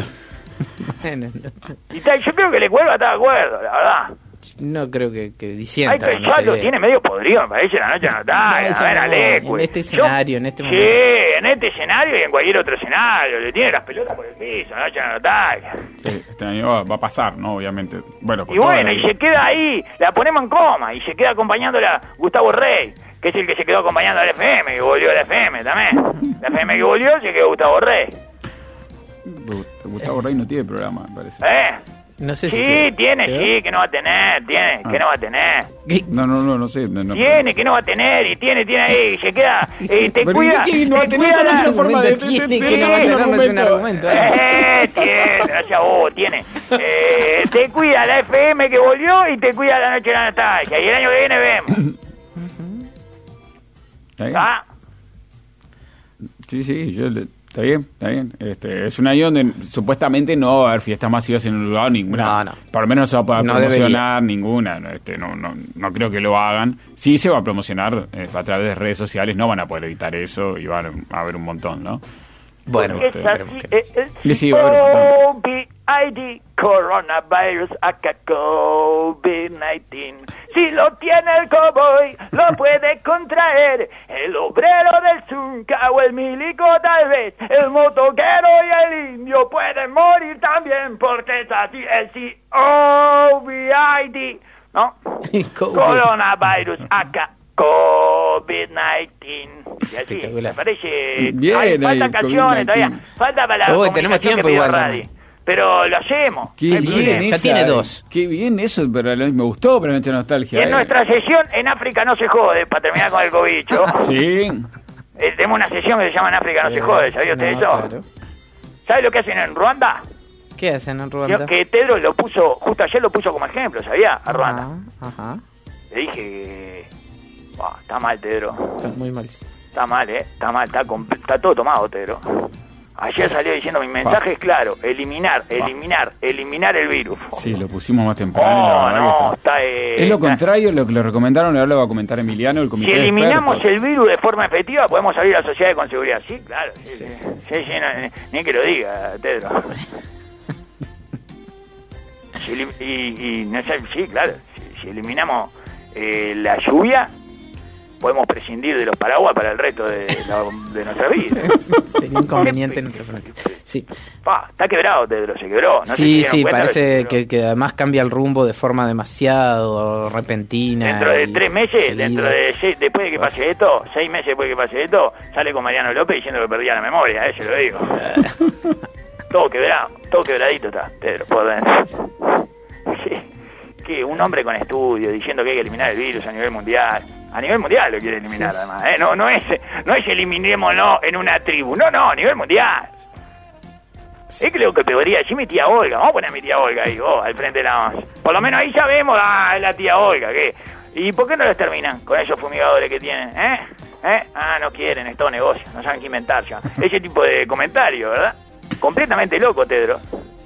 Y yo creo que el Ecuador está de acuerdo, la verdad. No creo que disienta. Hay que ya lo tiene medio podrido, me parece, la noche de la nostalgia. A ver, Alecu. En este escenario, en este momento. Sí, en este escenario y en cualquier otro escenario. Le tiene las pelotas por el piso, la noche de la nostalgia. Sí, este año va a pasar, ¿no? Obviamente. Bueno, con Y todas bueno, las- y se queda ahí, la ponemos en coma, y se queda acompañándola Gustavo Rey, que es el que se quedó acompañando al FM, que volvió a la FM también. La FM que volvió se quedó Gustavo Rey. Gustavo Rey no tiene programa, me parece. No sé Sí, si tiene, ¿quedó? sí, que no va a tener, tiene, que no va a tener. No sé. No, Tiene, que no va a tener, y tiene ahí, y se queda, te Pero cuida. ¿qué no va a te tener? cuida Esa no es la- una forma de- Tiene de- que no va a de- tener, no es un argumento. argumento. Tiene, gracias a vos, tiene. Te cuida la FM que volvió y te cuida la noche de la nostalgia. Y el año que viene vemos. ¿Está bien? ¿Ah? Sí, está bien. Es un año donde supuestamente no va a haber fiestas masivas en un lugar ninguna. No. Por lo menos no se va a poder No promocionar ninguna. No creo que lo hagan. Sí se va a promocionar a través de redes sociales, no van a poder evitar eso y van a haber un montón, ¿no? Bueno, Es así, Sí, va a haber un montón. COVID-ID, coronavirus, acá COVID-19. Si lo tiene el cowboy, lo puede contraer. El obrero del Zunca o el milico tal vez. El motoquero y el indio pueden morir también porque es así el COVID, ¿no? Coronavirus, acá COVID-19. Y así, Espectacular. me parece. Bien, Ay, faltan ahí, canciones todavía. COVID-19. Falta para la tenemos comunicación tiempo que pidió igual, Radi. Pero lo hacemos. Qué No hay bien, problema. ya tiene dos. Qué bien eso, pero me gustó, pero mucha nostalgia. En nuestra sesión en África no se jode, para terminar con el cobicho. Sí. Tenemos una sesión que se llama En África no se jode, ¿sabía usted eso? Claro. ¿Sabe lo que hacen en Ruanda? ¿Qué hacen en Ruanda? Que Tedros lo puso, justo ayer lo puso como ejemplo, ¿sabía? A Ruanda. Ajá. Le dije que... está mal, Tedros. Está muy mal. Está mal, está mal, está todo tomado, Tedros. Ayer salió diciendo, mi mensaje es claro, eliminar el virus. Sí, lo pusimos más temprano. Es lo contrario lo que le recomendaron, ahora lo va a comentar Emiliano, el comité si de eliminamos expertos. el virus de forma efectiva, podemos salir a la sociedad con seguridad. Sí, claro. Sí, ni que lo diga, Tedro. No sé, sí, claro. Si eliminamos la lluvia, podemos prescindir de los paraguas para el resto de nuestra vida. Sería inconveniente en sí. Está quebrado, Tedro, se quebró. ¿No sí, parece que además cambia el rumbo de forma demasiado repentina. Dentro de 3 meses, después de que pase esto, 6 meses después de que pase esto, sale con Mariano López diciendo que perdía la memoria, se lo digo. Todo quebrado, todo quebradito está, Tedro, por dentro. Sí. Que un hombre con estudio diciendo que hay que eliminar el virus a nivel mundial. A nivel mundial lo quiere eliminar, sí, además. No es eliminémoslo en una tribu. No, a nivel mundial. Es que lo que podría decir mi tía Olga. Vamos a poner a mi tía Olga ahí, al frente de la once. Por lo menos ahí sabemos, es la tía Olga. ¿Qué? ¿Y por qué no los terminan con esos fumigadores que tienen? No quieren, es todo negocio. No saben qué inventar ya. Ese tipo de comentario, ¿verdad? Completamente loco, Tedro.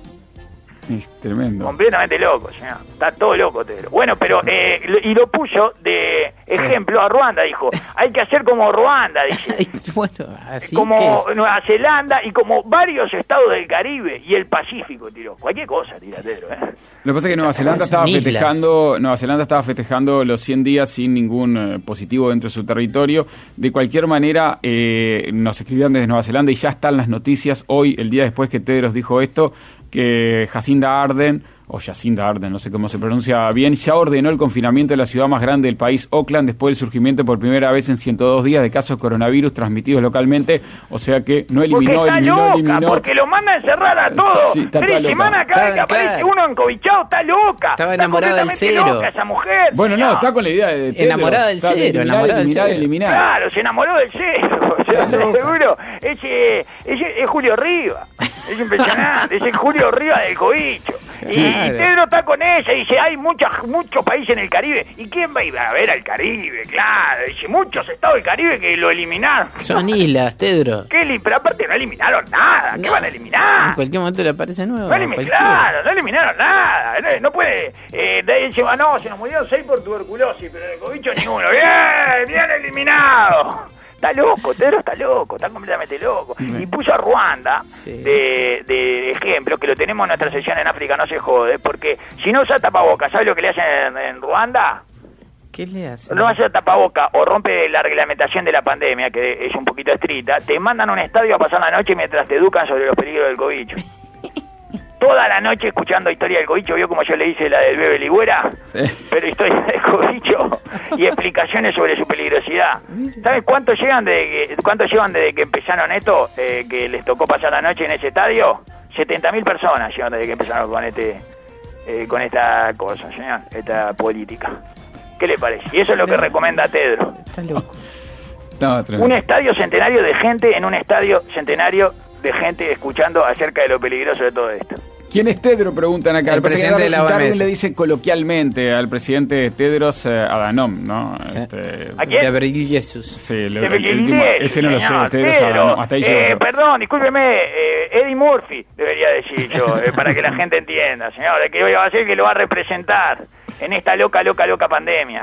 Es tremendo. Completamente loco, señor. Está todo loco, Tedro. Bueno, pero y lo puso de ejemplo a Ruanda, dijo. Hay que hacer como Ruanda, dice. Bueno, así como Nueva Zelanda y como varios estados del Caribe y el Pacífico, tiró. Cualquier cosa tira, Tedro. Lo que pasa es que Nueva Zelanda estaba festejando los 100 días sin ningún positivo dentro de su territorio. De cualquier manera, nos escribían desde Nueva Zelanda y ya están las noticias hoy, el día después que Tedros dijo esto, que Jacinda Ardern, no sé cómo se pronuncia bien, ya ordenó el confinamiento de la ciudad más grande del país, Auckland, después del surgimiento por primera vez en 102 días de casos de coronavirus transmitidos localmente, o sea que no eliminó, porque lo manda a encerrar a todos. Sí, 3 semanas cada vez que aparece uno encobichado, está loca. Estaba enamorada del cero. Loca esa mujer. Bueno, está con la idea de Tedros, enamorada del cero, eliminar. Claro, se enamoró del cero. Seguro, ese es Julio Rivas. Es impresionante, es el Julio Rivas del cobicho. Sí, y Tedro está con ella, dice, hay muchos países en el Caribe. ¿Y quién va a ir a ver al Caribe? Claro, dice, muchos estados del Caribe que lo eliminaron. Son islas, Tedro. Pero aparte no eliminaron nada. ¿Qué van a eliminar? En cualquier momento le aparece nuevo. No eliminaron nada. No puede. Dice, se nos murieron 6 por tuberculosis, pero el cobicho ninguno. Bien eliminado. Está loco, Tedro está loco, está completamente loco. Y puso a Ruanda de ejemplo, que lo tenemos en nuestra sesión en África, no se jode, porque si no usa tapabocas, ¿sabes lo que le hacen en Ruanda? ¿Qué le hacen? No hace tapaboca o rompe la reglamentación de la pandemia, que es un poquito estricta, te mandan a un estadio a pasar la noche mientras te educan sobre los peligros del cobicho. Toda la noche escuchando historia del cobicho, vio como yo le hice la del Bebe Ligüera, pero historia del cobicho y explicaciones sobre su peligrosidad. ¿Sabes cuánto llevan desde que empezaron esto, que les tocó pasar la noche en ese estadio? 70.000 personas llevan desde que empezaron con esta cosa, señor, esta política. ¿Qué le parece? Y eso es lo que recomienda Tedro. Está loco. Un estadio centenario de gente en un estadio centenario de gente escuchando acerca de lo peligroso de todo esto. ¿Quién es Tedro? Preguntan acá. El presidente de la OMS. Darwin le dice coloquialmente al presidente Tedros Adhanom, ¿no? Sí. ¿A quién? Gabriel Jesús. Sí, el último, ese no lo sé, Tedros Adhanom. Hasta ahí perdón, discúlpeme, Eddie Murphy debería decir yo, para que la gente entienda, señor, que hoy va a ser que lo va a representar en esta loca pandemia.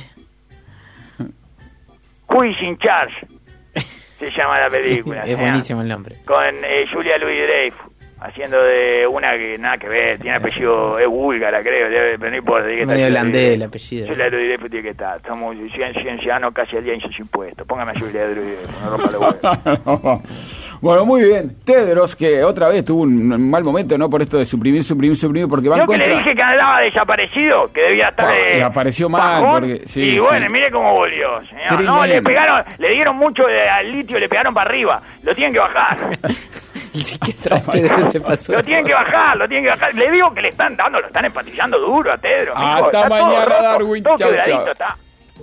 Who is in charge? Se llama la película. Sí, es buenísimo el nombre. Con Julia Louis-Dreyfus, haciendo de una que nada que ver, tiene apellido, es búlgara, creo, pero no importa. Medio holandés el apellido. Julia Louis-Dreyfus tiene que estar. Somos ciudadanos casi al día en sus impuestos. Póngame a Julia Louis-Dreyfus, no rompa los huevos. Bueno, muy bien. Tedros, que otra vez tuvo un mal momento, ¿no? Por esto de suprimir, porque va en contra. Yo que le dije que andaba desaparecido, que debía estar apareció mal, porque y bueno, mire cómo volvió, señor. No, le dieron mucho al litio, le pegaron para arriba. Lo tienen que bajar. El psiquiatra Tedros se pasó. Lo tienen que bajar. Le digo que le están dando, lo están empatizando duro a Tedros. Hasta mañana, Darwin. Chau. Está.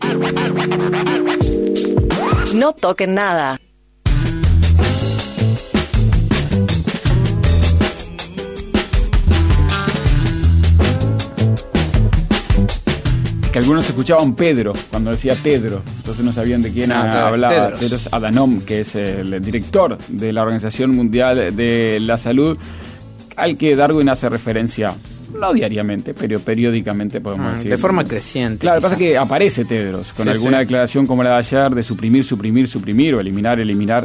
No toquen nada. que algunos escuchaban Pedro cuando decía Tedros, entonces no sabían de quién hablaba. Tedros Adhanom, que es el director de la Organización Mundial de la Salud, al que Darwin hace referencia, no diariamente, pero periódicamente, podemos decir. De forma creciente. Claro, lo que pasa es que aparece Tedros con alguna declaración como la de ayer de suprimir o eliminar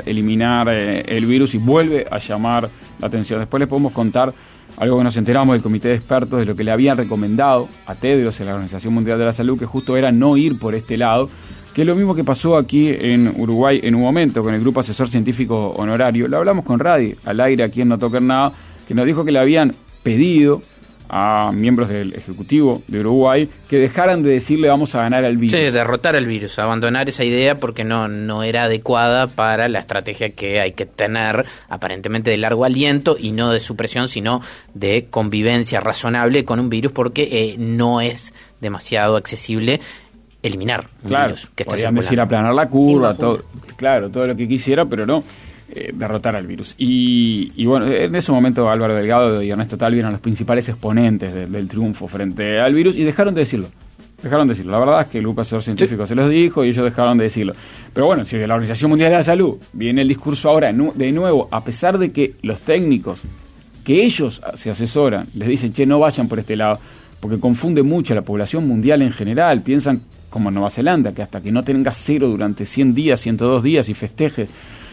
el virus, y vuelve a llamar la atención. Después les podemos contar algo que nos enteramos del comité de expertos, de lo que le habían recomendado a Tedros en la Organización Mundial de la Salud, que justo era no ir por este lado, que es lo mismo que pasó aquí en Uruguay en un momento con el Grupo Asesor Científico Honorario. Lo hablamos con Radi, al aire, aquí en No Toquen Nada, que nos dijo que le habían pedido a miembros del Ejecutivo de Uruguay que dejaran de decirle vamos a ganar al virus. Sí, derrotar al virus, abandonar esa idea porque no era adecuada para la estrategia que hay que tener, aparentemente de largo aliento y no de supresión, sino de convivencia razonable con un virus, porque no es demasiado accesible eliminar un virus que está podrían decir aplanar la curva, todo lo que quisiera, pero no derrotar al virus. Y bueno, en ese momento Álvaro Delgado y Ernesto Talvi eran los principales exponentes del triunfo frente al virus, y dejaron de decirlo. La verdad es que el Grupo Asesor Científico se los dijo y ellos dejaron de decirlo. Pero bueno, si de la Organización Mundial de la Salud viene el discurso ahora de nuevo, a pesar de que los técnicos que ellos se asesoran les dicen, no vayan por este lado, porque confunde mucho a la población mundial en general. Piensan como en Nueva Zelanda, que hasta que no tengas 0 durante 100 días, 102 días y festejes,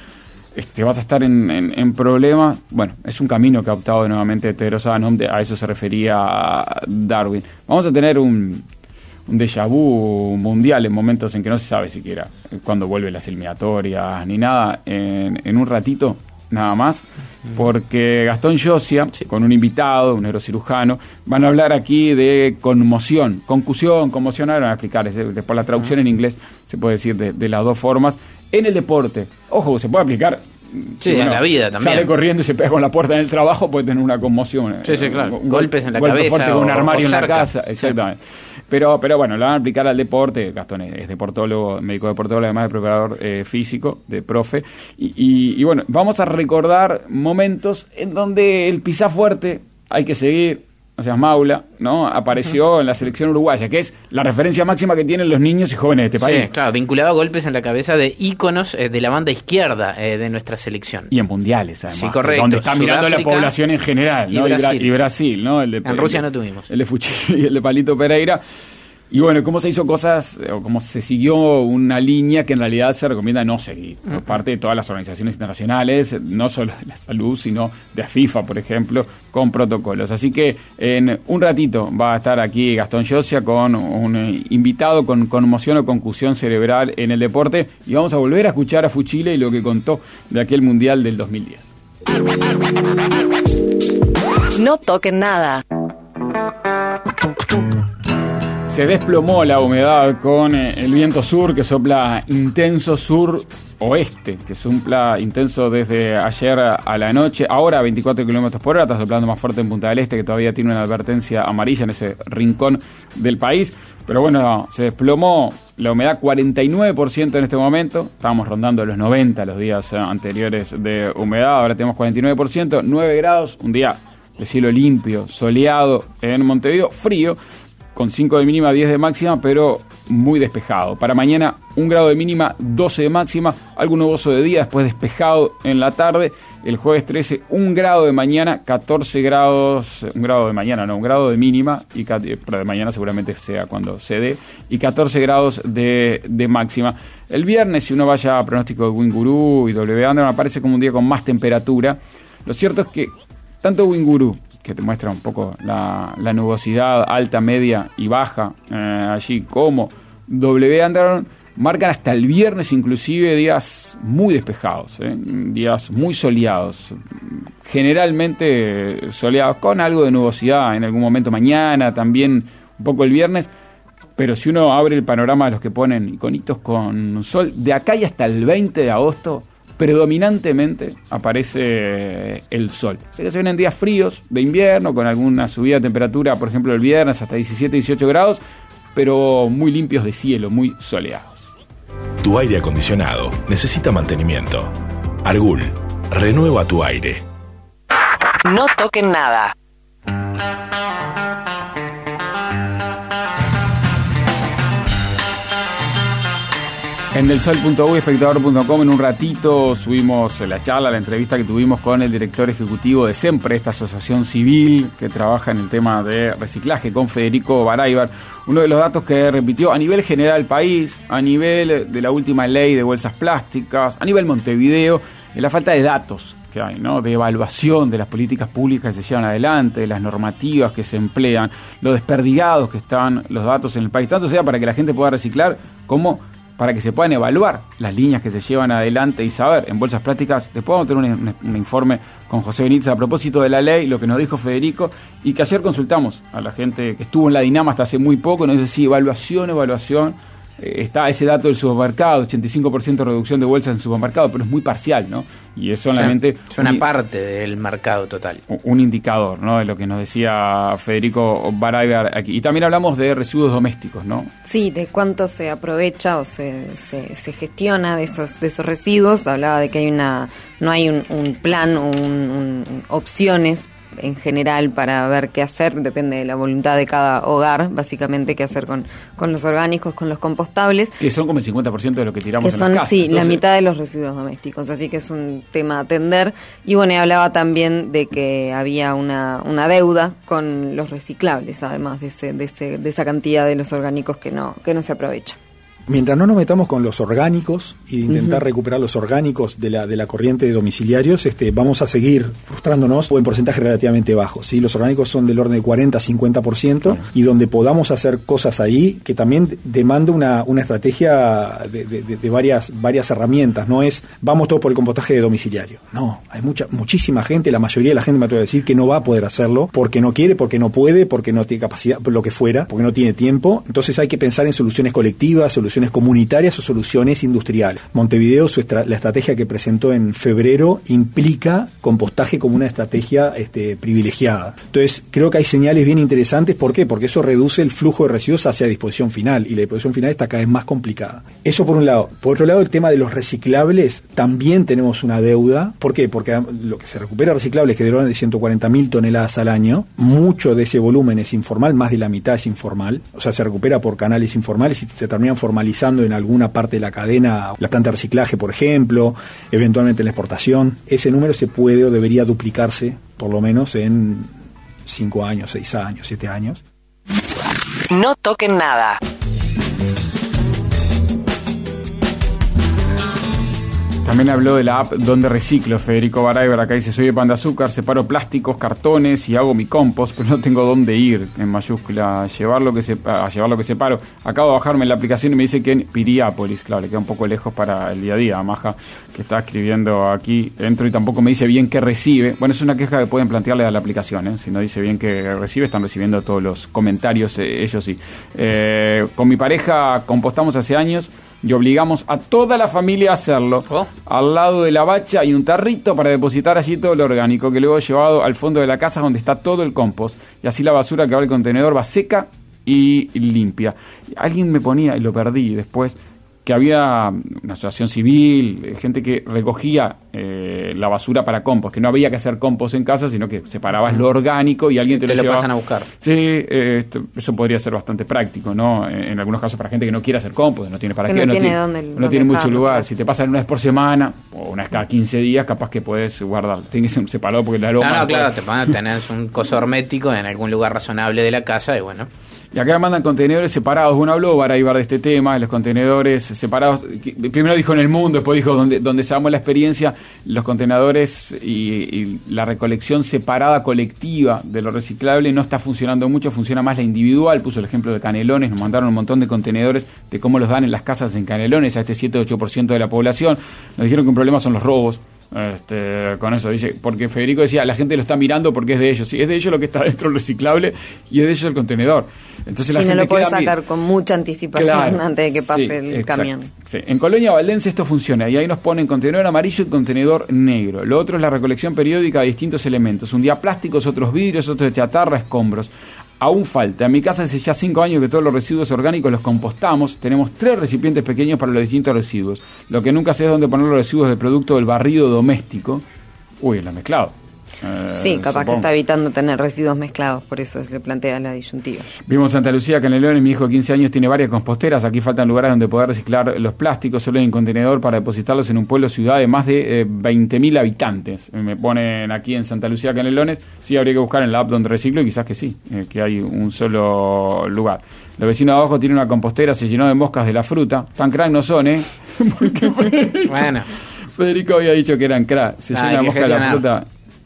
vas a estar en problemas. Bueno, es un camino que ha optado nuevamente Tedros Adhanom, a eso se refería Darwin. Vamos a tener un déjà vu mundial en momentos en que no se sabe siquiera cuándo vuelven las eliminatorias ni nada, en un ratito nada más, porque Gastón Josia, con un invitado, un neurocirujano, van a hablar aquí de conmoción, conmoción, ahora van a explicar, por la traducción en inglés se puede decir de las dos formas, en el deporte. Ojo, se puede aplicar en la vida también. Sale corriendo y se pega con la puerta en el trabajo, puede tener una conmoción. Claro. Golpes en la cabeza. Fuerte con un armario en la cerca. casa, exactamente. Pero bueno, lo van a aplicar al deporte. Gastón es deportólogo, médico deportólogo, además de preparador físico, de profe. Y bueno, vamos a recordar momentos en donde el pisá fuerte, hay que seguir. O sea, Maula, ¿no? Apareció en la selección uruguaya, que es la referencia máxima que tienen los niños y jóvenes de este país. Sí, claro, vinculado a golpes en la cabeza de íconos de la banda izquierda de nuestra selección. Y en mundiales, además. Sí, correcto. Donde está mirando la población en general, ¿no? Y Brasil, ¿no? En Rusia no tuvimos. El de Fuchili y el de Palito Pereira. Y bueno, cómo se hizo cosas, o cómo se siguió una línea que en realidad se recomienda no seguir, por parte de todas las organizaciones internacionales, no solo de la salud, sino de la FIFA, por ejemplo, con protocolos. Así que en un ratito va a estar aquí Gastón Josia con un invitado con conmoción o concusión cerebral en el deporte, y vamos a volver a escuchar a Fuchile y lo que contó de aquel Mundial del 2010. No toquen nada. Se desplomó la humedad con el viento sur que sopla intenso sur-oeste, que sopla intenso desde ayer a la noche. Ahora 24 kilómetros por hora, está soplando más fuerte en Punta del Este, que todavía tiene una advertencia amarilla en ese rincón del país. Pero bueno, se desplomó la humedad 49% en este momento. Estábamos rondando los 90 los días anteriores de humedad. Ahora tenemos 49%, 9 grados, un día de cielo limpio, soleado en Montevideo, frío, con 5 de mínima, 10 de máxima, pero muy despejado. Para mañana, 1 grado de mínima, 12 de máxima, algo nuboso de día, después despejado en la tarde. El jueves 13, 1 grado de mañana, 14 grados, 1 grado de mañana, no, 1 grado de mínima, pero de mañana seguramente sea cuando se dé, y 14 grados de máxima. El viernes, si uno vaya a pronóstico de Winguru y W Underground, aparece como un día con más temperatura. Lo cierto es que tanto Winguru, que te muestra un poco la nubosidad alta, media y baja allí, como W Underground, marcan hasta el viernes inclusive días muy despejados, días muy soleados, generalmente soleados, con algo de nubosidad en algún momento mañana, también un poco el viernes. Pero si uno abre el panorama de los que ponen iconitos con sol, de acá y hasta el 20 de agosto, predominantemente aparece el sol. Sé que se vienen días fríos de invierno, con alguna subida de temperatura, por ejemplo el viernes hasta 17, 18 grados, pero muy limpios de cielo, muy soleados. Tu aire acondicionado necesita mantenimiento. Argul, renueva tu aire. No toquen nada. En delsol.uy, espectador.com, en un ratito subimos la charla, la entrevista que tuvimos con el director ejecutivo de SEMPRE, esta asociación civil que trabaja en el tema de reciclaje, con Federico Baraybar. Uno de los datos que repitió a nivel general del país, a nivel de la última ley de bolsas plásticas, a nivel Montevideo, es la falta de datos que hay, ¿no? De evaluación de las políticas públicas que se llevan adelante, de las normativas que se emplean, lo desperdigados que están los datos en el país, tanto sea para que la gente pueda reciclar como para que se puedan evaluar las líneas que se llevan adelante y saber. En bolsas plásticas, después vamos a tener un informe con José Benítez a propósito de la ley, lo que nos dijo Federico, y que ayer consultamos a la gente que estuvo en la Dinama hasta hace muy poco, nos dice, sí, evaluación, está ese dato del supermercado, 85% de reducción de bolsas en supermercado, pero es muy parcial, ¿no? Y es solamente... es una parte del mercado total. Un indicador, ¿no? De lo que nos decía Federico Baraybar aquí. Y también hablamos de residuos domésticos, ¿no? Sí, de cuánto se aprovecha o se gestiona de esos residuos. Hablaba de que no hay un plan, opciones en general para ver qué hacer, depende de la voluntad de cada hogar, básicamente qué hacer con los orgánicos, con los compostables. Que son como el 50% de lo que tiramos en las casas. Sí, entonces, la mitad de los residuos domésticos, así que es un tema a atender. Y bueno, hablaba también de que había una deuda con los reciclables, además de esa cantidad de los orgánicos que no se aprovecha. Mientras no nos metamos con los orgánicos y intentar recuperar los orgánicos de la corriente de domiciliarios, vamos a seguir frustrándonos en porcentaje relativamente bajo. ¿Sí? Los orgánicos son del orden de 40-50%, y donde podamos hacer cosas ahí, que también demanda una estrategia de varias herramientas. No es, vamos todos por el compostaje de domiciliario. No, hay muchísima gente, la mayoría de la gente me atrevo a decir que no va a poder hacerlo, porque no quiere, porque no puede, porque no tiene capacidad, lo que fuera, porque no tiene tiempo. Entonces hay que pensar en soluciones colectivas, soluciones comunitarias o soluciones industriales. Montevideo, la estrategia que presentó en febrero implica compostaje como una estrategia privilegiada. Entonces, creo que hay señales bien interesantes. ¿Por qué? Porque eso reduce el flujo de residuos hacia disposición final, y la disposición final está cada vez más complicada. Eso por un lado. Por otro lado, el tema de los reciclables, también tenemos una deuda. ¿Por qué? Porque lo que se recupera reciclables, que de orden de 140.000 toneladas al año, mucho de ese volumen es informal, más de la mitad es informal, o sea, se recupera por canales informales y se terminan formalizando en alguna parte de la cadena, la planta de reciclaje, por ejemplo, eventualmente en la exportación. Ese número se puede o debería duplicarse, por lo menos en 5 años, 6 años, 7 años. No toquen nada. También habló de la app Donde Reciclo, Federico Baraybar. Acá dice, soy de Pan de Azúcar, separo plásticos, cartones y hago mi compost, pero no tengo dónde ir, en mayúscula, a llevar lo que separo. Acabo de bajarme la aplicación y me dice que en Piriápolis, claro, le queda un poco lejos para el día a día. Maja, que está escribiendo aquí, entro y tampoco me dice bien qué recibe. Bueno, es una queja que pueden plantearle a la aplicación, ¿eh? Si no dice bien qué recibe, están recibiendo todos los comentarios, ellos sí. Con mi pareja compostamos hace años y obligamos a toda la familia a hacerlo. Al lado de la bacha hay un tarrito para depositar allí todo lo orgánico, que luego he llevado al fondo de la casa donde está todo el compost, y así la basura que va al contenedor va seca y limpia. Alguien me ponía, y lo perdí después, que había una asociación civil, gente que recogía la basura para compost, que no había que hacer compost en casa, sino que separabas lo orgánico y alguien te lo llevaba. pasan a buscar. Sí, eso podría ser bastante práctico, ¿no? En algunos casos para gente que no quiere hacer compost, no tiene para qué, no tiene mucho lugar. Si te pasan una vez por semana o una vez cada 15 días, capaz que puedes guardar. Tienes que ser separado porque el aroma... No, claro, tenés un coso hermético en algún lugar razonable de la casa y bueno... Y acá mandan contenedores separados. Bueno, habló Baraybar de este tema, de los contenedores separados. Primero dijo en el mundo, después dijo donde sabemos la experiencia, los contenedores y la recolección separada colectiva de lo reciclable no está funcionando mucho, funciona más la individual. Puso el ejemplo de Canelones, nos mandaron un montón de contenedores de cómo los dan en las casas en Canelones a este 7-8% de la población. Nos dijeron que un problema son los robos. Con eso dice, porque Federico decía, la gente lo está mirando porque es de ellos. Sí, es de ellos lo que está dentro del reciclable y es de ellos el contenedor. Entonces la gente no lo puede sacar con mucha anticipación antes de que pase el camión. Sí. En Colonia Valdense esto funciona y ahí nos ponen contenedor amarillo y contenedor negro. Lo otro es la recolección periódica de distintos elementos. Un día plásticos, otros vidrios, otros de chatarra, escombros. Aún falta. En mi casa hace ya 5 años que todos los residuos orgánicos los compostamos. Tenemos 3 recipientes pequeños para los distintos residuos. Lo que nunca sé es dónde poner los residuos del producto del barrido doméstico. Uy, la mezclado. Sí, capaz que está evitando tener residuos mezclados, por eso se le plantea la disyuntiva. Vimos Santa Lucía, Canelones, mi hijo de 15 años tiene varias composteras, aquí faltan lugares donde poder reciclar los plásticos, solo hay un contenedor para depositarlos en un pueblo ciudad de más de 20.000 habitantes. Me ponen aquí en Santa Lucía, Canelones, sí habría que buscar en la app donde reciclo y quizás que sí, que hay un solo lugar. Los vecinos de abajo tienen una compostera, se llenó de moscas de la fruta, tan crack no son, porque bueno. Federico había dicho que eran crack, se llena de moscas de la fruta.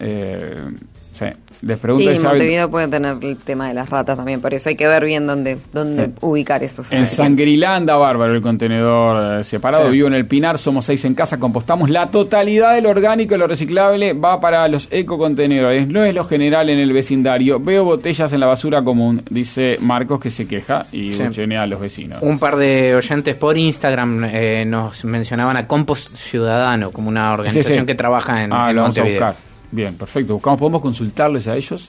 Sí. Les pregunto sí, Montevideo puede tener el tema de las ratas también, por eso hay que ver bien dónde sí. ubicar esos. En Sangrilanda, bárbaro el contenedor separado. Sí. Vivo en el Pinar, somos 6 en casa, compostamos la totalidad del orgánico y lo reciclable va para los ecocontenedores, no es lo general en el vecindario. Veo botellas en la basura común, dice Marcos, que se queja y buchenea a los vecinos. Un par de oyentes por Instagram nos mencionaban a Compost Ciudadano como una organización que trabaja en Montevideo. Bien, perfecto. Podemos consultarles a ellos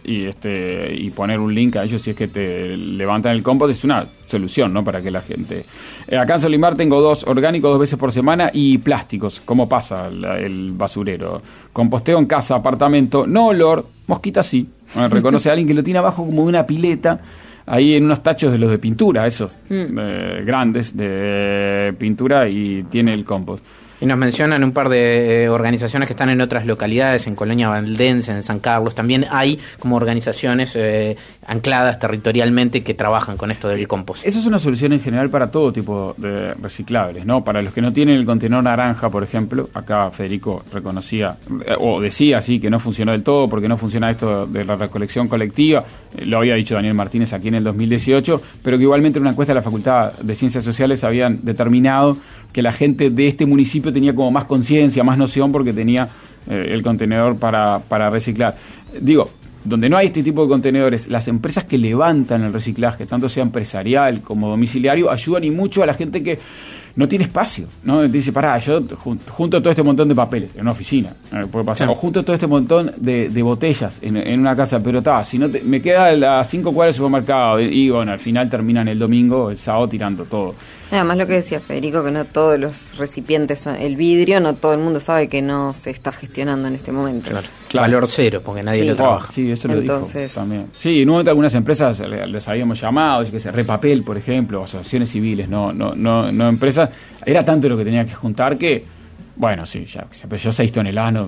y poner un link a ellos si es que te levantan el compost. Es una solución, ¿no? Para que la gente... acá en Solimar tengo 2 orgánicos 2 veces por semana y plásticos. ¿Cómo pasa el basurero? Composteo en casa, apartamento, no olor, mosquita sí. Reconoce a alguien que lo tiene abajo como una pileta, ahí en unos tachos de los de pintura, esos grandes de pintura, y tiene el compost. Y nos mencionan un par de organizaciones que están en otras localidades, en Colonia Valdense, en San Carlos. También hay como organizaciones ancladas territorialmente que trabajan con esto del compost. Esa es una solución en general para todo tipo de reciclables, ¿no? Para los que no tienen el contenedor naranja, por ejemplo, acá Federico reconocía, o decía así, que no funcionó del todo porque no funciona esto de la recolección colectiva. Lo había dicho Daniel Martínez aquí en el 2018, pero que igualmente en una encuesta de la Facultad de Ciencias Sociales habían determinado que la gente de este municipio tenía como más conciencia, más noción, porque tenía el contenedor para reciclar. Digo, donde no hay este tipo de contenedores, las empresas que levantan el reciclaje, tanto sea empresarial como domiciliario, ayudan y mucho a la gente que no tiene espacio, ¿no? Dice, pará, yo junto todo este montón de papeles en una oficina, puede pasar, o junto todo este montón de botellas en una casa, pero si no me queda a las 5 cuadras del supermercado, y bueno, al final terminan el domingo, el sábado tirando todo. Además lo que decía Federico, que no todos los recipientes son el vidrio, no todo el mundo sabe que no se está gestionando en este momento. Claro. Valor cero, porque nadie lo trabaja. Sí, eso lo dijo también. Sí, en un momento algunas empresas les habíamos llamado, que Repapel, por ejemplo, asociaciones civiles, no empresas. Era tanto lo que tenía que juntar que, bueno, sí, ya 6 toneladas,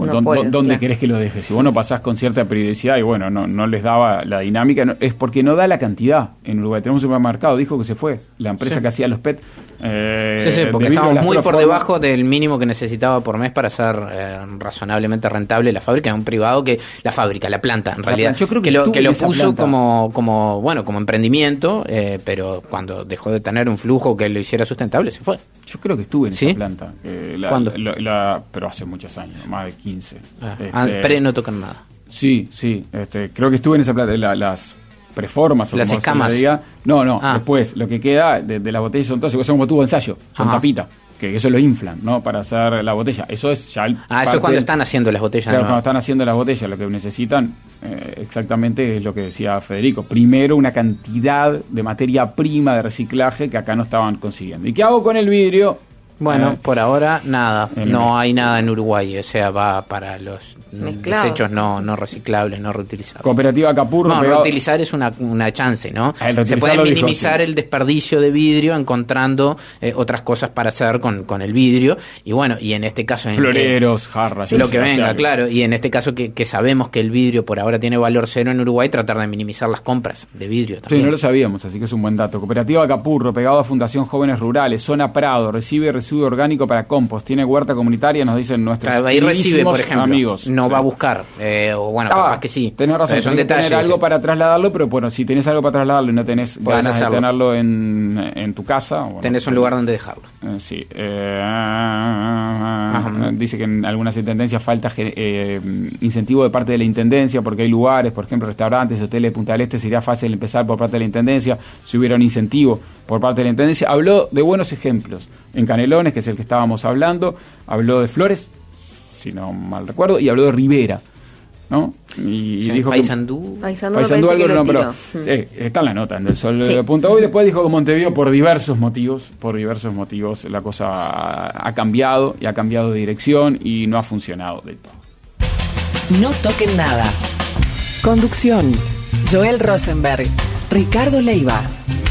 ¿dónde querés que lo dejes? Si vos no pasás con cierta periodicidad y bueno, no les daba la dinámica, es porque no da la cantidad en Uruguay. Tenemos un supermercado, dijo que se fue, la empresa que hacía los PET. Porque estábamos muy por debajo del mínimo que necnecesitaba por mes para ser razonablemente rentable la fábrica, un privado la planta en realidad, yo creo que lo puso como emprendimiento, pero cuando dejó de tener un flujo que lo hiciera sustentable se fue. Yo creo que estuve en esa planta. ¿Cuándo? Pero hace muchos años, más de 15. Pero no tocan nada. Sí, creo que estuve en esa planta, las preformas, o las escamas. Después lo que queda de las botellas son como tubo de ensayo, con tapita, que eso lo inflan, ¿no? Para hacer la botella. Eso es ya eso es cuando están haciendo las botellas. Claro, cuando están haciendo las botellas, lo que necesitan exactamente es lo que decía Federico. Primero, una cantidad de materia prima de reciclaje que acá no estaban consiguiendo. ¿Y qué hago con el vidrio? Bueno, por ahora nada, no hay nada en Uruguay, o sea, va para los desechos no reciclables, no reutilizables. Cooperativa Capurro. Reutilizar es una chance, ¿no? Se puede minimizar el desperdicio de vidrio encontrando otras cosas para hacer con el vidrio, y bueno, y en este caso... Floreros, jarras. Lo que venga, claro, y en este caso que sabemos que el vidrio por ahora tiene valor cero en Uruguay, tratar de minimizar las compras de vidrio también. Sí, no lo sabíamos, así que es un buen dato. Cooperativa Capurro, pegado a Fundación Jóvenes Rurales, zona Prado, recibe residuo orgánico para compost, tiene huerta comunitaria, nos dicen nuestros ahí recibe, por ejemplo, amigos. No va a buscar, capaz que sí. Tenés razón, son detalles. Tener algo para trasladarlo, pero bueno, si tenés algo para trasladarlo y no tenés ganas de tenerlo en tu casa, bueno, tenés un lugar donde dejarlo. Sí. Dice que en algunas intendencias falta incentivo de parte de la intendencia, porque hay lugares, por ejemplo, restaurantes, hoteles de Punta del Este, sería fácil empezar por parte de la intendencia si hubiera un incentivo por parte de la intendencia. Habló de buenos ejemplos en Canelones, que es el que estábamos hablando, habló de Flores, si no mal recuerdo, y habló de Rivera, ¿no? Y dijo Paysandú algo, no, pero está en la nota en Del Sol.hoy. Después dijo que Montevideo por diversos motivos la cosa ha cambiado y ha cambiado de dirección y no ha funcionado del todo. No toquen nada. Conducción: Joel Rosenberg, Ricardo Leiva.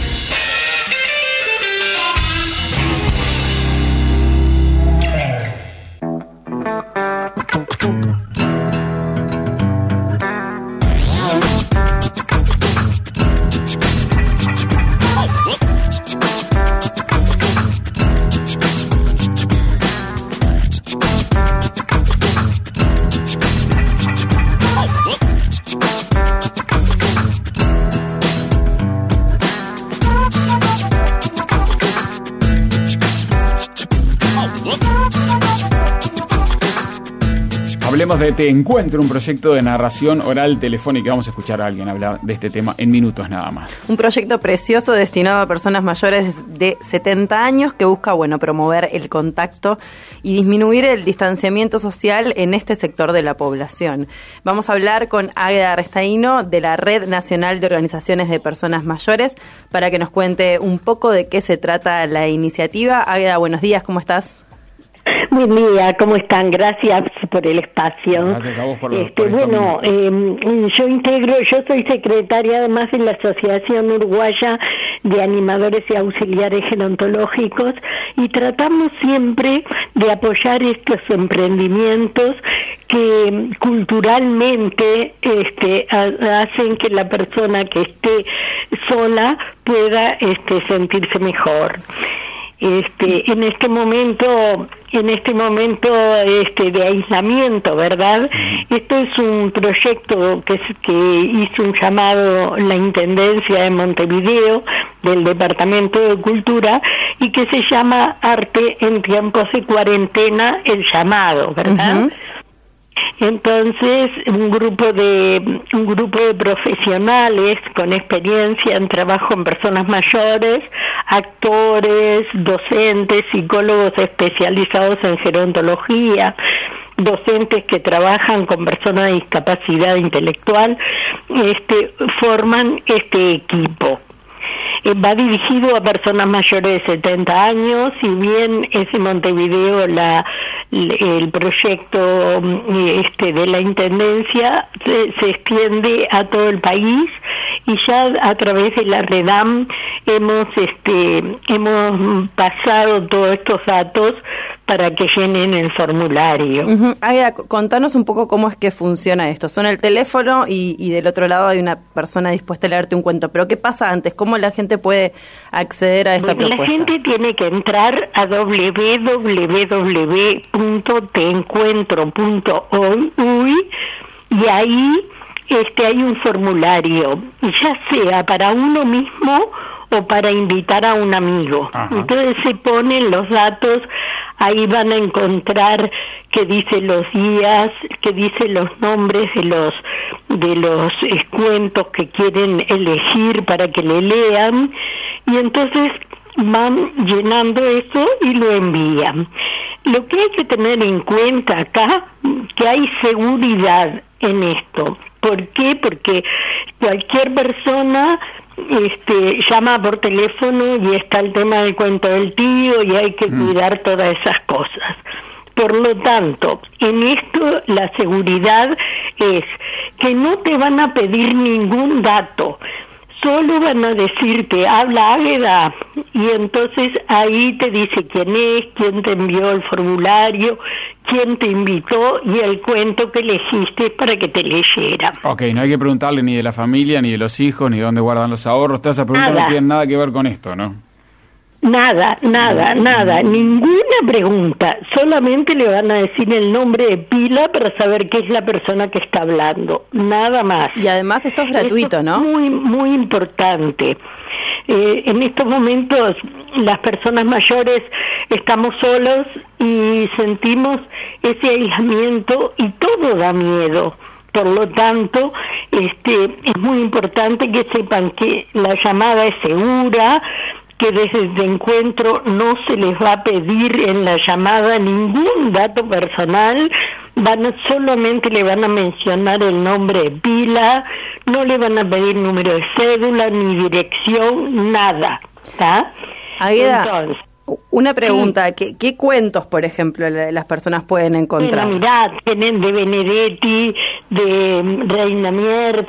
Hablemos de Te Encuentro, un proyecto de narración oral telefónica. Vamos a escuchar a alguien hablar de este tema en minutos nada más. Un proyecto precioso destinado a personas mayores de 70 años que busca, promover el contacto y disminuir el distanciamiento social en este sector de la población. Vamos a hablar con Águeda Arestaíno de la Red Nacional de Organizaciones de Personas Mayores para que nos cuente un poco de qué se trata la iniciativa. Águeda, buenos días, ¿cómo estás? Buen día, ¿cómo están? Gracias por el espacio. Gracias a vos por yo soy secretaria además de la Asociación Uruguaya de Animadores y Auxiliares Gerontológicos y tratamos siempre de apoyar estos emprendimientos que culturalmente hacen que la persona que esté sola pueda sentirse mejor. En este momento de aislamiento, ¿verdad? Esto es un proyecto que hizo un llamado la Intendencia de Montevideo del Departamento de Cultura y que se llama Arte en Tiempos de Cuarentena, el llamado, ¿verdad? Uh-huh. Entonces, un grupo de profesionales con experiencia en trabajo en personas mayores, actores, docentes, psicólogos especializados en gerontología, docentes que trabajan con personas de discapacidad intelectual, forman este equipo. Va dirigido a personas mayores de 70 años, si bien es en Montevideo el proyecto de la Intendencia se extiende a todo el país y ya a través de la REDAM hemos pasado todos estos datos para que llenen el formulario. Uh-huh. Águeda, contanos un poco cómo es que funciona esto. Suena el teléfono y del otro lado hay una persona dispuesta a leerte un cuento. Pero ¿qué pasa antes? ¿Cómo la gente puede acceder a esta propuesta? La gente tiene que entrar a www.teencuentro.uy y ahí hay un formulario, ya sea para uno mismo o para invitar a un amigo. Ajá. Entonces se ponen los datos, ahí van a encontrar que dice los días, que dice los nombres de los cuentos que quieren elegir para que le lean, y entonces van llenando eso y lo envían. Lo que hay que tener en cuenta acá, que hay seguridad en esto. ¿Por qué? Porque cualquier persona llama por teléfono y está el tema del cuento del tío y hay que cuidar todas esas cosas. Por lo tanto, en esto la seguridad es que no te van a pedir ningún dato. Solo van a decirte, habla Águeda, y entonces ahí te dice quién es, quién te envió el formulario, quién te invitó y el cuento que elegiste para que te leyera. Ok, no hay que preguntarle ni de la familia, ni de los hijos, ni de dónde guardan los ahorros. Todas esas preguntas no tienen nada que ver con esto, ¿no? Nada, ninguna pregunta, solamente le van a decir el nombre de pila para saber qué es la persona que está hablando, nada más. Y además esto es gratuito, ¿no? Muy, muy importante. En estos momentos las personas mayores estamos solos y sentimos ese aislamiento y todo da miedo. Por lo tanto, es muy importante que sepan que la llamada es segura, que desde el encuentro no se les va a pedir en la llamada ningún dato personal, solamente le van a mencionar el nombre de pila, no le van a pedir número de cédula, ni dirección, nada, ¿está? Águeda, Una pregunta, ¿qué cuentos, por ejemplo, las personas pueden encontrar? Bueno, mirá, tienen de Benedetti, de Reina Mier,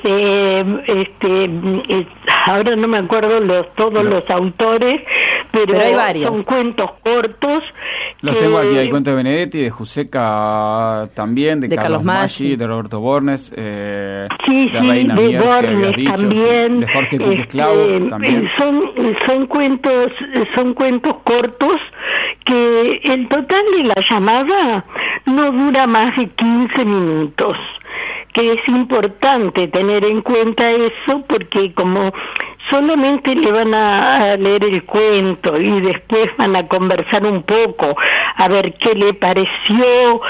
ahora no me acuerdo todos los autores, pero hay varios. Son cuentos cortos. Los tengo aquí, hay cuentos de Benedetti, de Juseca también, de Carlos Maggi, de Roberto Bornes, de Reina Mier, que habías dicho, también, de Jorge Cuque Esclavo también. Son cuentos cortos que el total de la llamada no dura más de 15 minutos, que es importante tener en cuenta eso, porque como solamente le van a leer el cuento y después van a conversar un poco, a ver qué le pareció,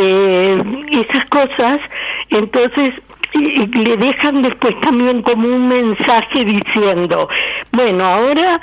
esas cosas, entonces le dejan después también como un mensaje diciendo, bueno, ahora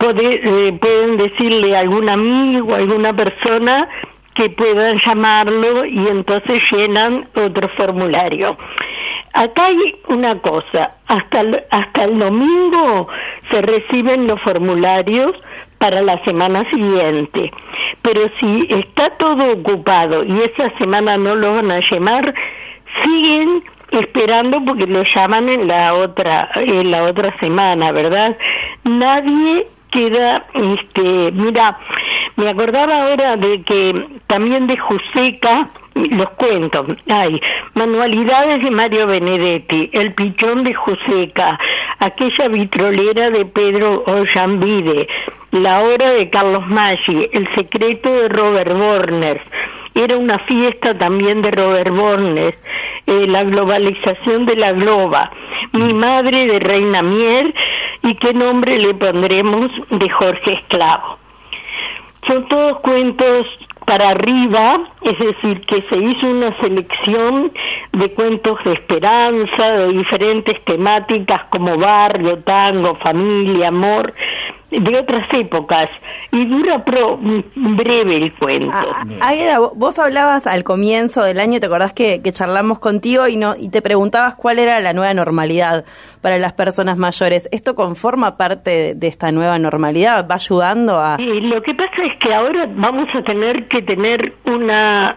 pueden decirle a algún amigo, a alguna persona que puedan llamarlo, y entonces llenan otro formulario. Acá hay una cosa, hasta el domingo se reciben los formularios para la semana siguiente, pero si está todo ocupado y esa semana no lo van a llamar, siguen esperando porque lo llaman en la otra semana, ¿verdad? Nadie queda, mira, me acordaba ahora de que también de Juseca, los cuentos, hay Manualidades de Mario Benedetti, El Pichón de Juseca, Aquella vitrolera de Pedro Ollanvide, La Hora de Carlos Maggi, El secreto de Robert Bornes, Era una fiesta también de Robert Bornes, La globalización de la globa, Mi madre de Reina Mier y Qué nombre le pondremos de Jorge Esclavo. Son todos cuentos para arriba, es decir, que se hizo una selección de cuentos de esperanza, de diferentes temáticas como barrio, tango, familia, amor, de otras épocas, y dura breve el cuento. Águeda, vos hablabas al comienzo del año, ¿te acordás que charlamos contigo y te preguntabas cuál era la nueva normalidad para las personas mayores? ¿Esto conforma parte de esta nueva normalidad? ¿Va ayudando a...? Sí, lo que pasa es que ahora vamos a tener que tener una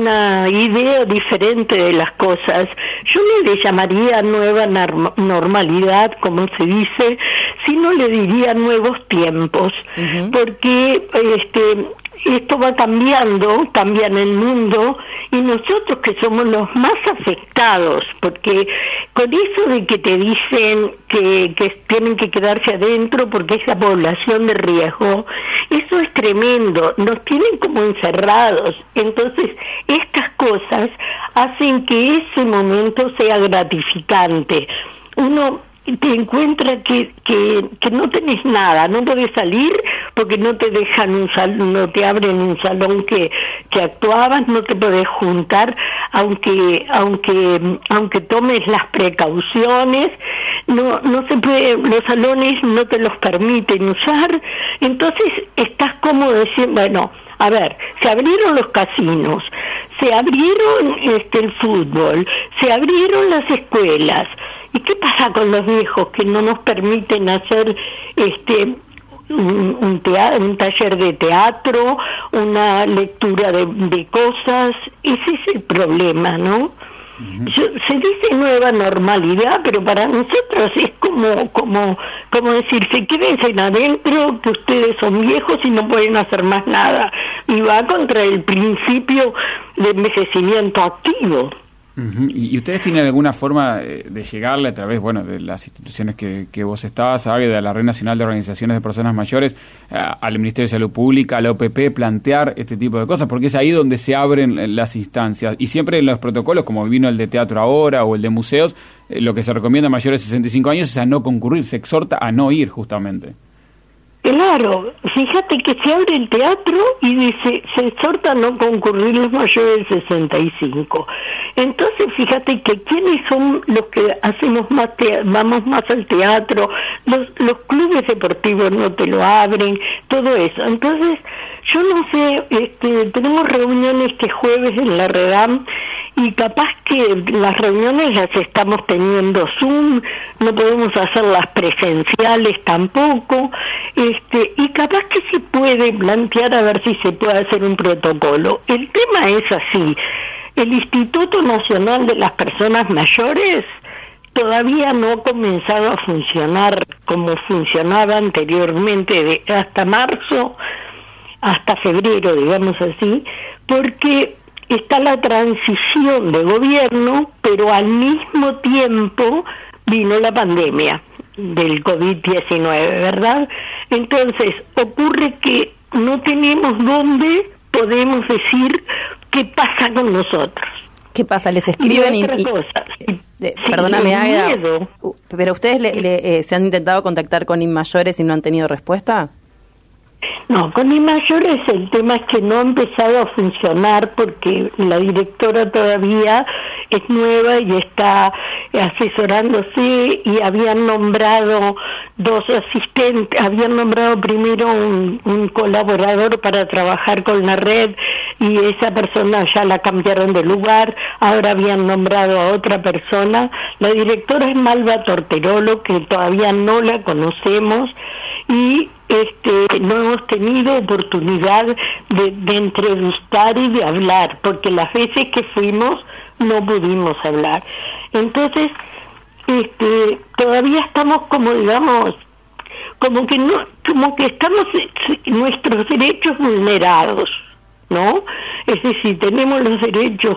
idea diferente de las cosas. Yo no le llamaría nueva normalidad, como se dice, sino le diría nuevos tiempos, porque esto va cambiando, cambia en el mundo, y nosotros que somos los más afectados, porque con eso de que te dicen que tienen que quedarse adentro porque es la población de riesgo, eso es tremendo, nos tienen como encerrados. Entonces estas cosas hacen que ese momento sea gratificante. Uno te encuentra que no tenés nada, no podés salir porque no te dejan un salón, no te abren un salón que actuabas, no te podés juntar aunque tomes las precauciones, no se puede, los salones no te los permiten usar. Entonces estás como diciendo, bueno, a ver, se abrieron los casinos, se abrieron el fútbol, se abrieron las escuelas. ¿Y qué pasa con los viejos que no nos permiten hacer un taller de teatro, una lectura de cosas? Ese es el problema, ¿no? Se dice nueva normalidad, pero para nosotros es como decirse, quédense adentro, que ustedes son viejos y no pueden hacer más nada. Y va contra el principio de envejecimiento activo. ¿Y ustedes tienen alguna forma de llegarle a través, de las instituciones que vos estabas, de la Red Nacional de Organizaciones de Personas Mayores, al Ministerio de Salud Pública, a la OPP, plantear este tipo de cosas? Porque es ahí donde se abren las instancias. Y siempre en los protocolos, como vino el de teatro ahora o el de museos, lo que se recomienda a mayores de 65 años es a no concurrir, se exhorta a no ir justamente. Claro, fíjate que se abre el teatro y dice, se exhorta a no concurrir los mayores de 65. Entonces, fíjate que quiénes son los que hacemos vamos más al teatro, los clubes deportivos no te lo abren, todo eso. Entonces, yo no sé, tenemos reuniones este jueves en la Redam y capaz que las reuniones las estamos teniendo Zoom, no podemos hacerlas presenciales tampoco. y capaz que se puede plantear a ver si se puede hacer un protocolo. El tema es así, el Instituto Nacional de las Personas Mayores todavía no ha comenzado a funcionar como funcionaba anteriormente, hasta marzo, hasta febrero, digamos así, porque está la transición de gobierno, pero al mismo tiempo vino la pandemia del COVID-19, ¿verdad? Entonces, ocurre que no tenemos dónde podemos decir qué pasa con nosotros. ¿Qué pasa? ¿Les escriben? Perdóname, Águeda, ¿pero ustedes se han intentado contactar con InMayores y no han tenido respuesta? No, con InMayores el tema es que no ha empezado a funcionar porque la directora todavía es nueva y está asesorándose, y habían nombrado 2 asistentes, habían nombrado primero un colaborador para trabajar con la red y esa persona ya la cambiaron de lugar, ahora habían nombrado a otra persona. La directora es Malva Torterolo, que todavía no la conocemos, y no hemos tenido oportunidad de entrevistar y de hablar, porque las veces que fuimos no pudimos hablar. Entonces, todavía estamos como, digamos, como que estamos nuestros derechos vulnerados, ¿no? Es decir, tenemos los derechos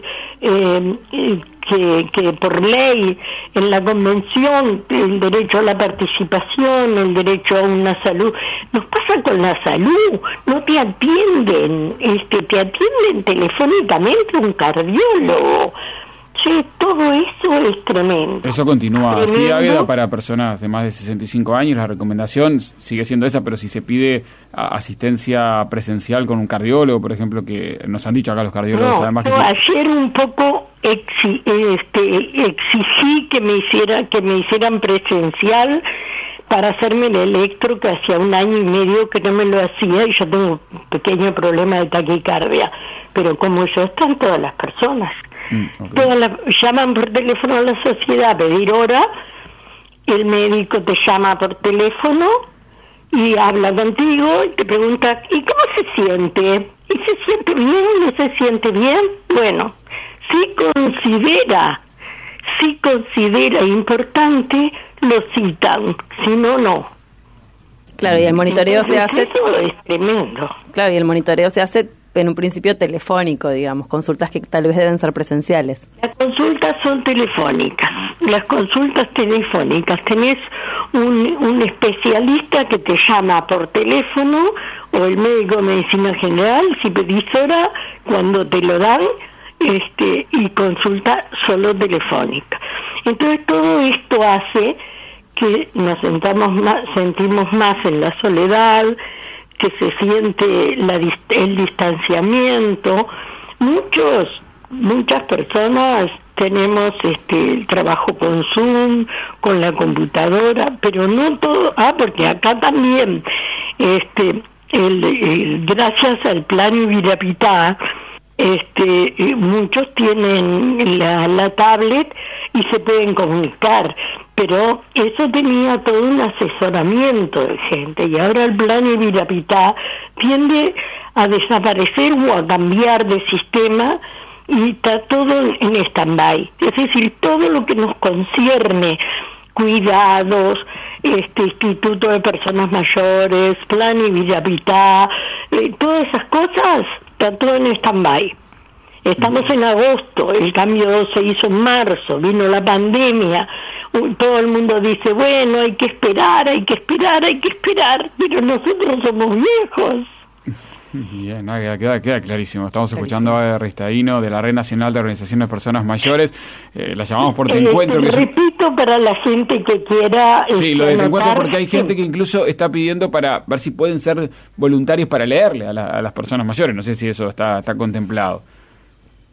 que por ley en la convención, el derecho a la participación, el derecho a una salud. Nos pasa con la salud, no te atienden, te atienden telefónicamente un cardiólogo. Sí, todo eso es tremendo. Eso continúa así, Águeda, para personas de más de 65 años. La recomendación sigue siendo esa, pero si se pide asistencia presencial con un cardiólogo, por ejemplo, que nos han dicho acá los cardiólogos, además que ayer un poco exigí que me hicieran presencial para hacerme el electro, que hacía 1 año y medio que no me lo hacía, y yo tengo un pequeño problema de taquicardia, pero como yo, están todas las personas. Llaman por teléfono a la sociedad a pedir hora, el médico te llama por teléfono y habla contigo y te pregunta, ¿y cómo se siente? ¿Y se siente bien? ¿No se siente bien? Bueno, si considera importante, lo citan, si no, no. Claro, y el monitoreo se hace... Eso es tremendo. Claro, y el monitoreo se hace en un principio telefónico, digamos, consultas que tal vez deben ser presenciales. Las consultas son telefónicas. Tenés un especialista que te llama por teléfono, o el médico de medicina general, si pedís hora, cuando te lo dan, y consulta solo telefónica. Entonces todo esto hace que nos sentimos más en la soledad, que se siente el distanciamiento. Muchas personas tenemos el trabajo con Zoom, con la computadora, pero no todo, porque acá también gracias al plan Ibirapitá, muchos tienen la tablet y se pueden comunicar, pero eso tenía todo un asesoramiento de gente, y ahora el plan Ibirapitá tiende a desaparecer o a cambiar de sistema y está todo en stand-by. Es decir, todo lo que nos concierne, cuidados, Instituto de Personas Mayores, plan Ibirapitá, todas esas cosas, está todo en stand-by. Estamos en agosto, el cambio se hizo en marzo, vino la pandemia, todo el mundo dice, bueno, hay que esperar, pero nosotros somos viejos. Bien, queda clarísimo. Estamos escuchando a Ristaino de la Red Nacional de Organizaciones de Personas Mayores. La llamamos por Te Encuentro. Repito, para la gente que quiera... Sí, lo de Te Encuentro, porque hay gente que incluso está pidiendo para ver si pueden ser voluntarios para leerle a las personas mayores. No sé si eso está contemplado.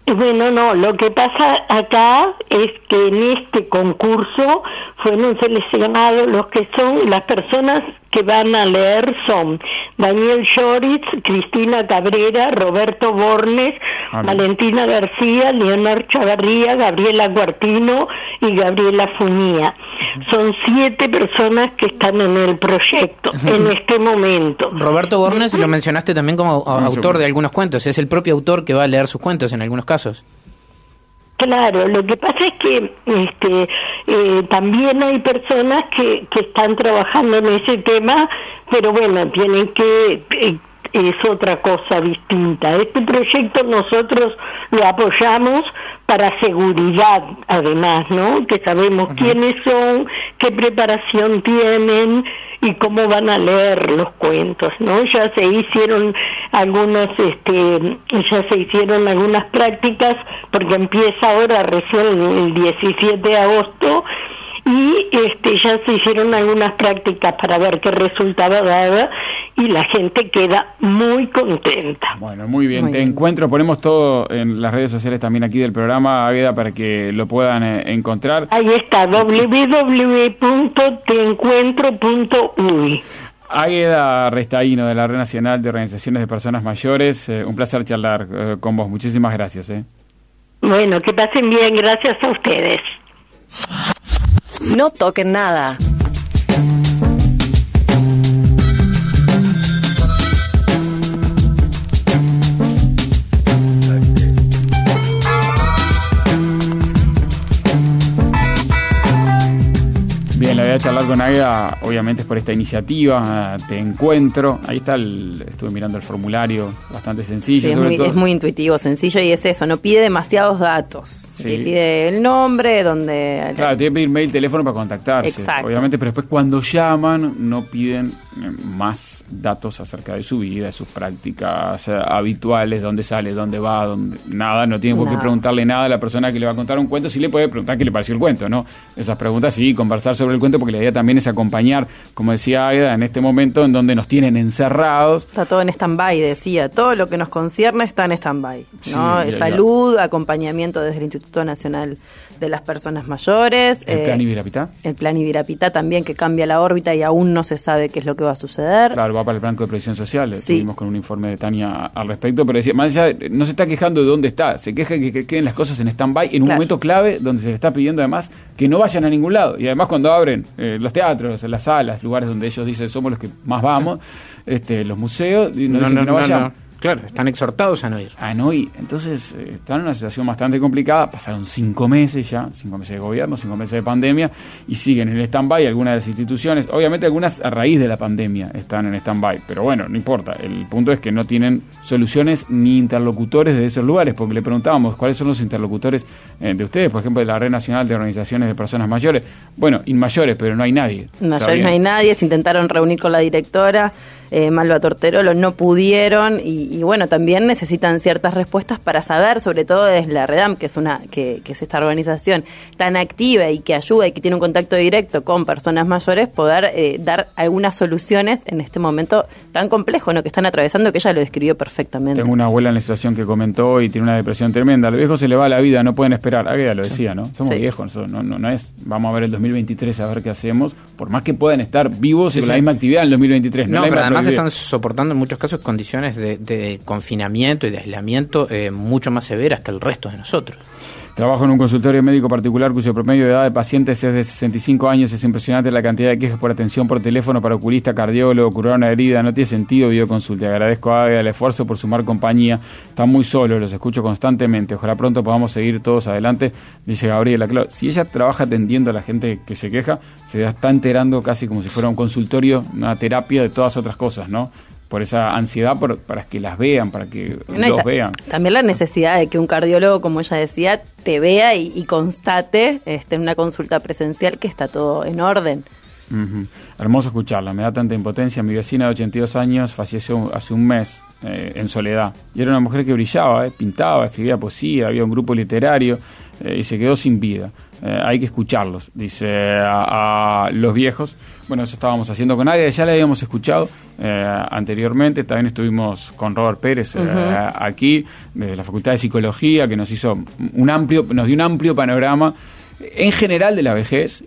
Bueno, no, lo que pasa acá es que en este concurso fueron seleccionados los que son las personas que van a leer son Daniel Lloris, Cristina Cabrera, Roberto Bornes, Valentina García, Leonor Chavarría, Gabriela Cuartino y Gabriela Funía. Son 7 personas que están en el proyecto en este momento. Roberto Bornes lo mencionaste también como autor de algunos cuentos. Es el propio autor que va a leer sus cuentos en algunos casos. Claro, lo que pasa es que también hay personas que están trabajando en ese tema, pero bueno, tienen que es otra cosa distinta. Este proyecto nosotros lo apoyamos para seguridad, además, ¿no? Que sabemos quiénes son, qué preparación tienen y cómo van a leer los cuentos, ¿no? Ya se hicieron algunas prácticas, porque empieza ahora recién el 17 de agosto, y ya se hicieron algunas prácticas para ver qué resultado daba, y la gente queda muy contenta. Bueno, muy bien. Encuentro, ponemos todo en las redes sociales también aquí del programa, Águeda, para que lo puedan encontrar. Ahí está, www.teencuentro.uy. Águeda Restaíno, de la Red Nacional de Organizaciones de Personas Mayores, un placer charlar con vos. Muchísimas gracias. Bueno, que pasen bien, gracias a ustedes. No toquen nada. Bien, la voy a charlar con Águeda, obviamente es por esta iniciativa, Te Encuentro. Ahí está, estuve mirando el formulario, bastante sencillo. Sí, es muy intuitivo, sencillo, y es eso, no pide demasiados datos. Sí. Te pide el nombre, donde... Claro, tiene que pedir mail, teléfono para contactarse. Exacto. Obviamente, pero después cuando llaman no piden más datos acerca de su vida, de sus prácticas habituales, dónde sale, dónde va, nada. No tiene por qué preguntarle nada a la persona que le va a contar un cuento. Sí le puede preguntar qué le pareció el cuento, ¿no? Esas preguntas sí, conversar sobre el cuento, porque la idea también es acompañar, como decía Águeda, en este momento en donde nos tienen encerrados. Está todo en stand-by, decía. Todo lo que nos concierne está en stand-by, ¿no? Sí, salud, acompañamiento desde el Instituto Nacional de las Personas Mayores. ¿El Plan Ibirapitá? El Plan Ibirapitá también, que cambia la órbita y aún no se sabe qué es lo que va a suceder. Claro, va para el Banco de Previsión Social. Estuvimos con un informe de Tania al respecto, pero decía, más allá, no se está quejando de dónde está, se queja de que queden las cosas en stand-by en un momento clave donde se le está pidiendo además que no vayan a ningún lado. Y además cuando abren los teatros, las salas, lugares donde ellos dicen somos los que más vamos, los museos, y nos dicen que no vayan. No. Claro, están exhortados a no ir. Entonces están en una situación bastante complicada. Pasaron 5 meses ya, 5 meses de gobierno, 5 meses de pandemia, y siguen en el stand-by algunas de las instituciones. Obviamente algunas a raíz de la pandemia están en stand-by, pero bueno, no importa. El punto es que no tienen soluciones ni interlocutores de esos lugares, porque le preguntábamos cuáles son los interlocutores de ustedes, por ejemplo, de la Red Nacional de Organizaciones de Personas Mayores. Bueno, Inmayores, pero no hay nadie. Mayores no hay nadie, se intentaron reunir con la directora, Malva Torterolo, no pudieron, y bueno, también necesitan ciertas respuestas para saber, sobre todo desde la REDAM, que es que es esta organización tan activa y que ayuda y que tiene un contacto directo con personas mayores, poder dar algunas soluciones en este momento tan complejo, ¿no?, que están atravesando, que ella lo describió perfectamente. Tengo una abuela en la situación que comentó y tiene una depresión tremenda. A los viejos se le va la vida, no pueden esperar. Águeda lo decía, ¿no? Somos viejos, no es, vamos a ver el 2023 a ver qué hacemos, por más que puedan estar vivos con la misma actividad en el 2023. No, pero además están soportando en muchos casos condiciones de confinamiento y de aislamiento mucho más severas que el resto de nosotros. Trabajo en un consultorio médico particular cuyo promedio de edad de pacientes es de 65 años. Es impresionante la cantidad de quejas por atención por teléfono para oculista, cardiólogo, curar una herida. No tiene sentido videoconsulta. Agradezco a Águeda el esfuerzo por sumar compañía. Están muy solos, los escucho constantemente. Ojalá pronto podamos seguir todos adelante, dice Gabriela. Claro, si ella trabaja atendiendo a la gente que se queja, se está enterando casi como si fuera un consultorio, una terapia de todas otras cosas, ¿no? Por esa ansiedad, para que las vean, para que los vean. También la necesidad de que un cardiólogo, como ella decía, te vea y constate en una consulta presencial que está todo en orden. Hermoso escucharla, me da tanta impotencia. Mi vecina de 82 años falleció hace un mes en soledad. Y era una mujer que brillaba, pintaba, escribía poesía, había un grupo literario y se quedó sin vida. Hay que escucharlos, dice a los viejos. Bueno, eso estábamos haciendo con Águeda, ya la habíamos escuchado anteriormente. También estuvimos con Robert Pérez aquí, desde la Facultad de Psicología, que nos dio un amplio panorama en general de la vejez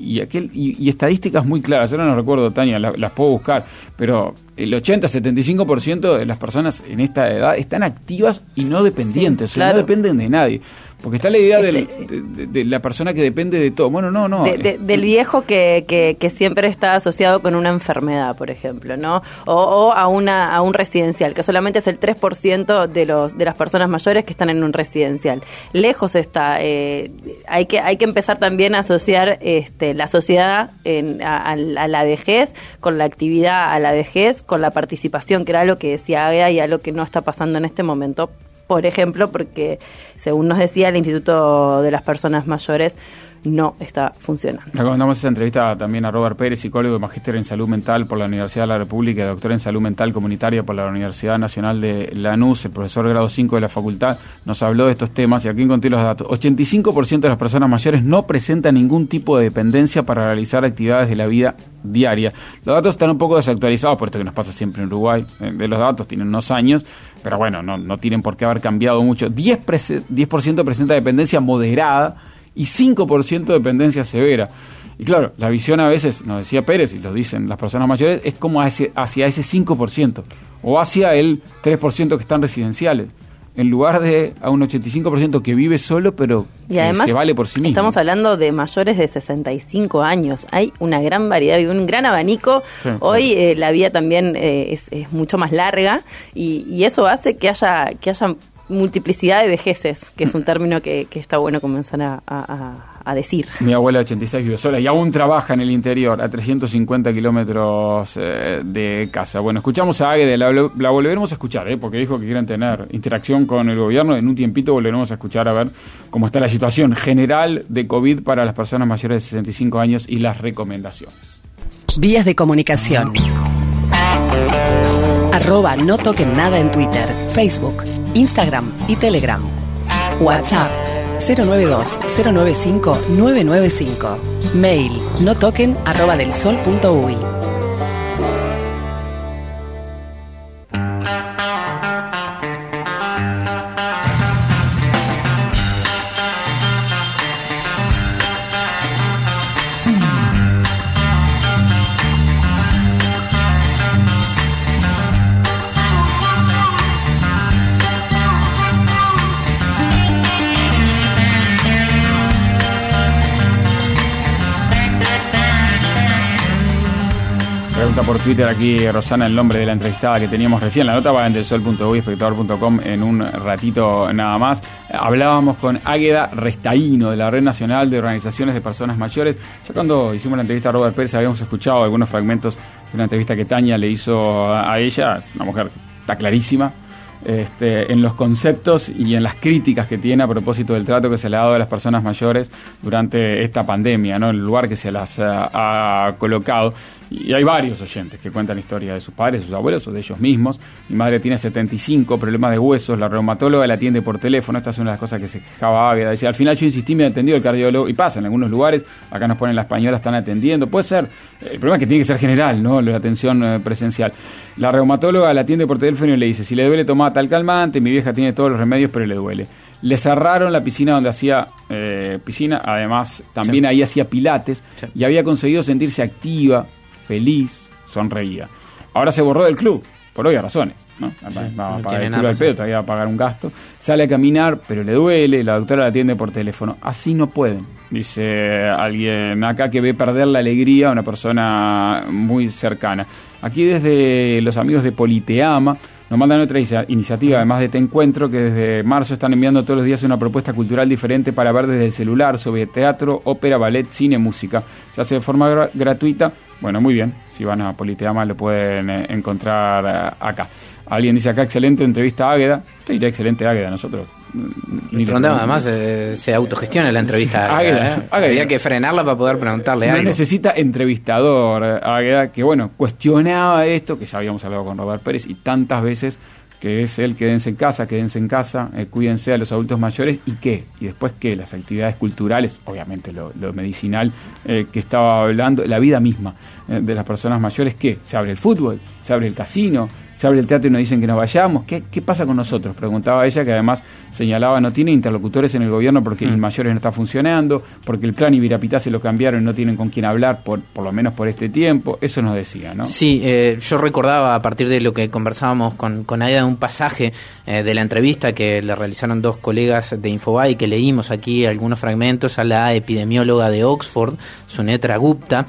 y estadísticas muy claras. Ahora no recuerdo, Tania, las puedo buscar, pero el 80-75% de las personas en esta edad están activas y no dependientes, sí, claro. No dependen de nadie. Porque está la idea de la persona que depende de todo. Bueno, no. Del viejo que siempre está asociado con una enfermedad, por ejemplo, ¿no? O a un residencial, que solamente es el 3% de las personas mayores que están en un residencial. Lejos está. Hay que empezar también a asociar la sociedad a la vejez, con la actividad a la vejez, con la participación, que era lo que decía Águeda y algo que no está pasando en este momento. Por ejemplo, porque según nos decía el Instituto de las Personas Mayores no está funcionando. Recomendamos esa entrevista también a Robert Pérez, psicólogo y magíster en salud mental por la Universidad de la República y doctor en salud mental comunitaria por la Universidad Nacional de Lanús. El profesor grado 5 de la facultad nos habló de estos temas y aquí encontré los datos. 85% de las personas mayores no presentan ningún tipo de dependencia para realizar actividades de la vida diaria. Los datos están un poco desactualizados, por esto que nos pasa siempre en Uruguay. De los datos tienen unos años, pero bueno, no tienen por qué haber cambiado mucho. 10% presenta dependencia moderada y 5% de dependencia severa. Y claro, la visión a veces, nos decía Pérez, y lo dicen las personas mayores, es como hacia ese 5%, o hacia el 3% que están residenciales, en lugar de a un 85% que vive solo, pero y además, se vale por sí mismo. Estamos hablando de mayores de 65 años. Hay una gran variedad y un gran abanico. Sí, hoy la vida también es mucho más larga y eso hace que haya multiplicidad de vejeces, que es un término que está bueno comenzar a decir. Mi abuela de 86 vive sola y aún trabaja en el interior, a 350 kilómetros de casa. Bueno, escuchamos a Águeda, la volveremos a escuchar, porque dijo que quieren tener interacción con el gobierno. En un tiempito volveremos a escuchar a ver cómo está la situación general de COVID para las personas mayores de 65 años y las recomendaciones. Vías de comunicación. @no toquen nada en Twitter, Facebook, Instagram y Telegram. WhatsApp 092-095-995. Mail notoquen@delsol.uy. Pregunta por Twitter aquí Rosana el nombre de la entrevistada que teníamos recién. La nota va en delsol.uy, espectador.com en un ratito nada más. Hablábamos con Águeda Restaíno de la Red Nacional de Organizaciones de Personas Mayores. Ya cuando hicimos la entrevista a Robert Pérez habíamos escuchado algunos fragmentos de una entrevista que Tania le hizo a ella, una mujer que está clarísima en los conceptos y en las críticas que tiene a propósito del trato que se le ha dado a las personas mayores durante esta pandemia, ¿no? El lugar que se las ha colocado. Y hay varios oyentes que cuentan historia de sus padres, sus abuelos o de ellos mismos. Mi madre tiene 75, problemas de huesos, la reumatóloga la atiende por teléfono. Esta es una de las cosas que se quejaba Águeda. Decía, al final yo insistí, me atendió el cardiólogo, y pasa en algunos lugares, acá nos ponen la española, están atendiendo. Puede ser, el problema es que tiene que ser general, ¿no? La atención presencial. La reumatóloga la atiende por teléfono y le dice, si le duele toma tal calmante, mi vieja tiene todos los remedios pero le duele. Le cerraron la piscina donde hacía piscina, además también ahí hacía pilates y había conseguido sentirse activa, feliz, sonreía. Ahora se borró del club, por obvias razones, ¿no? Va a pagar el club al pedo, todavía va a pagar un gasto. Sale a caminar, pero le duele, la doctora la atiende por teléfono. Así no pueden, dice alguien acá que ve perder la alegría a una persona muy cercana. Aquí desde los amigos de Politeama nos mandan otra iniciativa, además de Te Encuentro, que desde marzo están enviando todos los días una propuesta cultural diferente para ver desde el celular sobre teatro, ópera, ballet, cine, música. Se hace de forma gratuita Bueno, muy bien, si van a Politeama lo pueden encontrar acá. Alguien dice acá, excelente entrevista a Águeda. Te diré excelente Águeda, nosotros. Ni preguntamos, además se autogestiona la entrevista a Águeda. Había que frenarla para poder preguntarle algo. No necesita entrevistador Águeda, que bueno, cuestionaba esto, que ya habíamos hablado con Robert Pérez y tantas veces, que es el quédense en casa, cuídense a los adultos mayores, ¿y qué? Y después, ¿qué? Las actividades culturales, obviamente lo medicinal que estaba hablando, la vida misma de las personas mayores, ¿qué? Se abre el fútbol, se abre el casino, se abre el teatro y nos dicen que nos vayamos. ¿Qué pasa con nosotros? Preguntaba ella, que además señalaba, no tiene interlocutores en el gobierno porque Mayores no está funcionando, porque el plan Ibirapitá se lo cambiaron y no tienen con quién hablar, por lo menos por este tiempo. Eso nos decía, ¿no? Sí, yo recordaba a partir de lo que conversábamos con Aida un pasaje de la entrevista que le realizaron dos colegas de Infobae, que leímos aquí algunos fragmentos, a la epidemióloga de Oxford, Sunetra Gupta,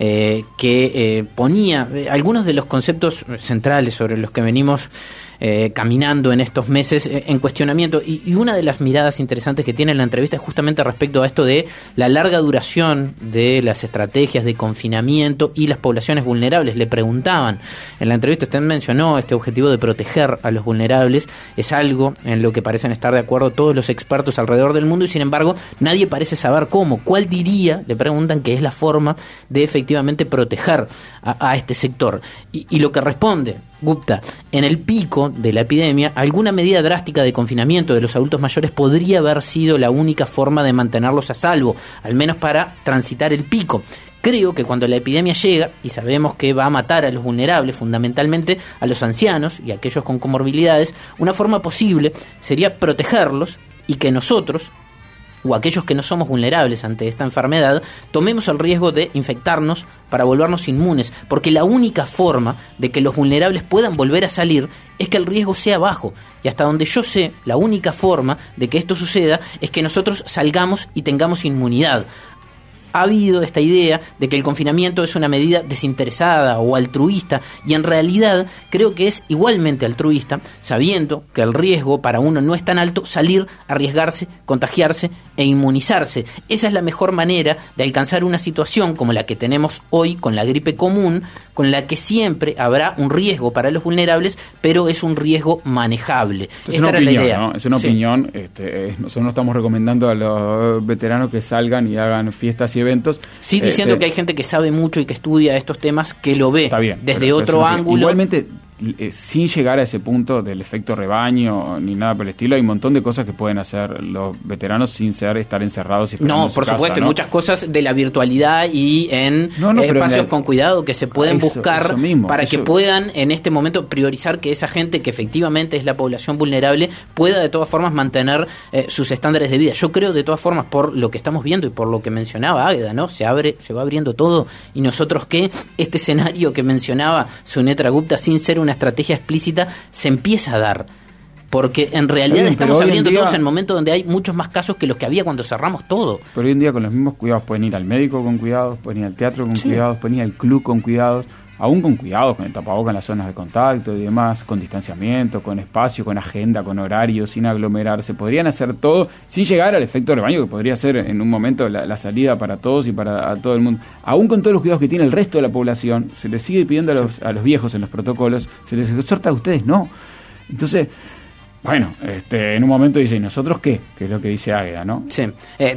que ponía algunos de los conceptos centrales sobre los que venimos caminando en estos meses en cuestionamiento, y una de las miradas interesantes que tiene la entrevista es justamente respecto a esto de la larga duración de las estrategias de confinamiento y las poblaciones vulnerables. Le preguntaban en la entrevista, usted mencionó este objetivo de proteger a los vulnerables, es algo en lo que parecen estar de acuerdo todos los expertos alrededor del mundo, y sin embargo nadie parece saber cómo. ¿Cuál diría, le preguntan, que es la forma de efectivamente proteger a este sector? Y lo que responde Gupta: en el pico de la epidemia, alguna medida drástica de confinamiento de los adultos mayores podría haber sido la única forma de mantenerlos a salvo, al menos para transitar el pico. Creo que cuando la epidemia llega, y sabemos que va a matar a los vulnerables, fundamentalmente a los ancianos y a aquellos con comorbilidades, una forma posible sería protegerlos y que nosotros, o aquellos que no somos vulnerables ante esta enfermedad, tomemos el riesgo de infectarnos para volvernos inmunes, porque la única forma de que los vulnerables puedan volver a salir es que el riesgo sea bajo, y hasta donde yo sé, la única forma de que esto suceda es que nosotros salgamos y tengamos inmunidad. Ha habido esta idea de que el confinamiento es una medida desinteresada o altruista, y en realidad creo que es igualmente altruista, sabiendo que el riesgo para uno no es tan alto, salir, arriesgarse, contagiarse e inmunizarse. Esa es la mejor manera de alcanzar una situación como la que tenemos hoy con la gripe común, con la que siempre habrá un riesgo para los vulnerables, pero es un riesgo manejable. Esta era la idea, ¿no? Es una opinión. Nosotros no estamos recomendando a los veteranos que salgan y hagan fiestas y eventos. Sí, diciendo que hay gente que sabe mucho y que estudia estos temas, que lo ve desde otro ángulo. Igualmente, sin llegar a ese punto del efecto rebaño ni nada por el estilo, hay un montón de cosas que pueden hacer los veteranos sin estar encerrados y esperando No, por supuesto, hay muchas cosas de la virtualidad y en espacios con cuidado que se pueden buscar para que puedan en este momento priorizar que esa gente que efectivamente es la población vulnerable pueda de todas formas mantener sus estándares de vida. Yo creo de todas formas, por lo que estamos viendo y por lo que mencionaba Águeda, ¿no? Se va abriendo todo, y nosotros que este escenario que mencionaba Sunetra Gupta, sin ser una estrategia explícita, se empieza a dar, porque en realidad estamos abriendo todos en momentos donde hay muchos más casos que los que había cuando cerramos todo. Pero hoy en día con los mismos cuidados pueden ir al médico con cuidados, pueden ir al teatro con cuidados, pueden ir al club con cuidados, aún con cuidados, con el tapabocas en las zonas de contacto y demás, con distanciamiento, con espacio, con agenda, con horario, sin aglomerarse. Podrían hacer todo sin llegar al efecto rebaño, que podría ser en un momento la salida para todos y para todo el mundo. Aún con todos los cuidados que tiene el resto de la población, se les sigue pidiendo a los viejos en los protocolos, se les exhorta a ustedes no. Entonces, bueno, en un momento dice, ¿y nosotros qué? Que es lo que dice Águeda, ¿no? Sí,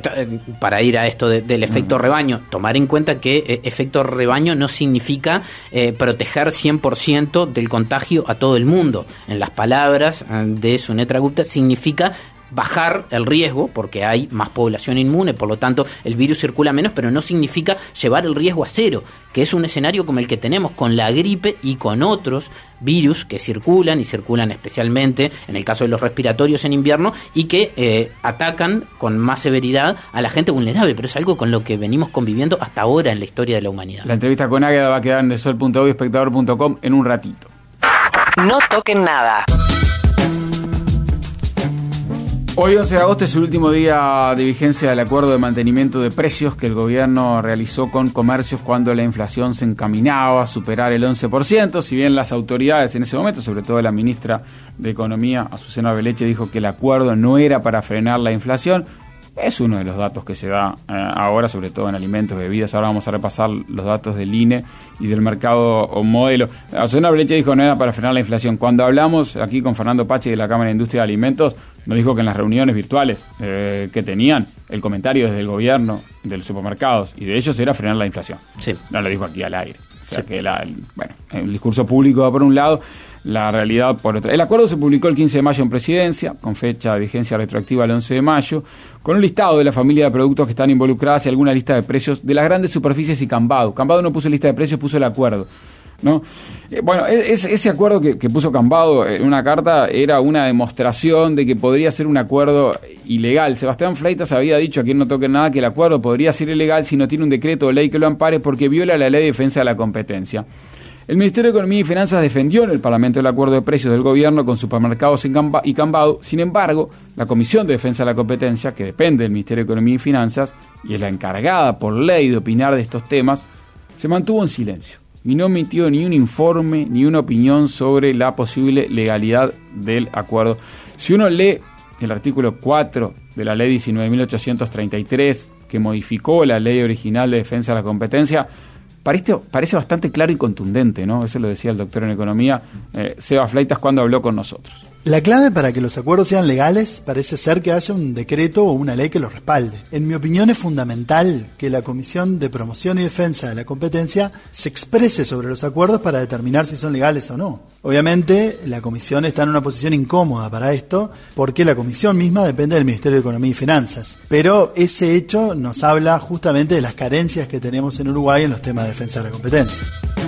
para ir a esto del efecto rebaño, tomar en cuenta que efecto rebaño no significa proteger 100% del contagio a todo el mundo. En las palabras de Sunetra Gupta, significa bajar el riesgo porque hay más población inmune, por lo tanto el virus circula menos, pero no significa llevar el riesgo a cero, que es un escenario como el que tenemos con la gripe y con otros virus que circulan, y circulan especialmente en el caso de los respiratorios en invierno, y que atacan con más severidad a la gente vulnerable, pero es algo con lo que venimos conviviendo hasta ahora en la historia de la humanidad. La entrevista con Águeda va a quedar en desol.hoy y espectador.com en un ratito. No toquen nada. Hoy, 11 de agosto, es el último día de vigencia del acuerdo de mantenimiento de precios que el gobierno realizó con comercios cuando la inflación se encaminaba a superar el 11%. Si bien las autoridades en ese momento, sobre todo la ministra de Economía, Azucena Beleche, dijo que el acuerdo no era para frenar la inflación, Es uno de los datos que se da ahora, sobre todo en alimentos, bebidas. Ahora vamos a repasar los datos del INE y del mercado o modelo. Susana Breche dijo no era para frenar la inflación. Cuando hablamos aquí con Fernando Pachi de la Cámara de Industria de Alimentos, nos dijo que en las reuniones virtuales que tenían, el comentario desde el gobierno, de los supermercados y de ellos era frenar la inflación. Sí. No lo dijo aquí al aire. O sea que el discurso público va por un lado, la realidad por otro. El acuerdo se publicó el 15 de mayo en Presidencia, con fecha de vigencia retroactiva al 11 de mayo, con un listado de la familia de productos que están involucradas y alguna lista de precios de las grandes superficies y Cambado. Cambado no puso lista de precios, puso el acuerdo, ¿no? Ese acuerdo que puso Cambado en una carta era una demostración de que podría ser un acuerdo ilegal. Sebastián Fleitas había dicho, aquí no toquen nada, que el acuerdo podría ser ilegal si no tiene un decreto o ley que lo ampare porque viola la ley de defensa de la competencia. El Ministerio de Economía y Finanzas defendió en el Parlamento el acuerdo de precios del gobierno con supermercados y Cambado. Sin embargo, la Comisión de Defensa de la Competencia, que depende del Ministerio de Economía y Finanzas y es la encargada por ley de opinar de estos temas, se mantuvo en silencio y no emitió ni un informe ni una opinión sobre la posible legalidad del acuerdo. Si uno lee el artículo 4 de la ley 19.833, que modificó la ley original de defensa de la competencia, parece bastante claro y contundente, ¿no? Eso lo decía el doctor en Economía, Seba Fleitas, cuando habló con nosotros. La clave para que los acuerdos sean legales parece ser que haya un decreto o una ley que los respalde. En mi opinión es fundamental que la Comisión de Promoción y Defensa de la Competencia se exprese sobre los acuerdos para determinar si son legales o no. Obviamente la Comisión está en una posición incómoda para esto porque la Comisión misma depende del Ministerio de Economía y Finanzas. Pero ese hecho nos habla justamente de las carencias que tenemos en Uruguay en los temas de defensa de la competencia.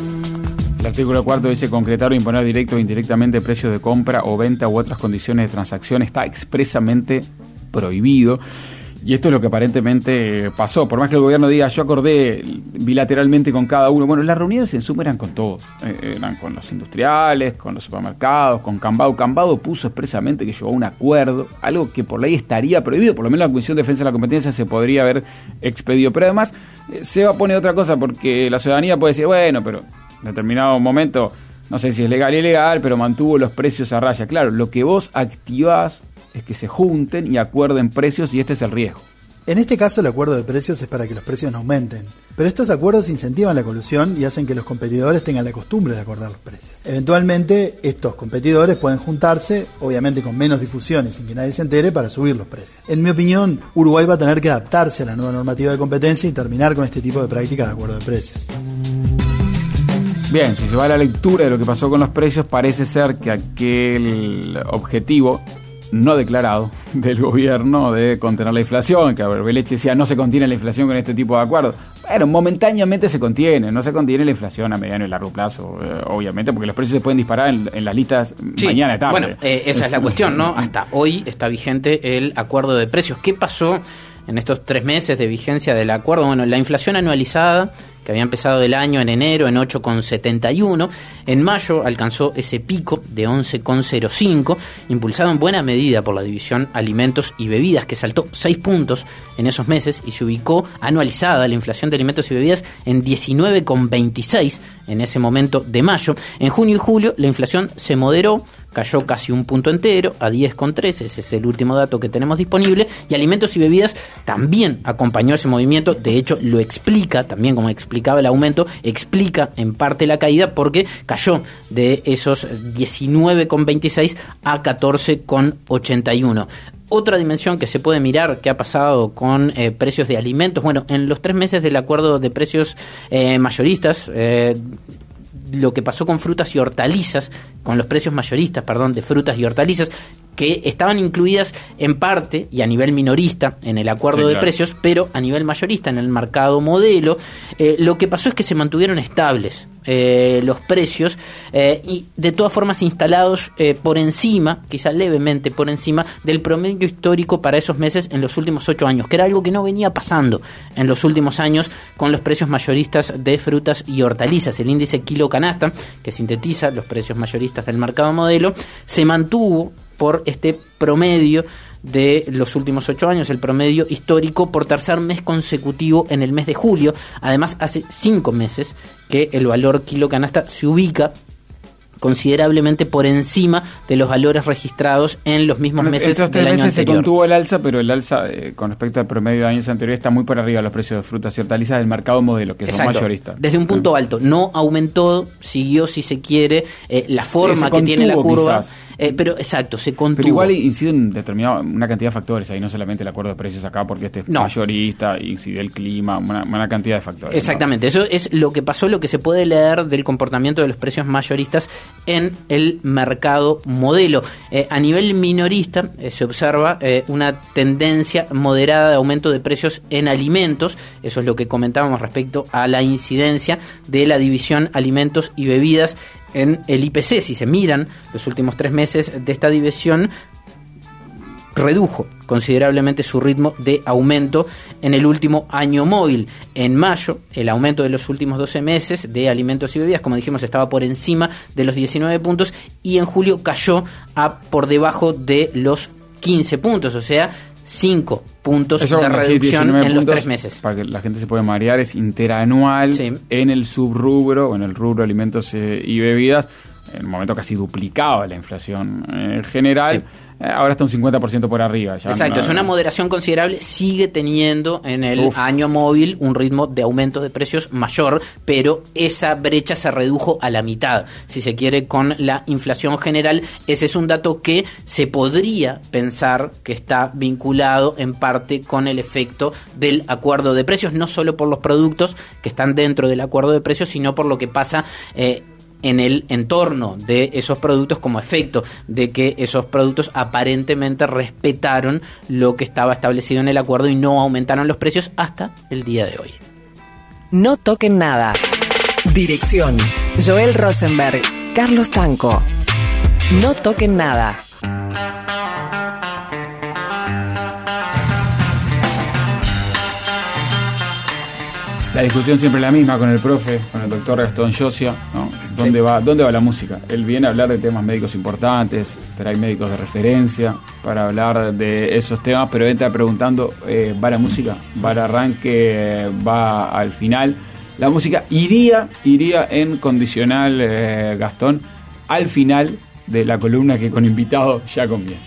El artículo 4 dice concretar o imponer directo o indirectamente precios de compra o venta u otras condiciones de transacción está expresamente prohibido. Y esto es lo que aparentemente pasó. Por más que el gobierno diga, yo acordé bilateralmente con cada uno. Bueno, las reuniones en suma eran con todos. Eran con los industriales, con los supermercados, con Cambado. Cambado puso expresamente que llegó a un acuerdo, algo que por ley estaría prohibido. Por lo menos la Comisión de Defensa de la Competencia se podría haber expedido. Pero además se va a poner otra cosa, porque la ciudadanía puede decir, bueno, pero en determinado momento, no sé si es legal o ilegal, pero mantuvo los precios a raya. Claro, lo que vos activás es que se junten y acuerden precios, y este es el riesgo. En este caso el acuerdo de precios es para que los precios no aumenten, pero estos acuerdos incentivan la colusión y hacen que los competidores tengan la costumbre de acordar los precios. Eventualmente estos competidores pueden juntarse, obviamente con menos difusión y sin que nadie se entere, para subir los precios. En mi opinión, Uruguay va a tener que adaptarse a la nueva normativa de competencia y terminar con este tipo de prácticas de acuerdo de precios. Bien, si se va a la lectura de lo que pasó con los precios, parece ser que aquel objetivo no declarado del gobierno de contener la inflación, que Arbeleche decía no se contiene la inflación con este tipo de acuerdos. Bueno, momentáneamente se contiene, no se contiene la inflación a mediano y largo plazo, obviamente, porque los precios se pueden disparar en las listas mañana y tarde. Bueno, esa es la cuestión, ¿no? Hasta hoy está vigente el acuerdo de precios. ¿Qué pasó en estos 3 meses de vigencia del acuerdo? Bueno, la inflación anualizada, que había empezado el año en enero en 8,71, en mayo alcanzó ese pico de 11,05, impulsado en buena medida por la división alimentos y bebidas, que saltó 6 puntos en esos meses y se ubicó anualizada la inflación de alimentos y bebidas en 19,26 en ese momento de mayo. En junio y julio la inflación se moderó, cayó casi un punto entero a 10,13, ese es el último dato que tenemos disponible, y alimentos y bebidas también acompañó ese movimiento. De hecho lo explica, también como explicaba el aumento, explica en parte la caída, porque cayó de esos 19,26 a 14,81. Otra dimensión que se puede mirar que ha pasado con precios de alimentos, bueno, en los 3 meses del acuerdo de precios mayoristas, lo que pasó con frutas y hortalizas, con los precios mayoristas, de frutas y hortalizas, que estaban incluidas en parte y a nivel minorista en el acuerdo de precios, pero a nivel mayorista en el mercado modelo, lo que pasó es que se mantuvieron estables los precios y de todas formas instalados por encima, quizá levemente por encima del promedio histórico para esos meses en los últimos 8 años, que era algo que no venía pasando en los últimos años con los precios mayoristas de frutas y hortalizas. El índice kilo canasta, que sintetiza los precios mayoristas del mercado modelo, se mantuvo por este promedio de los últimos 8 años, el promedio histórico, por tercer mes consecutivo en el mes de julio. Además, hace 5 meses que el valor kilo canasta se ubica considerablemente por encima de los valores registrados en los mismos meses Estos 3 del año meses anterior. se contuvo el alza, pero el alza con respecto al promedio de años anteriores está muy por arriba de los precios de frutas y hortalizas del mercado modelo, que son mayoristas. Desde un punto alto, no aumentó, siguió, si se quiere, la forma que tiene la curva. Pero exacto, se contuvo. Pero igual incide en una cantidad de factores ahí, no solamente el acuerdo de precios acá, porque este es mayorista, incide el clima, una cantidad de factores. Exactamente, ¿no? Eso es lo que pasó, lo que se puede leer del comportamiento de los precios mayoristas en el mercado modelo. A nivel minorista se observa una tendencia moderada de aumento de precios en alimentos. Eso es lo que comentábamos respecto a la incidencia de la división alimentos y bebidas en el IPC. Si se miran los últimos 3 meses de esta división, redujo considerablemente su ritmo de aumento en el último año móvil. En mayo, el aumento de los últimos 12 meses de alimentos y bebidas, como dijimos, estaba por encima de los 19 puntos y en julio cayó por debajo de los 15 puntos, o sea, 5 puntos de reducción en los 3 meses. Para que la gente se pueda marear, es interanual en el subrubro, o en el rubro alimentos y bebidas. En un momento casi duplicaba la inflación general. Ahora está un 50% por arriba. Exacto, es una moderación considerable. Sigue teniendo en el año móvil un ritmo de aumento de precios mayor, pero esa brecha se redujo a la mitad, si se quiere, con la inflación general. Ese es un dato que se podría pensar que está vinculado en parte con el efecto del acuerdo de precios, no solo por los productos que están dentro del acuerdo de precios, sino por lo que pasa en el entorno de esos productos, como efecto de que esos productos aparentemente respetaron lo que estaba establecido en el acuerdo y no aumentaron los precios hasta el día de hoy. No toquen nada. Dirección: Joel Rosenberg, Carlos Tanco. No toquen nada. La discusión siempre es la misma con el profe, con el doctor Gastón Giosia, ¿no? ¿Dónde va la música? Él viene a hablar de temas médicos importantes, trae médicos de referencia para hablar de esos temas, pero entra preguntando, ¿va la música? ¿Va al arranque? ¿Va al final? La música iría en condicional, Gastón, al final de la columna que con invitado ya comienza.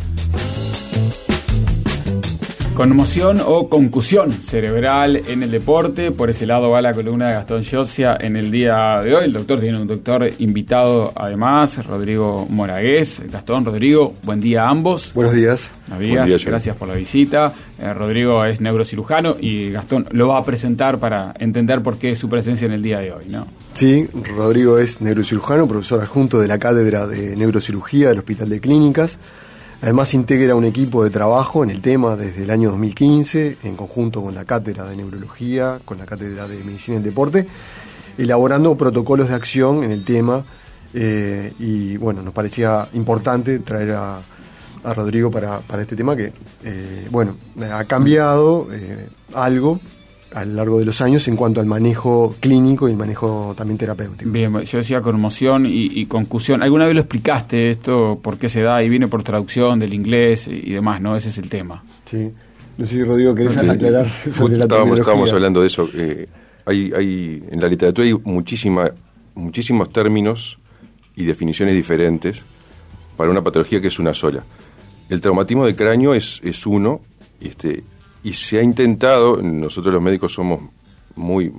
Conmoción o concusión cerebral en el deporte. Por ese lado va la columna de Gastón Giosia en el día de hoy. El doctor tiene un doctor invitado además, Rodrigo Moragués. Gastón, Rodrigo, buen día a ambos. Buenos días. Buenos días, gracias por la visita. Rodrigo es neurocirujano y Gastón lo va a presentar para entender por qué su presencia en el día de hoy, ¿no? Sí, Rodrigo es neurocirujano, profesor adjunto de la Cátedra de Neurocirugía del Hospital de Clínicas. Además integra un equipo de trabajo en el tema desde el año 2015, en conjunto con la Cátedra de Neurología, con la Cátedra de Medicina del Deporte, elaborando protocolos de acción en el tema. Y bueno, nos parecía importante traer a Rodrigo para este tema que, ha cambiado algo a lo largo de los años en cuanto al manejo clínico y el manejo también terapéutico. Bien, yo decía conmoción y concusión. ¿Alguna vez lo explicaste esto, por qué se da? Y viene por traducción del inglés y demás, ¿no? Ese es el tema. Sí. No sé si, Rodrigo, querés aclarar sobre la terminología. Estábamos hablando de eso. Hay en la literatura hay muchísimos términos y definiciones diferentes para una patología que es una sola. El traumatismo de cráneo es uno, y se ha intentado, nosotros los médicos somos muy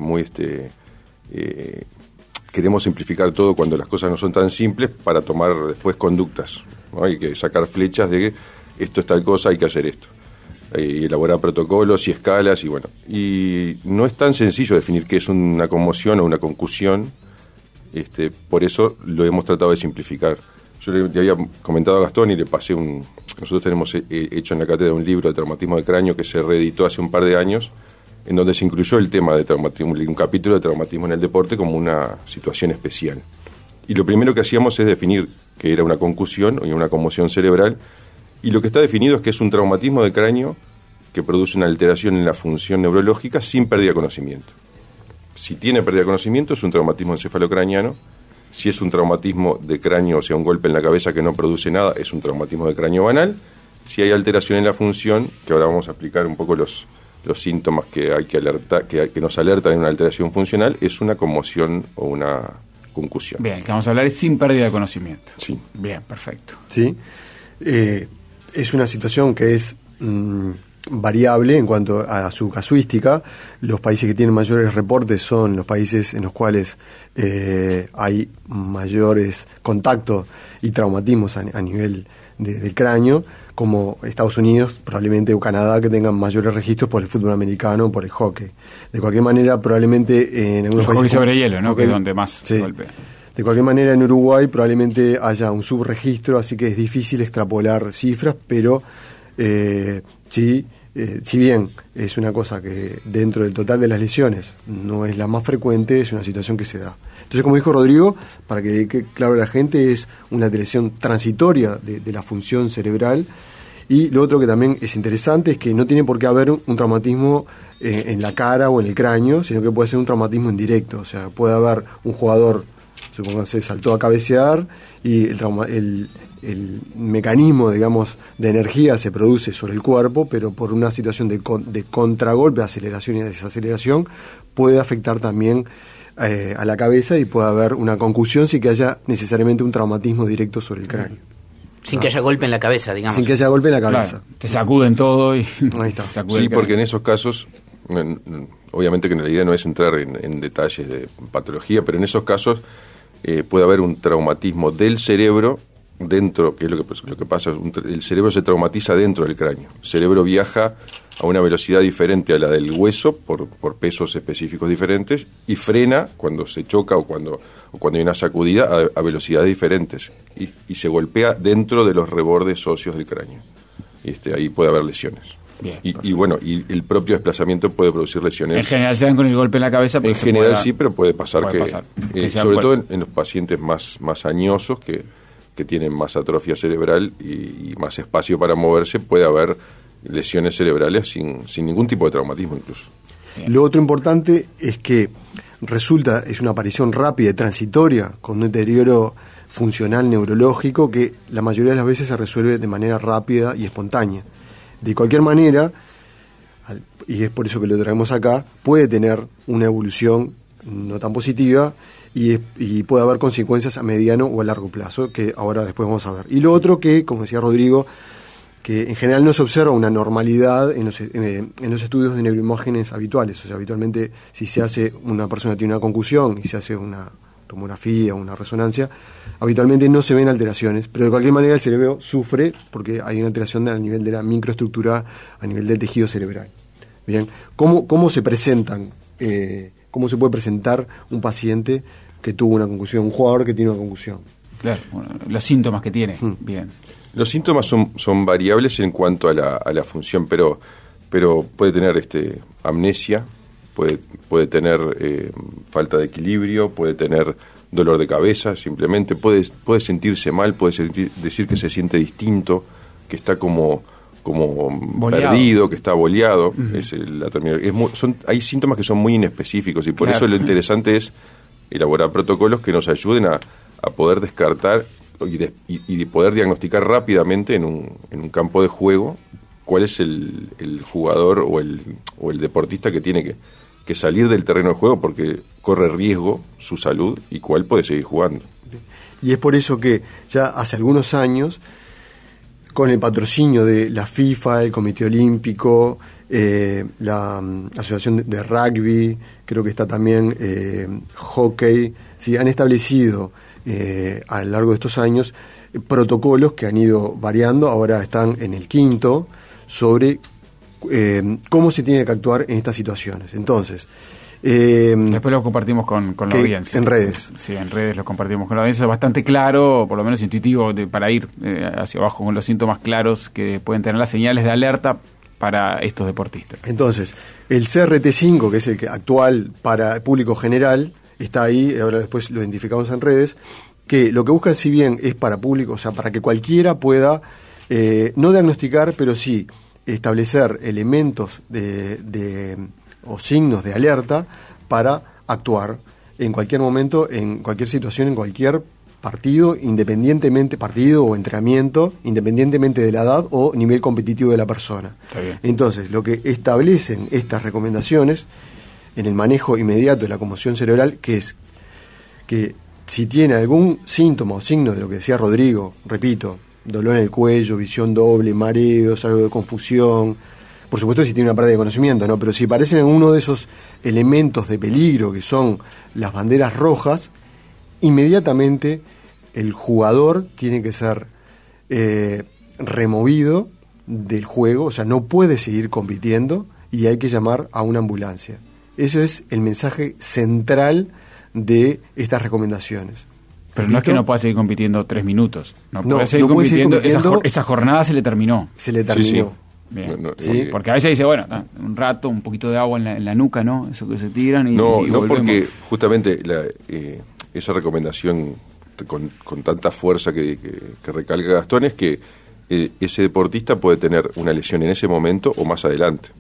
queremos simplificar todo cuando las cosas no son tan simples para tomar después conductas, ¿no? Hay que sacar flechas de que esto es tal cosa, hay que hacer esto, y elaborar protocolos y escalas, y no es tan sencillo definir qué es una conmoción o una concusión, por eso lo hemos tratado de simplificar. Yo le había comentado a Gastón y le pasé nosotros tenemos hecho en la cátedra un libro de traumatismo de cráneo que se reeditó hace un par de años, en donde se incluyó el tema de traumatismo, un capítulo de traumatismo en el deporte como una situación especial. Y lo primero que hacíamos es definir que era una concusión y una conmoción cerebral, y lo que está definido es que es un traumatismo de cráneo que produce una alteración en la función neurológica sin pérdida de conocimiento. Si tiene pérdida de conocimiento es un traumatismo encefalocraniano. Si es un traumatismo de cráneo, o sea, un golpe en la cabeza que no produce nada, es un traumatismo de cráneo banal. Si hay alteración en la función, que ahora vamos a explicar un poco los síntomas que hay que alertar, que nos alertan en una alteración funcional, es una conmoción o concusión. Bien, el que vamos a hablar es sin pérdida de conocimiento. Sí. Bien, perfecto. ¿Sí? Es una situación que es variable en cuanto a su casuística. Los países que tienen mayores reportes son los países en los cuales hay mayores contactos y traumatismos a nivel del cráneo, como Estados Unidos, probablemente, o Canadá, que tengan mayores registros por el fútbol americano o por el hockey. De cualquier manera, probablemente en algunos países... El hockey sobre hielo, ¿no? Que es donde más se golpea. De cualquier manera, en Uruguay probablemente haya un subregistro, así que es difícil extrapolar cifras, pero sí, si bien es una cosa que dentro del total de las lesiones no es la más frecuente, es una situación que se da. Entonces, como dijo Rodrigo, para que quede claro a la gente, es una alteración transitoria de la función cerebral. Y lo otro que también es interesante es que no tiene por qué haber un traumatismo en la cara o en el cráneo, sino que puede ser un traumatismo indirecto. O sea, puede haber un jugador, supónganse, saltó a cabecear y el mecanismo, digamos, de energía se produce sobre el cuerpo, pero por una situación de contragolpe, aceleración y desaceleración, puede afectar también a la cabeza y puede haber una concusión sin que haya necesariamente un traumatismo directo sobre el cráneo. Sin que haya golpe en la cabeza, digamos. Sin que haya golpe en la cabeza. Claro, te sacuden todo y ahí está. Sí, porque en esos casos, obviamente que la idea no es entrar en detalles de patología, pero en esos casos puede haber un traumatismo del cerebro dentro, que es lo que pasa, el cerebro se traumatiza dentro del cráneo. El cerebro viaja a una velocidad diferente a la del hueso por pesos específicos diferentes y frena cuando se choca o cuando hay una sacudida a velocidades diferentes y se golpea dentro de los rebordes óseos del cráneo. Ahí puede haber lesiones. Bien, y bueno, y el propio desplazamiento puede producir lesiones. En general se dan con el golpe en la cabeza. En general sí, pero puede pasar que sobre todo en los pacientes más añosos que tienen más atrofia cerebral y más espacio para moverse, puede haber lesiones cerebrales sin ningún tipo de traumatismo incluso. Lo otro importante es que es una aparición rápida y transitoria con un deterioro funcional neurológico que la mayoría de las veces se resuelve de manera rápida y espontánea. De cualquier manera, y es por eso que lo traemos acá, puede tener una evolución no tan positiva y puede haber consecuencias a mediano o a largo plazo, que ahora después vamos a ver. Y lo otro que, como decía Rodrigo, que en general no se observa una normalidad en los estudios de neuroimágenes habituales. O sea, habitualmente si una persona tiene una concusión y se hace una tomografía o una resonancia, habitualmente no se ven alteraciones, pero de cualquier manera el cerebro sufre porque hay una alteración a nivel de la microestructura, a nivel del tejido cerebral. Bien, ¿cómo se presentan? ¿Cómo se puede presentar un paciente que tuvo una concusión, un jugador que tiene una concusión? Claro, los síntomas que tiene. Bien. Los síntomas son variables en cuanto a la función, pero puede tener amnesia, puede tener falta de equilibrio, puede tener dolor de cabeza, simplemente puede sentirse mal, decir que se siente distinto, que está como perdido, que está boleado. Uh-huh. Hay síntomas que son muy inespecíficos y por eso lo interesante es elaborar protocolos que nos ayuden a poder descartar y poder diagnosticar rápidamente en un campo de juego cuál es el jugador o el deportista que tiene que salir del terreno de juego porque corre riesgo su salud y cuál puede seguir jugando. Y es por eso que ya hace algunos años, con el patrocinio de la FIFA, el Comité Olímpico, la Asociación de Rugby, creo que está también hockey, ¿sí? Han establecido a lo largo de estos años protocolos que han ido variando, ahora están en el 5º, sobre cómo se tiene que actuar en estas situaciones. Entonces, después lo compartimos con la audiencia. En redes. Sí, en redes lo compartimos con la audiencia. Es bastante claro, por lo menos intuitivo, para ir hacia abajo con los síntomas claros que pueden tener las señales de alerta para estos deportistas. Entonces, el CRT5, que es el actual para el público general, está ahí, ahora después lo identificamos en redes, que lo que busca, si bien es para público, o sea, para que cualquiera pueda no diagnosticar, pero sí establecer elementos o signos de alerta para actuar en cualquier momento, en cualquier situación, en cualquier partido o entrenamiento, independientemente de la edad o nivel competitivo de la persona. Está bien. Entonces, lo que establecen estas recomendaciones en el manejo inmediato de la conmoción cerebral, que es que si tiene algún síntoma o signo de lo que decía Rodrigo, repito, dolor en el cuello, visión doble, mareos, algo de confusión, por supuesto si tiene una pérdida de conocimiento, ¿no? Pero si aparecen uno de esos elementos de peligro que son las banderas rojas, inmediatamente el jugador tiene que ser removido del juego, o sea, no puede seguir compitiendo y hay que llamar a una ambulancia. Eso es el mensaje central de estas recomendaciones. Pero no es que no pueda seguir compitiendo 3 minutos. No puede seguir compitiendo. Esa jornada se le terminó. Se le terminó. Sí. Bien. Sí, porque a veces dice, bueno, un rato, un poquito de agua en la nuca, ¿no? Eso que se tiran y no, y no volvemos. Porque justamente esa recomendación con tanta fuerza que recalca Gastón es que ese deportista puede tener una lesión en ese momento o más adelante.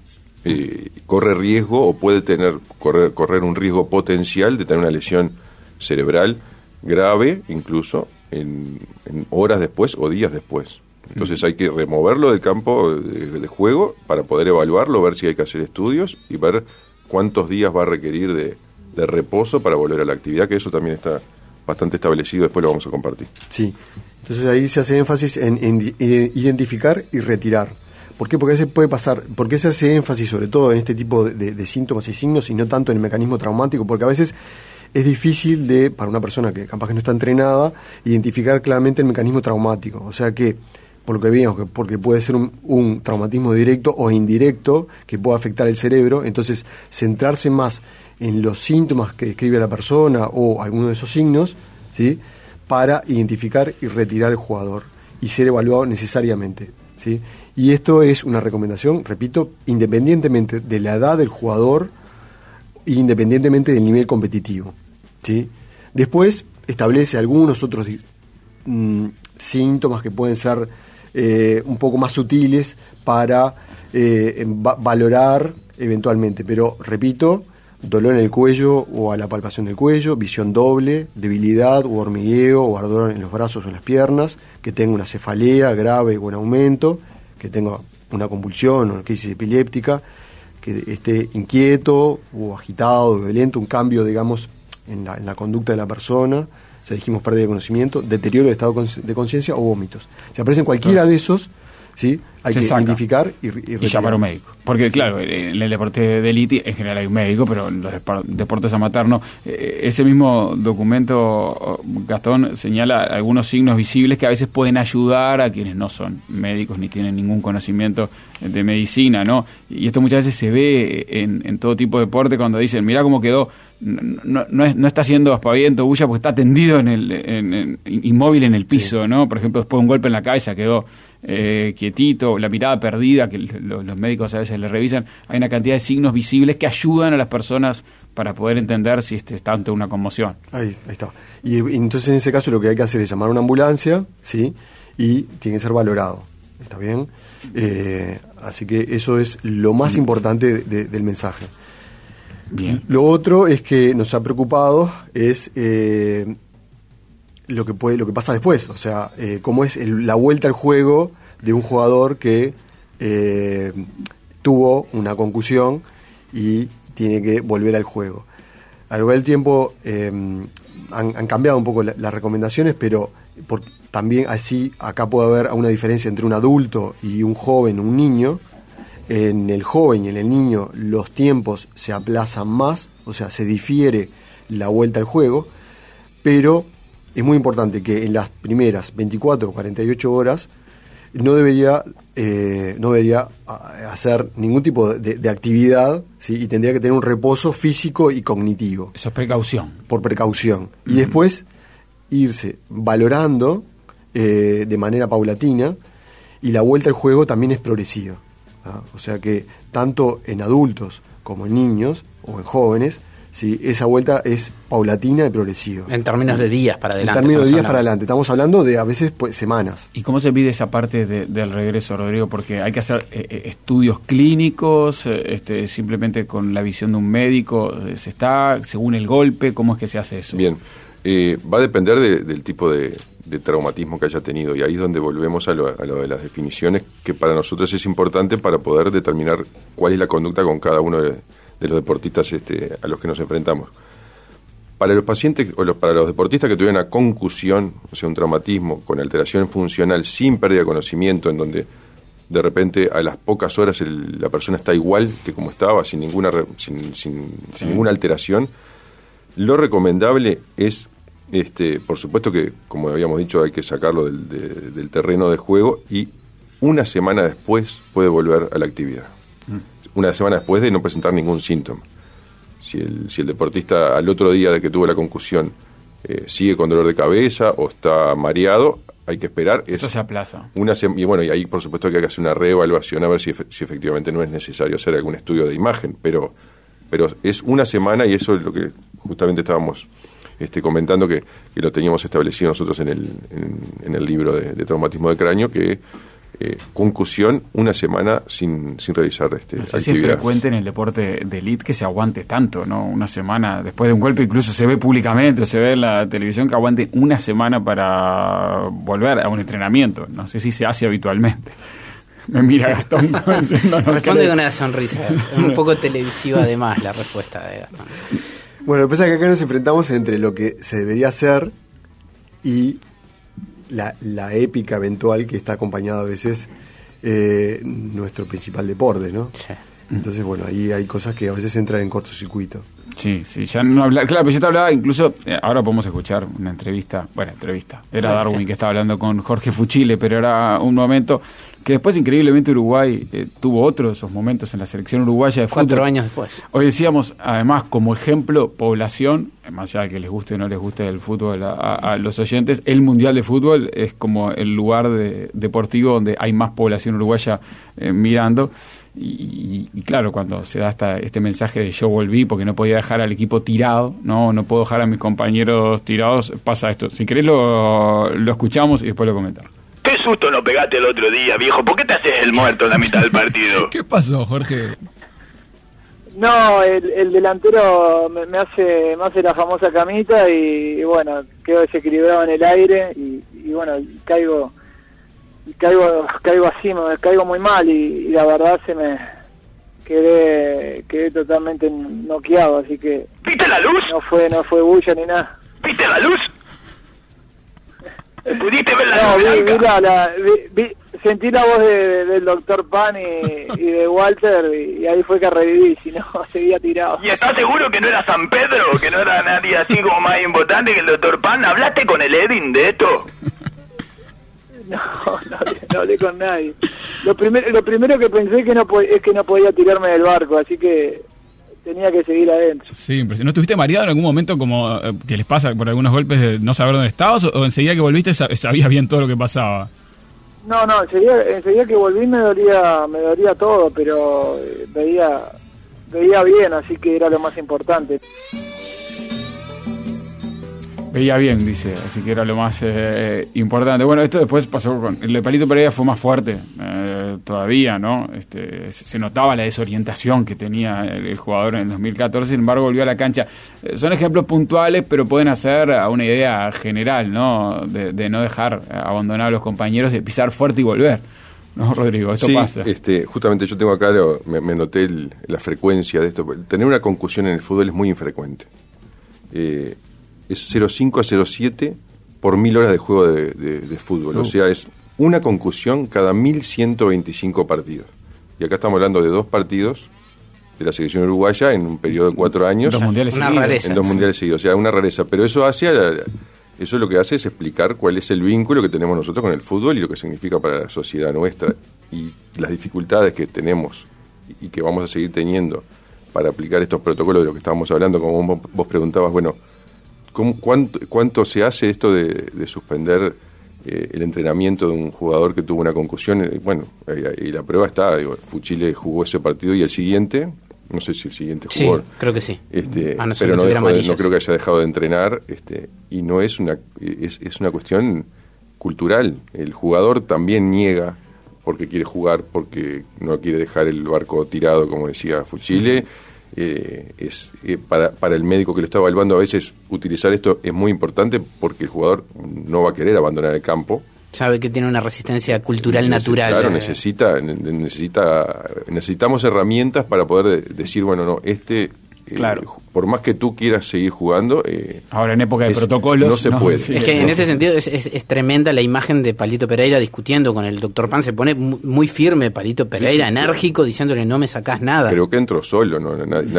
Corre riesgo o puede correr un riesgo potencial de tener una lesión cerebral grave, incluso en horas después o días después. Entonces hay que removerlo del campo de juego para poder evaluarlo, ver si hay que hacer estudios y ver cuántos días va a requerir de reposo para volver a la actividad, que eso también está bastante establecido, después lo vamos a compartir. Sí, entonces ahí se hace énfasis en identificar y retirar. ¿Por qué? Porque a veces puede pasar, ¿por qué se hace énfasis sobre todo en este tipo de síntomas y signos y no tanto en el mecanismo traumático? Porque a veces es difícil para una persona que capaz que no está entrenada, identificar claramente el mecanismo traumático. O sea que, por lo que veíamos, porque puede ser un traumatismo directo o indirecto que pueda afectar el cerebro, entonces centrarse más en los síntomas que describe la persona o alguno de esos signos, ¿sí?, para identificar y retirar al jugador y ser evaluado necesariamente, ¿sí? Y esto es una recomendación, repito, independientemente de la edad del jugador e independientemente del nivel competitivo, ¿sí? Después establece algunos otros síntomas que pueden ser un poco más sutiles para valorar eventualmente, pero repito, dolor en el cuello o a la palpación del cuello, visión doble, debilidad o hormigueo o ardor en los brazos o en las piernas, que tenga una cefalea grave o en aumento, que tenga una convulsión o una crisis epiléptica, que esté inquieto o agitado o violento, un cambio, digamos, en la conducta de la persona, o sea, dijimos pérdida de conocimiento, deterioro de estado de conciencia o vómitos. Si aparecen cualquiera de esos, ¿sí?, hay que identificar y llamar a un médico. Porque, claro, en el deporte de élite en general hay un médico, pero en los deportes amateur no. Ese mismo documento, Gastón, señala algunos signos visibles que a veces pueden ayudar a quienes no son médicos ni tienen ningún conocimiento de medicina, ¿no? Y esto muchas veces se ve en todo tipo de deporte cuando dicen, mirá cómo quedó, no está haciendo aspaviento, bulla, porque está tendido inmóvil en el piso, sí, ¿no? Por ejemplo, después de un golpe en la cabeza quedó quietito, la mirada perdida, que los médicos a veces le revisan. Hay una cantidad de signos visibles que ayudan a las personas para poder entender si está ante una conmoción. Ahí está. Y entonces en ese caso lo que hay que hacer es llamar a una ambulancia, ¿sí?, y tiene que ser valorado. ¿Está bien? Así que eso es lo más importante del mensaje. Bien. Lo otro es que nos ha preocupado es lo que pasa después, o sea, cómo es la vuelta al juego de un jugador que tuvo una concusión y tiene que volver al juego. A lo largo del tiempo han cambiado un poco las recomendaciones, pero también así acá puede haber una diferencia entre un adulto y un joven, un niño. En el joven y en el niño los tiempos se aplazan más, o sea, se difiere la vuelta al juego, pero es muy importante que en las primeras 24 o 48 horas no debería hacer ningún tipo de actividad, ¿sí?, y tendría que tener un reposo físico y cognitivo. Eso es precaución. Por precaución. Y después irse valorando de manera paulatina, y la vuelta al juego también es progresiva. O sea que tanto en adultos como en niños o en jóvenes, ¿sí?, esa vuelta es paulatina y progresiva. En términos de días para adelante. En términos de días para adelante. Estamos hablando de a veces semanas. ¿Y cómo se mide esa parte del regreso, Rodrigo? Porque hay que hacer estudios clínicos, simplemente con la visión de un médico, ¿se está según el golpe? ¿Cómo es que se hace eso? Bien, va a depender del tipo de traumatismo que haya tenido, y ahí es donde volvemos a lo de las definiciones, que para nosotros es importante para poder determinar cuál es la conducta con cada uno de los deportistas a los que nos enfrentamos. Para los pacientes para los deportistas que tuvieron una concusión, o sea, un traumatismo con alteración funcional sin pérdida de conocimiento, en donde de repente a las pocas horas la persona está igual que como estaba, sin ninguna ninguna alteración, lo recomendable es, por supuesto que, como habíamos dicho, hay que sacarlo del terreno de juego y una semana después puede volver a la actividad. Una semana después de no presentar ningún síntoma. Si el deportista al otro día de que tuvo la concusión sigue con dolor de cabeza o está mareado, hay que esperar. Eso se aplaza. Y bueno, y ahí por supuesto que hay que hacer una reevaluación a ver si efectivamente no es necesario hacer algún estudio de imagen, pero es una semana y eso es lo que justamente estábamos comentando que lo teníamos establecido nosotros en el libro de traumatismo de cráneo, que concusión una semana sin realizar no sé actividad. Si es frecuente en el deporte de elite que se aguante tanto, ¿no? Una semana después de un golpe, incluso se ve públicamente, se ve en la televisión que aguante una semana para volver a un entrenamiento. No sé si se hace habitualmente. Me mira Gastón. Responde con una sonrisa. Un poco televisiva además la respuesta de Gastón. Bueno, lo que pasa es que acá nos enfrentamos entre lo que se debería hacer y la épica eventual que está acompañada a veces nuestro principal deporte, ¿no? Sí. Entonces, bueno, ahí hay cosas que a veces entran en cortocircuito. Sí, ya no habla, claro, pero yo te hablaba incluso, ahora podemos escuchar una entrevista, era Darwin que estaba hablando con Jorge Fuchile, pero era un momento que después increíblemente Uruguay tuvo otro de esos momentos en la selección uruguaya de fútbol. 4 años después. Hoy decíamos, además, como ejemplo, población, más allá de que les guste o no les guste el fútbol a los oyentes, el Mundial de Fútbol es como el lugar deportivo donde hay más población uruguaya mirando. Y claro, cuando se da este mensaje de yo volví porque no podía dejar al equipo tirado, no puedo dejar a mis compañeros tirados, pasa esto. Si querés lo escuchamos y después lo comentamos. ¿Qué susto nos pegaste el otro día, viejo? ¿Por qué te haces el muerto en la mitad del partido? ¿Qué pasó, Jorge? No, el delantero me hace la famosa camita y bueno, quedo desequilibrado en el aire y bueno, caigo así, me caigo muy mal y la verdad quedé totalmente noqueado, así que ¿viste la luz? No fue bulla ni nada. ¿Viste la luz? ¿Pudiste ver la luz? Sentí la voz del doctor Pan y de Walter y ahí fue que reviví, si no seguía tirado. ¿Y estás seguro que no era San Pedro? ¿Que no era nadie así como más importante que el doctor Pan? ¿Hablaste con el Edwin de esto? No hablé con nadie. Lo primero que pensé es que no podía tirarme del barco, así que tenía que seguir adentro. Sí, impresionante. ¿No estuviste mareado en algún momento como que les pasa por algunos golpes de no saber dónde estabas o enseguida que volviste sabías bien todo lo que pasaba? No, enseguida que volví me dolía todo, pero veía bien, así que era lo más importante. Veía bien, dice, así que era lo más importante. Bueno, esto después pasó con... El de Palito Pereira fue más fuerte todavía, ¿no? Se notaba la desorientación que tenía el jugador en el 2014, sin embargo volvió a la cancha. Son ejemplos puntuales, pero pueden hacer a una idea general, ¿no? De no dejar abandonar a los compañeros, de pisar fuerte y volver. ¿No, Rodrigo? Esto pasa. Justamente yo tengo acá, me noté la frecuencia de esto. Tener una concusión en el fútbol es muy infrecuente. Es 0,5 a 0,7 por 1000 horas de juego de fútbol. O sea, es una concusión cada 1125 partidos. Y acá estamos hablando de 2 partidos de la selección uruguaya en un periodo de 4 años. 2 mundiales seguidos. Rareza, en 2 mundiales seguidos. O sea, una rareza. Pero eso lo que hace es explicar cuál es el vínculo que tenemos nosotros con el fútbol y lo que significa para la sociedad nuestra y las dificultades que tenemos y que vamos a seguir teniendo para aplicar estos protocolos de lo que estábamos hablando. Como vos preguntabas, bueno, ¿cuánto se hace esto de suspender el entrenamiento de un jugador que tuvo una concusión? Bueno, y la prueba está, Fuchile jugó ese partido y el siguiente, no sé si el siguiente jugó. Sí, creo que sí. Pero no creo que haya dejado de entrenar, y no es es una cuestión cultural. El jugador también niega porque quiere jugar, porque no quiere dejar el barco tirado, como decía Fuchile. Sí. Para el médico que lo está evaluando a veces utilizar esto es muy importante porque el jugador no va a querer abandonar el campo. Sabe que tiene una resistencia cultural natural. Claro, necesitamos herramientas para poder decir, bueno, no, Claro. Por más que tú quieras seguir jugando, ahora en época de protocolos no se puede. Sí, es que en ese sentido es tremenda la imagen de Palito Pereira discutiendo con el doctor Pan. Se pone muy firme Palito Pereira, enérgico, diciéndole no me sacás nada. Creo que entró solo, ¿no?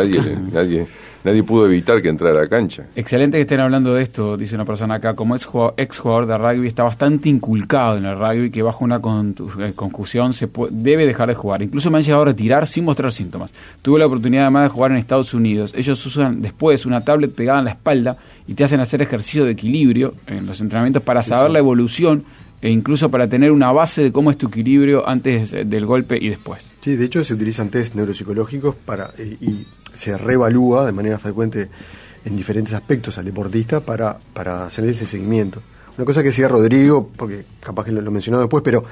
Nadie pudo evitar que entrara a la cancha. Excelente que estén hablando de esto, dice una persona acá. Como ex jugador de rugby, está bastante inculcado en el rugby que bajo una concusión debe dejar de jugar. Incluso me han llegado a retirar sin mostrar síntomas. Tuve la oportunidad además de jugar en Estados Unidos. Ellos usan después una tablet pegada en la espalda y te hacen hacer ejercicio de equilibrio en los entrenamientos para saber la evolución e incluso para tener una base de cómo es tu equilibrio antes del golpe y después. Sí, de hecho se utilizan test neuropsicológicos y se reevalúa de manera frecuente en diferentes aspectos al deportista para hacerle ese seguimiento. Una cosa que decía Rodrigo, porque capaz que lo mencionó después, pero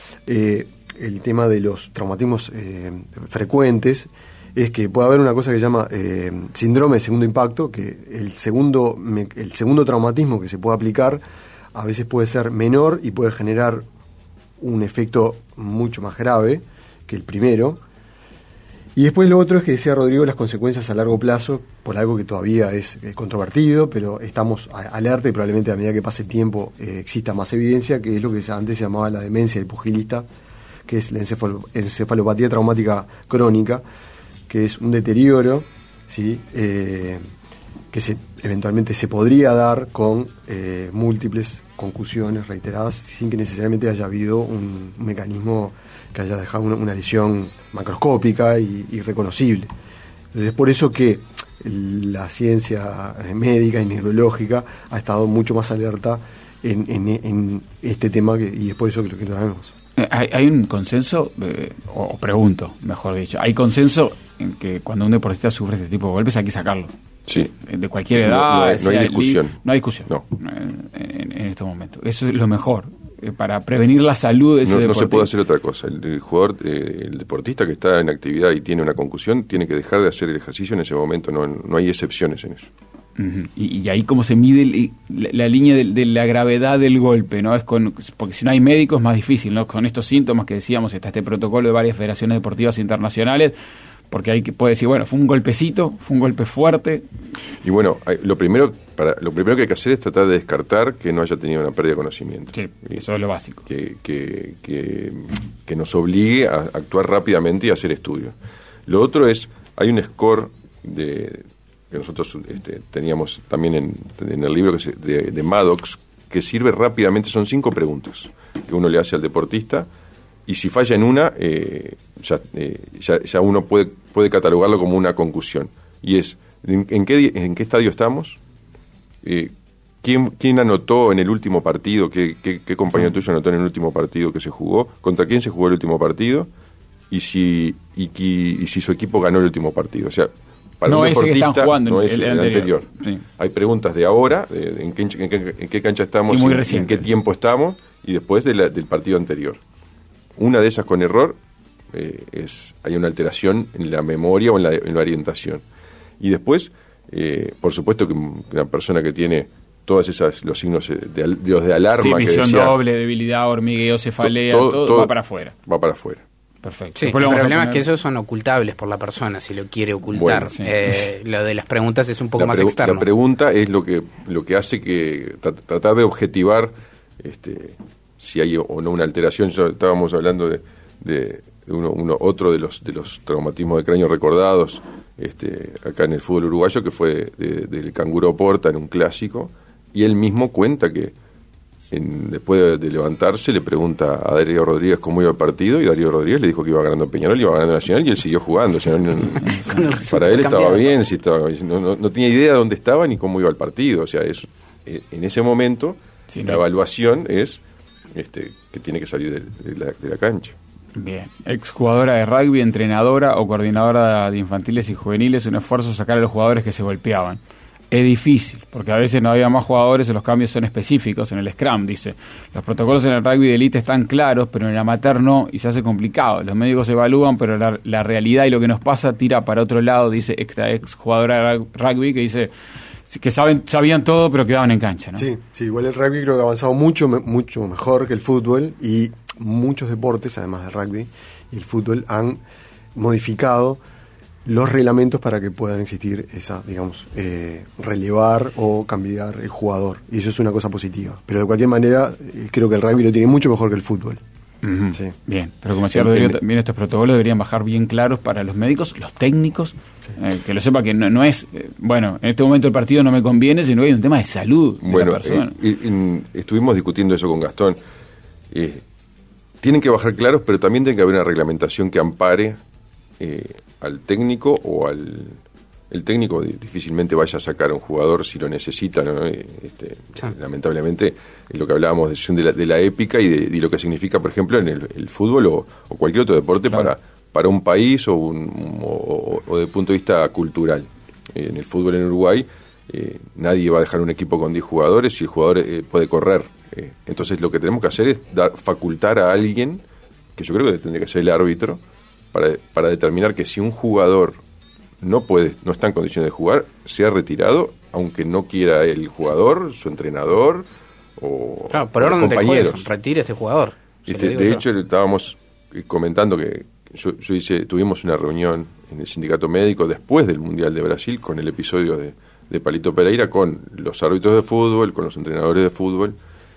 el tema de los traumatismos frecuentes es que puede haber una cosa que se llama síndrome de segundo impacto, que el segundo traumatismo que se puede aplicar a veces puede ser menor y puede generar un efecto mucho más grave que el primero. Y después lo otro es que decía Rodrigo, las consecuencias a largo plazo, por algo que todavía es controvertido, pero estamos alerta y probablemente a medida que pase el tiempo exista más evidencia, que es lo que antes se llamaba la demencia del pugilista, que es la encefalopatía traumática crónica, que es un deterioro, ¿sí? Que eventualmente se podría dar con múltiples concusiones reiteradas sin que necesariamente haya habido un mecanismo que haya dejado una lesión macroscópica y reconocible. Entonces, es por eso que la ciencia médica y neurológica ha estado mucho más alerta en este tema y es por eso que lo que traemos. ¿Hay un consenso, o pregunto, mejor dicho, hay consenso en que cuando un deportista sufre este tipo de golpes hay que sacarlo? Sí. De cualquier edad. No hay discusión. No hay discusión. No. En estos momentos. Eso es lo mejor. Para prevenir la salud de ese deportista. No se puede hacer otra cosa. El jugador, el deportista que está en actividad y tiene una concusión, tiene que dejar de hacer el ejercicio en ese momento. No hay excepciones en eso. Uh-huh. Y ahí cómo se mide la línea de la gravedad del golpe, ¿no? Porque si no hay médicos es más difícil, ¿no? Con estos síntomas que decíamos, está este protocolo de varias federaciones deportivas internacionales, porque ahí puede decir, bueno, fue un golpecito, fue un golpe fuerte. Y bueno, lo primero que hay que hacer es tratar de descartar que no haya tenido una pérdida de conocimiento. Sí, eso es lo básico. Que nos obligue a actuar rápidamente y a hacer estudios. Lo otro es, hay un score que nosotros teníamos también en el libro de Maddox, que sirve rápidamente, son 5 preguntas que uno le hace al deportista, y si falla en una, ya uno puede catalogarlo como una concusión. Y es, ¿en qué estadio estamos? ¿Quién anotó en el último partido? ¿Qué compañero tuyo anotó en el último partido que se jugó? ¿Contra quién se jugó el último partido? Y si su equipo ganó el último partido. O sea, para un deportista, que están jugando, no es el anterior. Sí. Hay preguntas de ahora, en qué cancha estamos, en qué tiempo estamos, y después del partido anterior. Una de esas con error hay una alteración en la memoria o en la orientación. Y después, por supuesto que una persona que tiene todas los signos de alarma, sí, que visión decía, doble, debilidad, hormigueo, cefalea, todo va para afuera. Va para afuera. Perfecto. Sí, el problema es que esos son ocultables por la persona si lo quiere ocultar. Bueno, sí. Lo de las preguntas es un poco más externo. La pregunta es lo que hace que tratar de objetivar si hay o no una alteración. Ya estábamos hablando de otro de los traumatismos de cráneo recordados acá en el fútbol uruguayo, que fue del Canguro Porta en un clásico, y él mismo cuenta que después de levantarse le pregunta a Darío Rodríguez cómo iba el partido, y Darío Rodríguez le dijo que iba ganando Peñarol, iba ganando Nacional, y él siguió jugando. O sea, para él estaba bien, no tenía idea de dónde estaba ni cómo iba el partido. O sea, en ese momento la evaluación es que tiene que salir de la cancha. Bien. Exjugadora de rugby, entrenadora o coordinadora de infantiles y juveniles, un esfuerzo sacar a los jugadores que se golpeaban. Es difícil, porque a veces no había más jugadores o los cambios son específicos. En el Scrum, dice, los protocolos en el rugby de élite están claros, pero en el amateur no, y se hace complicado. Los médicos evalúan, pero la realidad y lo que nos pasa tira para otro lado, dice esta ex jugadora de rugby, que dice que sabían todo, pero quedaban en cancha, ¿no? Sí, igual el rugby creo que ha avanzado mucho mejor que el fútbol, y muchos deportes, además del rugby y el fútbol, han modificado los reglamentos para que puedan existir esa, digamos, relevar o cambiar el jugador. Y eso es una cosa positiva. Pero de cualquier manera, creo que el rugby lo tiene mucho mejor que el fútbol. Uh-huh. Sí. Bien, pero como decía Rodrigo, también estos protocolos deberían bajar bien claros para los médicos, los técnicos, que lo sepa que no es, bueno, en este momento el partido no me conviene, sino que hay un tema de salud de la persona. Estuvimos discutiendo eso con Gastón. Tienen que bajar claros, pero también tiene que haber una reglamentación que ampare al técnico o el técnico difícilmente vaya a sacar a un jugador si lo necesita, ¿no? Lamentablemente es lo que hablábamos de la épica y de lo que significa, por ejemplo, en el fútbol o cualquier otro deporte, claro, para un país o desde el punto de vista cultural. En el fútbol en Uruguay nadie va a dejar un equipo con 10 jugadores si el jugador puede correr. Entonces lo que tenemos que hacer es facultar a alguien, que yo creo que tendría que ser el árbitro, para determinar que si un jugador no está en condiciones de jugar, sea retirado, aunque no quiera el jugador, su entrenador o por orden los compañeros. Del juez, retire ese jugador. De hecho, estábamos comentando que tuvimos una reunión en el sindicato médico después del Mundial de Brasil con el episodio de Palito Pereira, con los árbitros de fútbol, con los entrenadores de fútbol,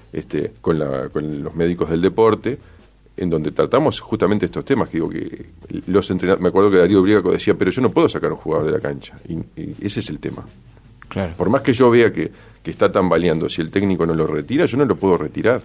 con los médicos del deporte, en donde tratamos justamente estos temas. Que digo que los entrenadores, me acuerdo que Darío Briaco decía, pero yo no puedo sacar a un jugador de la cancha, y ese es el tema. Claro. Por más que yo vea que está tambaleando, si el técnico no lo retira, yo no lo puedo retirar.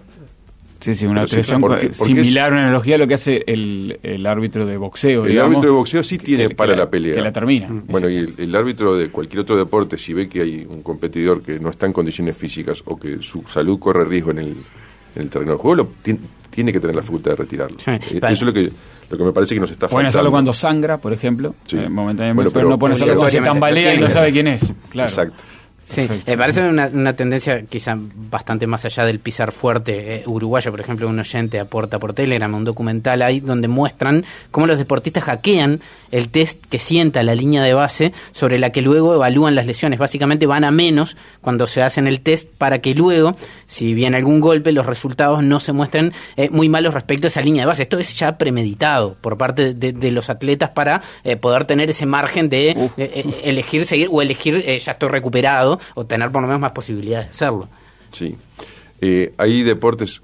Sí, una expresión similar, una analogía a lo que hace el árbitro de boxeo. El árbitro de boxeo sí tiene para la pelea. Que la termina. Bueno, y el árbitro de cualquier otro deporte, si ve que hay un competidor que no está en condiciones físicas o que su salud corre riesgo en el terreno de juego, tiene que tener la facultad de retirarlo. Sí, eso es lo que me parece que nos está faltando. Pueden hacerlo cuando sangra, por ejemplo, sí. Momentáneamente, pero no pueden hacerlo cuando se tambalea y no sabe quién es. Claro. Exacto. Sí, me parece una tendencia quizá bastante más allá del pisar fuerte uruguayo. Por ejemplo, un oyente aporta por Telegram un documental ahí donde muestran cómo los deportistas hackean el test que sienta la línea de base sobre la que luego evalúan las lesiones. Básicamente van a menos cuando se hacen el test para que luego, si viene algún golpe, los resultados no se muestren muy malos respecto a esa línea de base. Esto es ya premeditado por parte de los atletas para poder tener ese margen de elegir seguir o elegir ya estoy recuperado, o tener por lo menos más posibilidades de hacerlo. Sí. Hay deportes,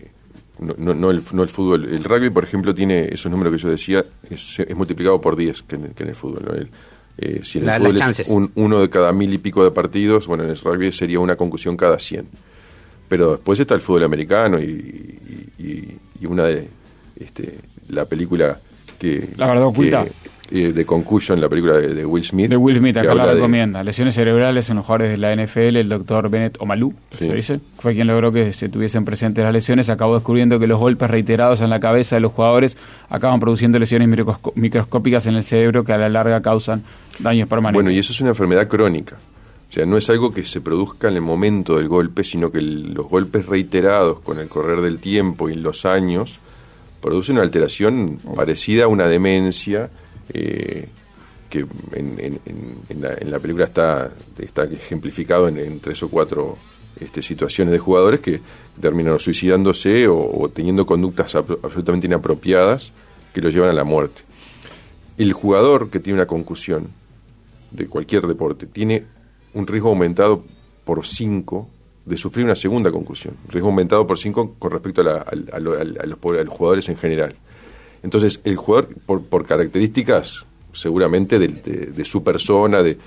no el fútbol. El rugby, por ejemplo, tiene esos números que yo decía, es multiplicado por 10 que en el fútbol, ¿no? Si en el fútbol es uno de cada 1000 y pico de partidos, bueno, en el rugby sería una concusión cada 100. Pero después está el fútbol americano y una de la película que... La verdad oculta. De Concussion, la película de Will Smith. De Will Smith, acá la recomienda. Lesiones cerebrales en los jugadores de la NFL, el doctor Bennett Omalu, sí, se dice, fue quien logró que se tuviesen presentes las lesiones. Acabó descubriendo que los golpes reiterados en la cabeza de los jugadores acaban produciendo lesiones microscópicas en el cerebro que a la larga causan daños permanentes. Bueno, y eso es una enfermedad crónica. O sea, no es algo que se produzca en el momento del golpe, sino que los golpes reiterados con el correr del tiempo y los años producen una alteración parecida a una demencia, que en la película está ejemplificado en 3 o 4 situaciones de jugadores que terminan suicidándose o teniendo conductas absolutamente inapropiadas que los llevan a la muerte. El jugador que tiene una concusión de cualquier deporte tiene un riesgo aumentado por 5 de sufrir una segunda concusión, riesgo aumentado por 5 con respecto a los jugadores en general. Entonces, el jugador, por características seguramente de su persona, de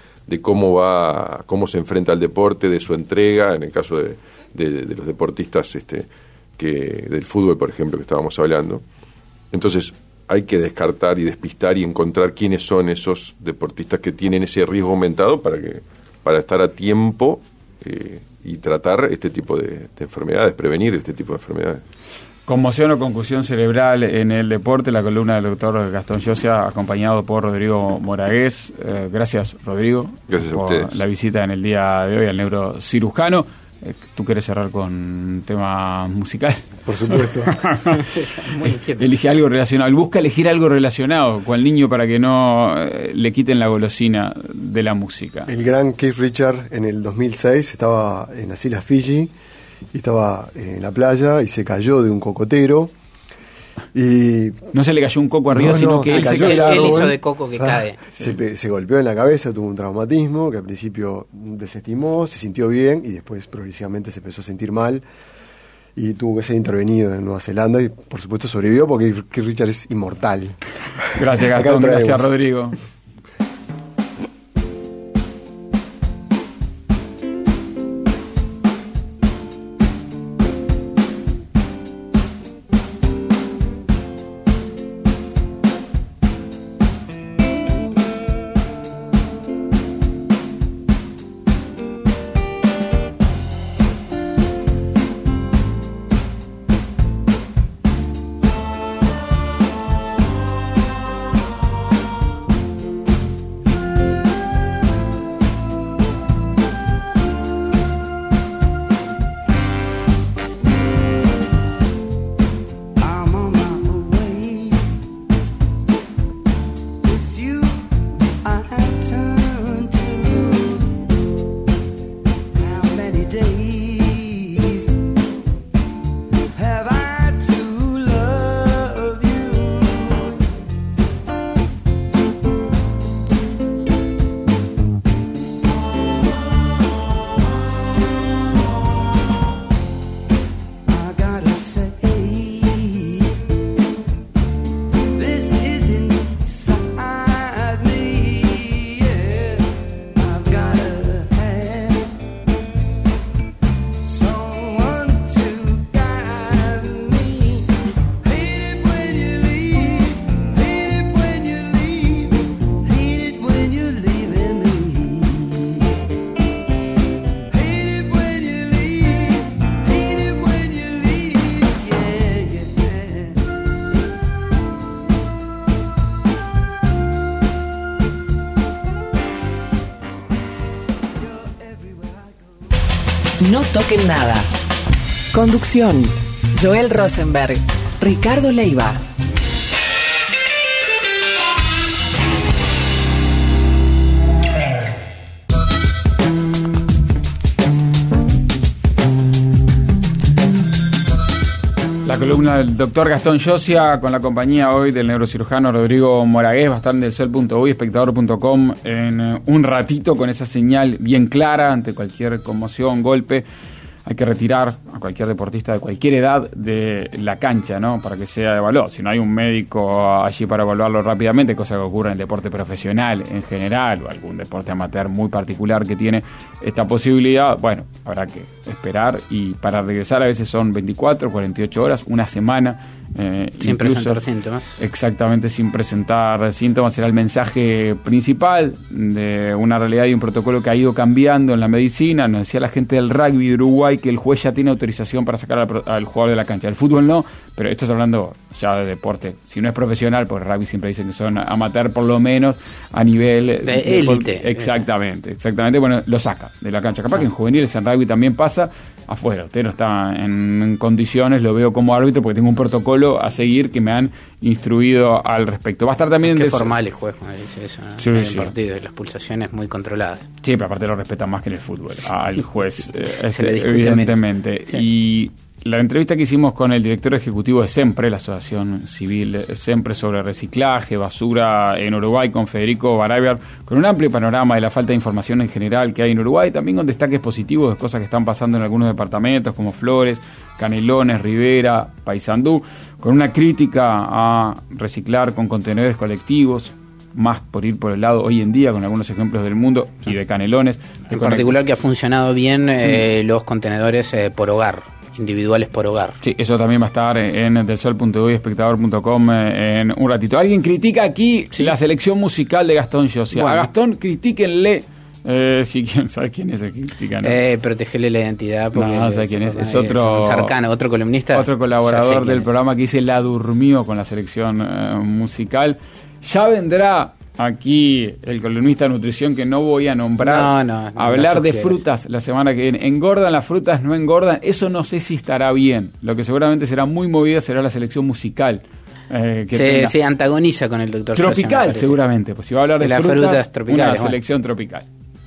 cómo se enfrenta al deporte, de su entrega, en el caso de los deportistas del fútbol, por ejemplo, que estábamos hablando. Entonces, hay que descartar y despistar y encontrar quiénes son esos deportistas que tienen ese riesgo aumentado para estar a tiempo y tratar este tipo de enfermedades, prevenir este tipo de enfermedades. Conmoción o concusión cerebral en el deporte, la columna del doctor Gastón Llosia, acompañado por Rodrigo Moragués. Gracias, Rodrigo, gracias por a ustedes. La visita en el día de hoy al neurocirujano. ¿Tú querés cerrar con un tema musical? Por supuesto. Muy inquieto. Elige algo relacionado. Busca elegir algo relacionado con el niño para que no le quiten la golosina de la música. El gran Keith Richards en el 2006 estaba en las Islas Fiji y estaba en la playa y se cayó de un cocotero Y no se le cayó un coco arriba, sino que se cayó el él árbol. hizo de coco que cae. Se golpeó en la cabeza, tuvo un traumatismo que al principio desestimó, se sintió bien y después progresivamente se empezó a sentir mal y tuvo que ser intervenido en Nueva Zelanda y por supuesto sobrevivió porque Keith Richards es inmortal. Gracias, Acá Gastón. lo traemos. Gracias, Rodrigo. No toquen nada. Conducción: Joel Rosenberg, Ricardo Leiva. La columna del doctor Gastón Llosia con la compañía hoy del neurocirujano Rodrigo Moragués. Va a estar en delsol.uy, espectador.com en un ratito con esa señal bien clara ante cualquier conmoción, golpe. Hay que retirar a cualquier deportista de cualquier edad de la cancha, ¿no? Para que sea evaluado. Si no hay un médico allí para evaluarlo rápidamente, cosa que ocurre en el deporte profesional en general o algún deporte amateur muy particular que tiene esta posibilidad, bueno, habrá que esperar y para regresar a veces son 24, 48 horas, una semana. Sin presentar síntomas. Exactamente, sin presentar síntomas. Será el mensaje principal de una realidad y un protocolo que ha ido cambiando en la medicina. Nos decía la gente del rugby de Uruguay que el juez ya tiene autorización para sacar al jugador de la cancha. El fútbol no, pero esto es hablando ya de deporte. Si no es profesional, porque el rugby siempre dicen que son amateur por lo menos a nivel de élite. Exactamente. Bueno, lo saca de la cancha. Capaz que en juveniles, en rugby también pasa afuera. Usted no está en condiciones, lo veo como árbitro porque tengo un protocolo a seguir que me han instruido al respecto. Va a estar también Qué formal el juez cuando dice eso, ¿no? Sí, en el sí. partido, las pulsaciones muy controladas. Sí, pero aparte lo respetan más que en el fútbol al juez, Se le discute evidentemente. Sí. Y la entrevista que hicimos con el director ejecutivo de SEMPRE, la Asociación Civil SEMPRE sobre reciclaje, basura en Uruguay, con Federico Baraybar, con un amplio panorama de la falta de información en general que hay en Uruguay, también con destaques positivos de cosas que están pasando en algunos departamentos como Flores, Canelones, Rivera, Paysandú, con una crítica a reciclar con contenedores colectivos, más por ir por el lado hoy en día con algunos ejemplos del mundo y de Canelones. En particular que ha funcionado bien los contenedores por hogar, individuales por hogar. Sí, eso también va a estar en delsol.uy, espectador.com en un ratito. Alguien critica aquí la selección musical de Gastón Llosia. Bueno. A Gastón critíquenle. Si quieren, ¿sabes quién es el que critica? ¿No? Protegerle la identidad. Porque No sé quién es. Es otro cercano, otro columnista. Otro colaborador del programa que dice la durmió con la selección musical. Ya vendrá aquí el columnista de nutrición que no voy a nombrar. No, hablar de sugieres. frutas la semana que viene. ¿Engordan las frutas? ¿No engordan? Eso no sé si estará bien. Lo que seguramente será muy movida será la selección musical. Se antagoniza con el doctor tropical, seguramente. Pues si va a hablar de las frutas tropicales, una selección tropical.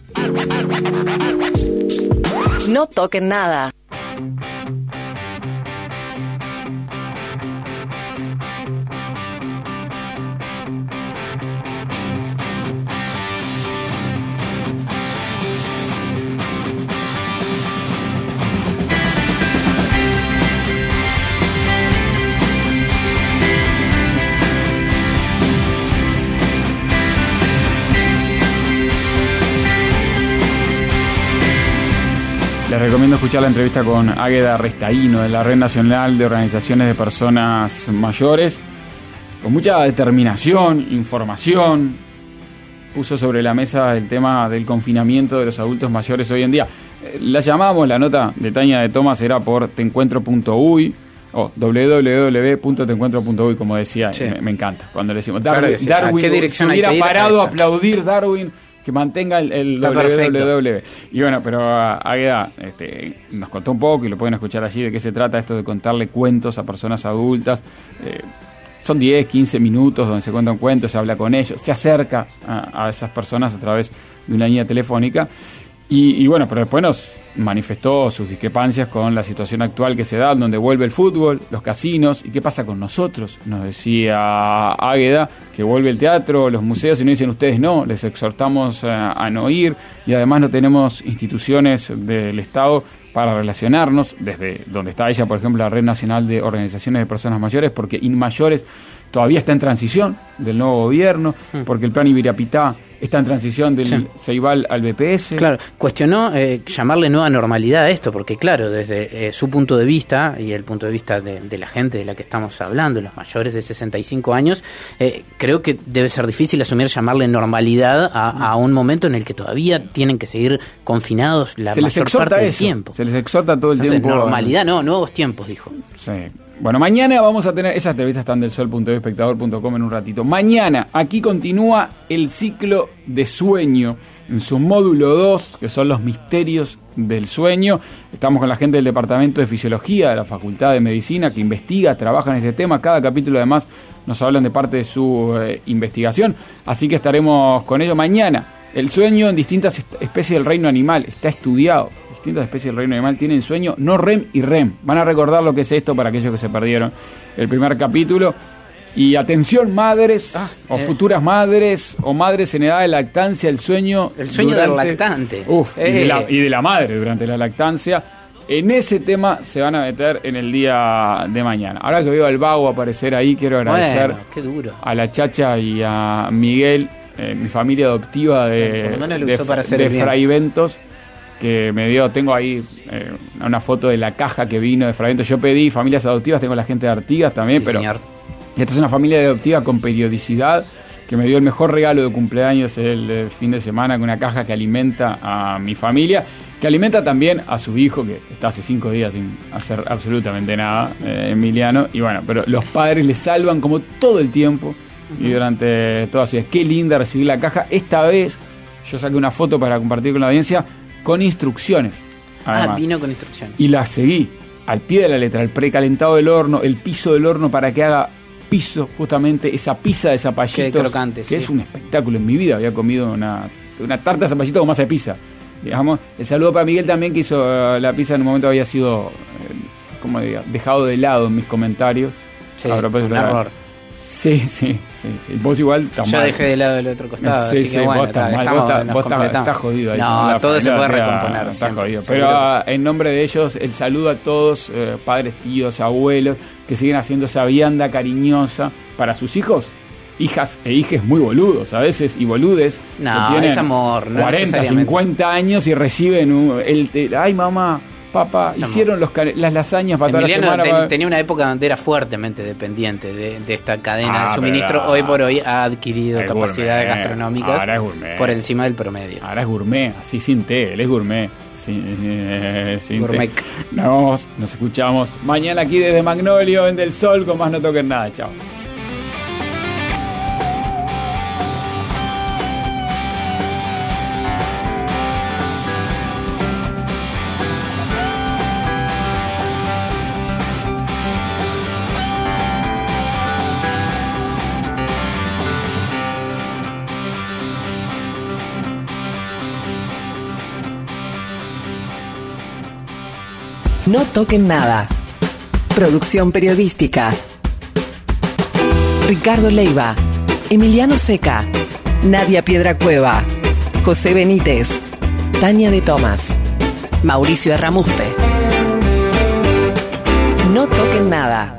No toquen nada. Les recomiendo escuchar la entrevista con Águeda Restaíno de la Red Nacional de Organizaciones de Personas Mayores. Con mucha determinación, información, puso sobre la mesa el tema del confinamiento de los adultos mayores hoy en día. La llamamos, la nota de Tania de Tomás era por tencuentro.uy o www.tencuentro.uy, como decía, sí. Me encanta cuando le decimos Darwin, sí. Darwin se hubiera parado a aplaudir Darwin, que mantenga el www. Y bueno, pero Águeda nos contó un poco, y lo pueden escuchar allí, de qué se trata esto de contarle cuentos a personas adultas. Son 10, 15 minutos donde se cuentan cuentos, se habla con ellos, se acerca a esas personas a través de una línea telefónica. Y bueno, pero después nos manifestó sus discrepancias con la situación actual que se da, donde vuelve el fútbol, los casinos, y qué pasa con nosotros. Nos decía Águeda que vuelve el teatro, los museos, y nos dicen ustedes no, les exhortamos a no ir, y además no tenemos instituciones del Estado para relacionarnos, desde donde está ella, por ejemplo, la Red Nacional de Organizaciones de Personas Mayores, porque Inmayores todavía está en transición del nuevo gobierno, porque el plan Ibirapitá está en transición del Ceibal al BPS. Claro, cuestionó llamarle nueva normalidad a esto, porque claro, desde su punto de vista y el punto de vista de la gente de la que estamos hablando, los mayores de 65 años, creo que debe ser difícil asumir llamarle normalidad a un momento en el que todavía tienen que seguir confinados la mayor parte del tiempo. Se les exhorta todo el tiempo. Normalidad, no, nuevos tiempos, dijo. Sí. Bueno, mañana vamos a tener, esas entrevistas están del sol.de, espectador.com en un ratito. Mañana, aquí continúa el ciclo de sueño, en su módulo 2, que son los misterios del sueño. Estamos con la gente del Departamento de Fisiología de la Facultad de Medicina, que investiga, trabaja en este tema. Cada capítulo, además, nos hablan de parte de su investigación. Así que estaremos con ello mañana. El sueño en distintas especies del reino animal está estudiado. Distintas especies del reino animal tienen sueño no REM y REM. Van a recordar lo que es esto para aquellos que se perdieron el primer capítulo. Y atención, madres o futuras madres o madres en edad de lactancia, el sueño del lactante. Y de la madre durante la lactancia. En ese tema se van a meter en el día de mañana. Ahora que veo al Vago aparecer ahí, quiero agradecer a la Chacha y a Miguel, mi familia adoptiva de Fraiventos, que me dio, tengo ahí una foto de la caja que vino de Fraiventos. Yo pedí familias adoptivas, tengo la gente de Artigas también, sí, pero señor. Esta es una familia adoptiva con periodicidad que me dio el mejor regalo de cumpleaños el fin de semana, con una caja que alimenta a mi familia, que alimenta también a su hijo, que está hace 5 días sin hacer absolutamente nada, Emiliano, y bueno, pero los padres le salvan como todo el tiempo y durante toda su vida. Qué linda recibir la caja. Esta vez yo saqué una foto para compartir con la audiencia con instrucciones. Además. Vino con instrucciones. Y la seguí al pie de la letra, el precalentado del horno, el piso del horno para que haga piso, justamente esa pizza de zapallitos, crocante, que es un espectáculo. En mi vida había comido una tarta de zapallitos con masa de pizza, digamos. El saludo para Miguel también, que hizo la pizza. En un momento había sido como diga, dejado de lado en mis comentarios. Sí, un error. Sí. Vos igual estás mal. Yo dejé de lado el otro costado, así que bueno, vos estás jodido ahí. No, todo se puede recomponer. Estás jodido. Pero en nombre de ellos, el saludo a todos, padres, tíos, abuelos, que siguen haciendo esa vianda cariñosa para sus hijos, hijas e hijes muy boludos a veces, y boludes. No, que tienen es amor. No 40, 50 años y reciben ay mamá, papá, hicieron las lasañas para Emiliano toda la semana. Tenía una época donde era fuertemente dependiente de esta cadena de suministro. Hoy por hoy ha adquirido capacidades gastronómicas por encima del promedio. Ahora es gourmet, así sin té, él es gourmet. Sin gourmet. Nos escuchamos mañana aquí desde Magnolio, en Del Sol, con más No Toquen Nada. Chao. No Toquen Nada. Producción periodística: Ricardo Leiva, Emiliano Seca, Nadia Piedracueva, José Benítez, Tania de Tomás, Mauricio Erramuspe. No Toquen Nada.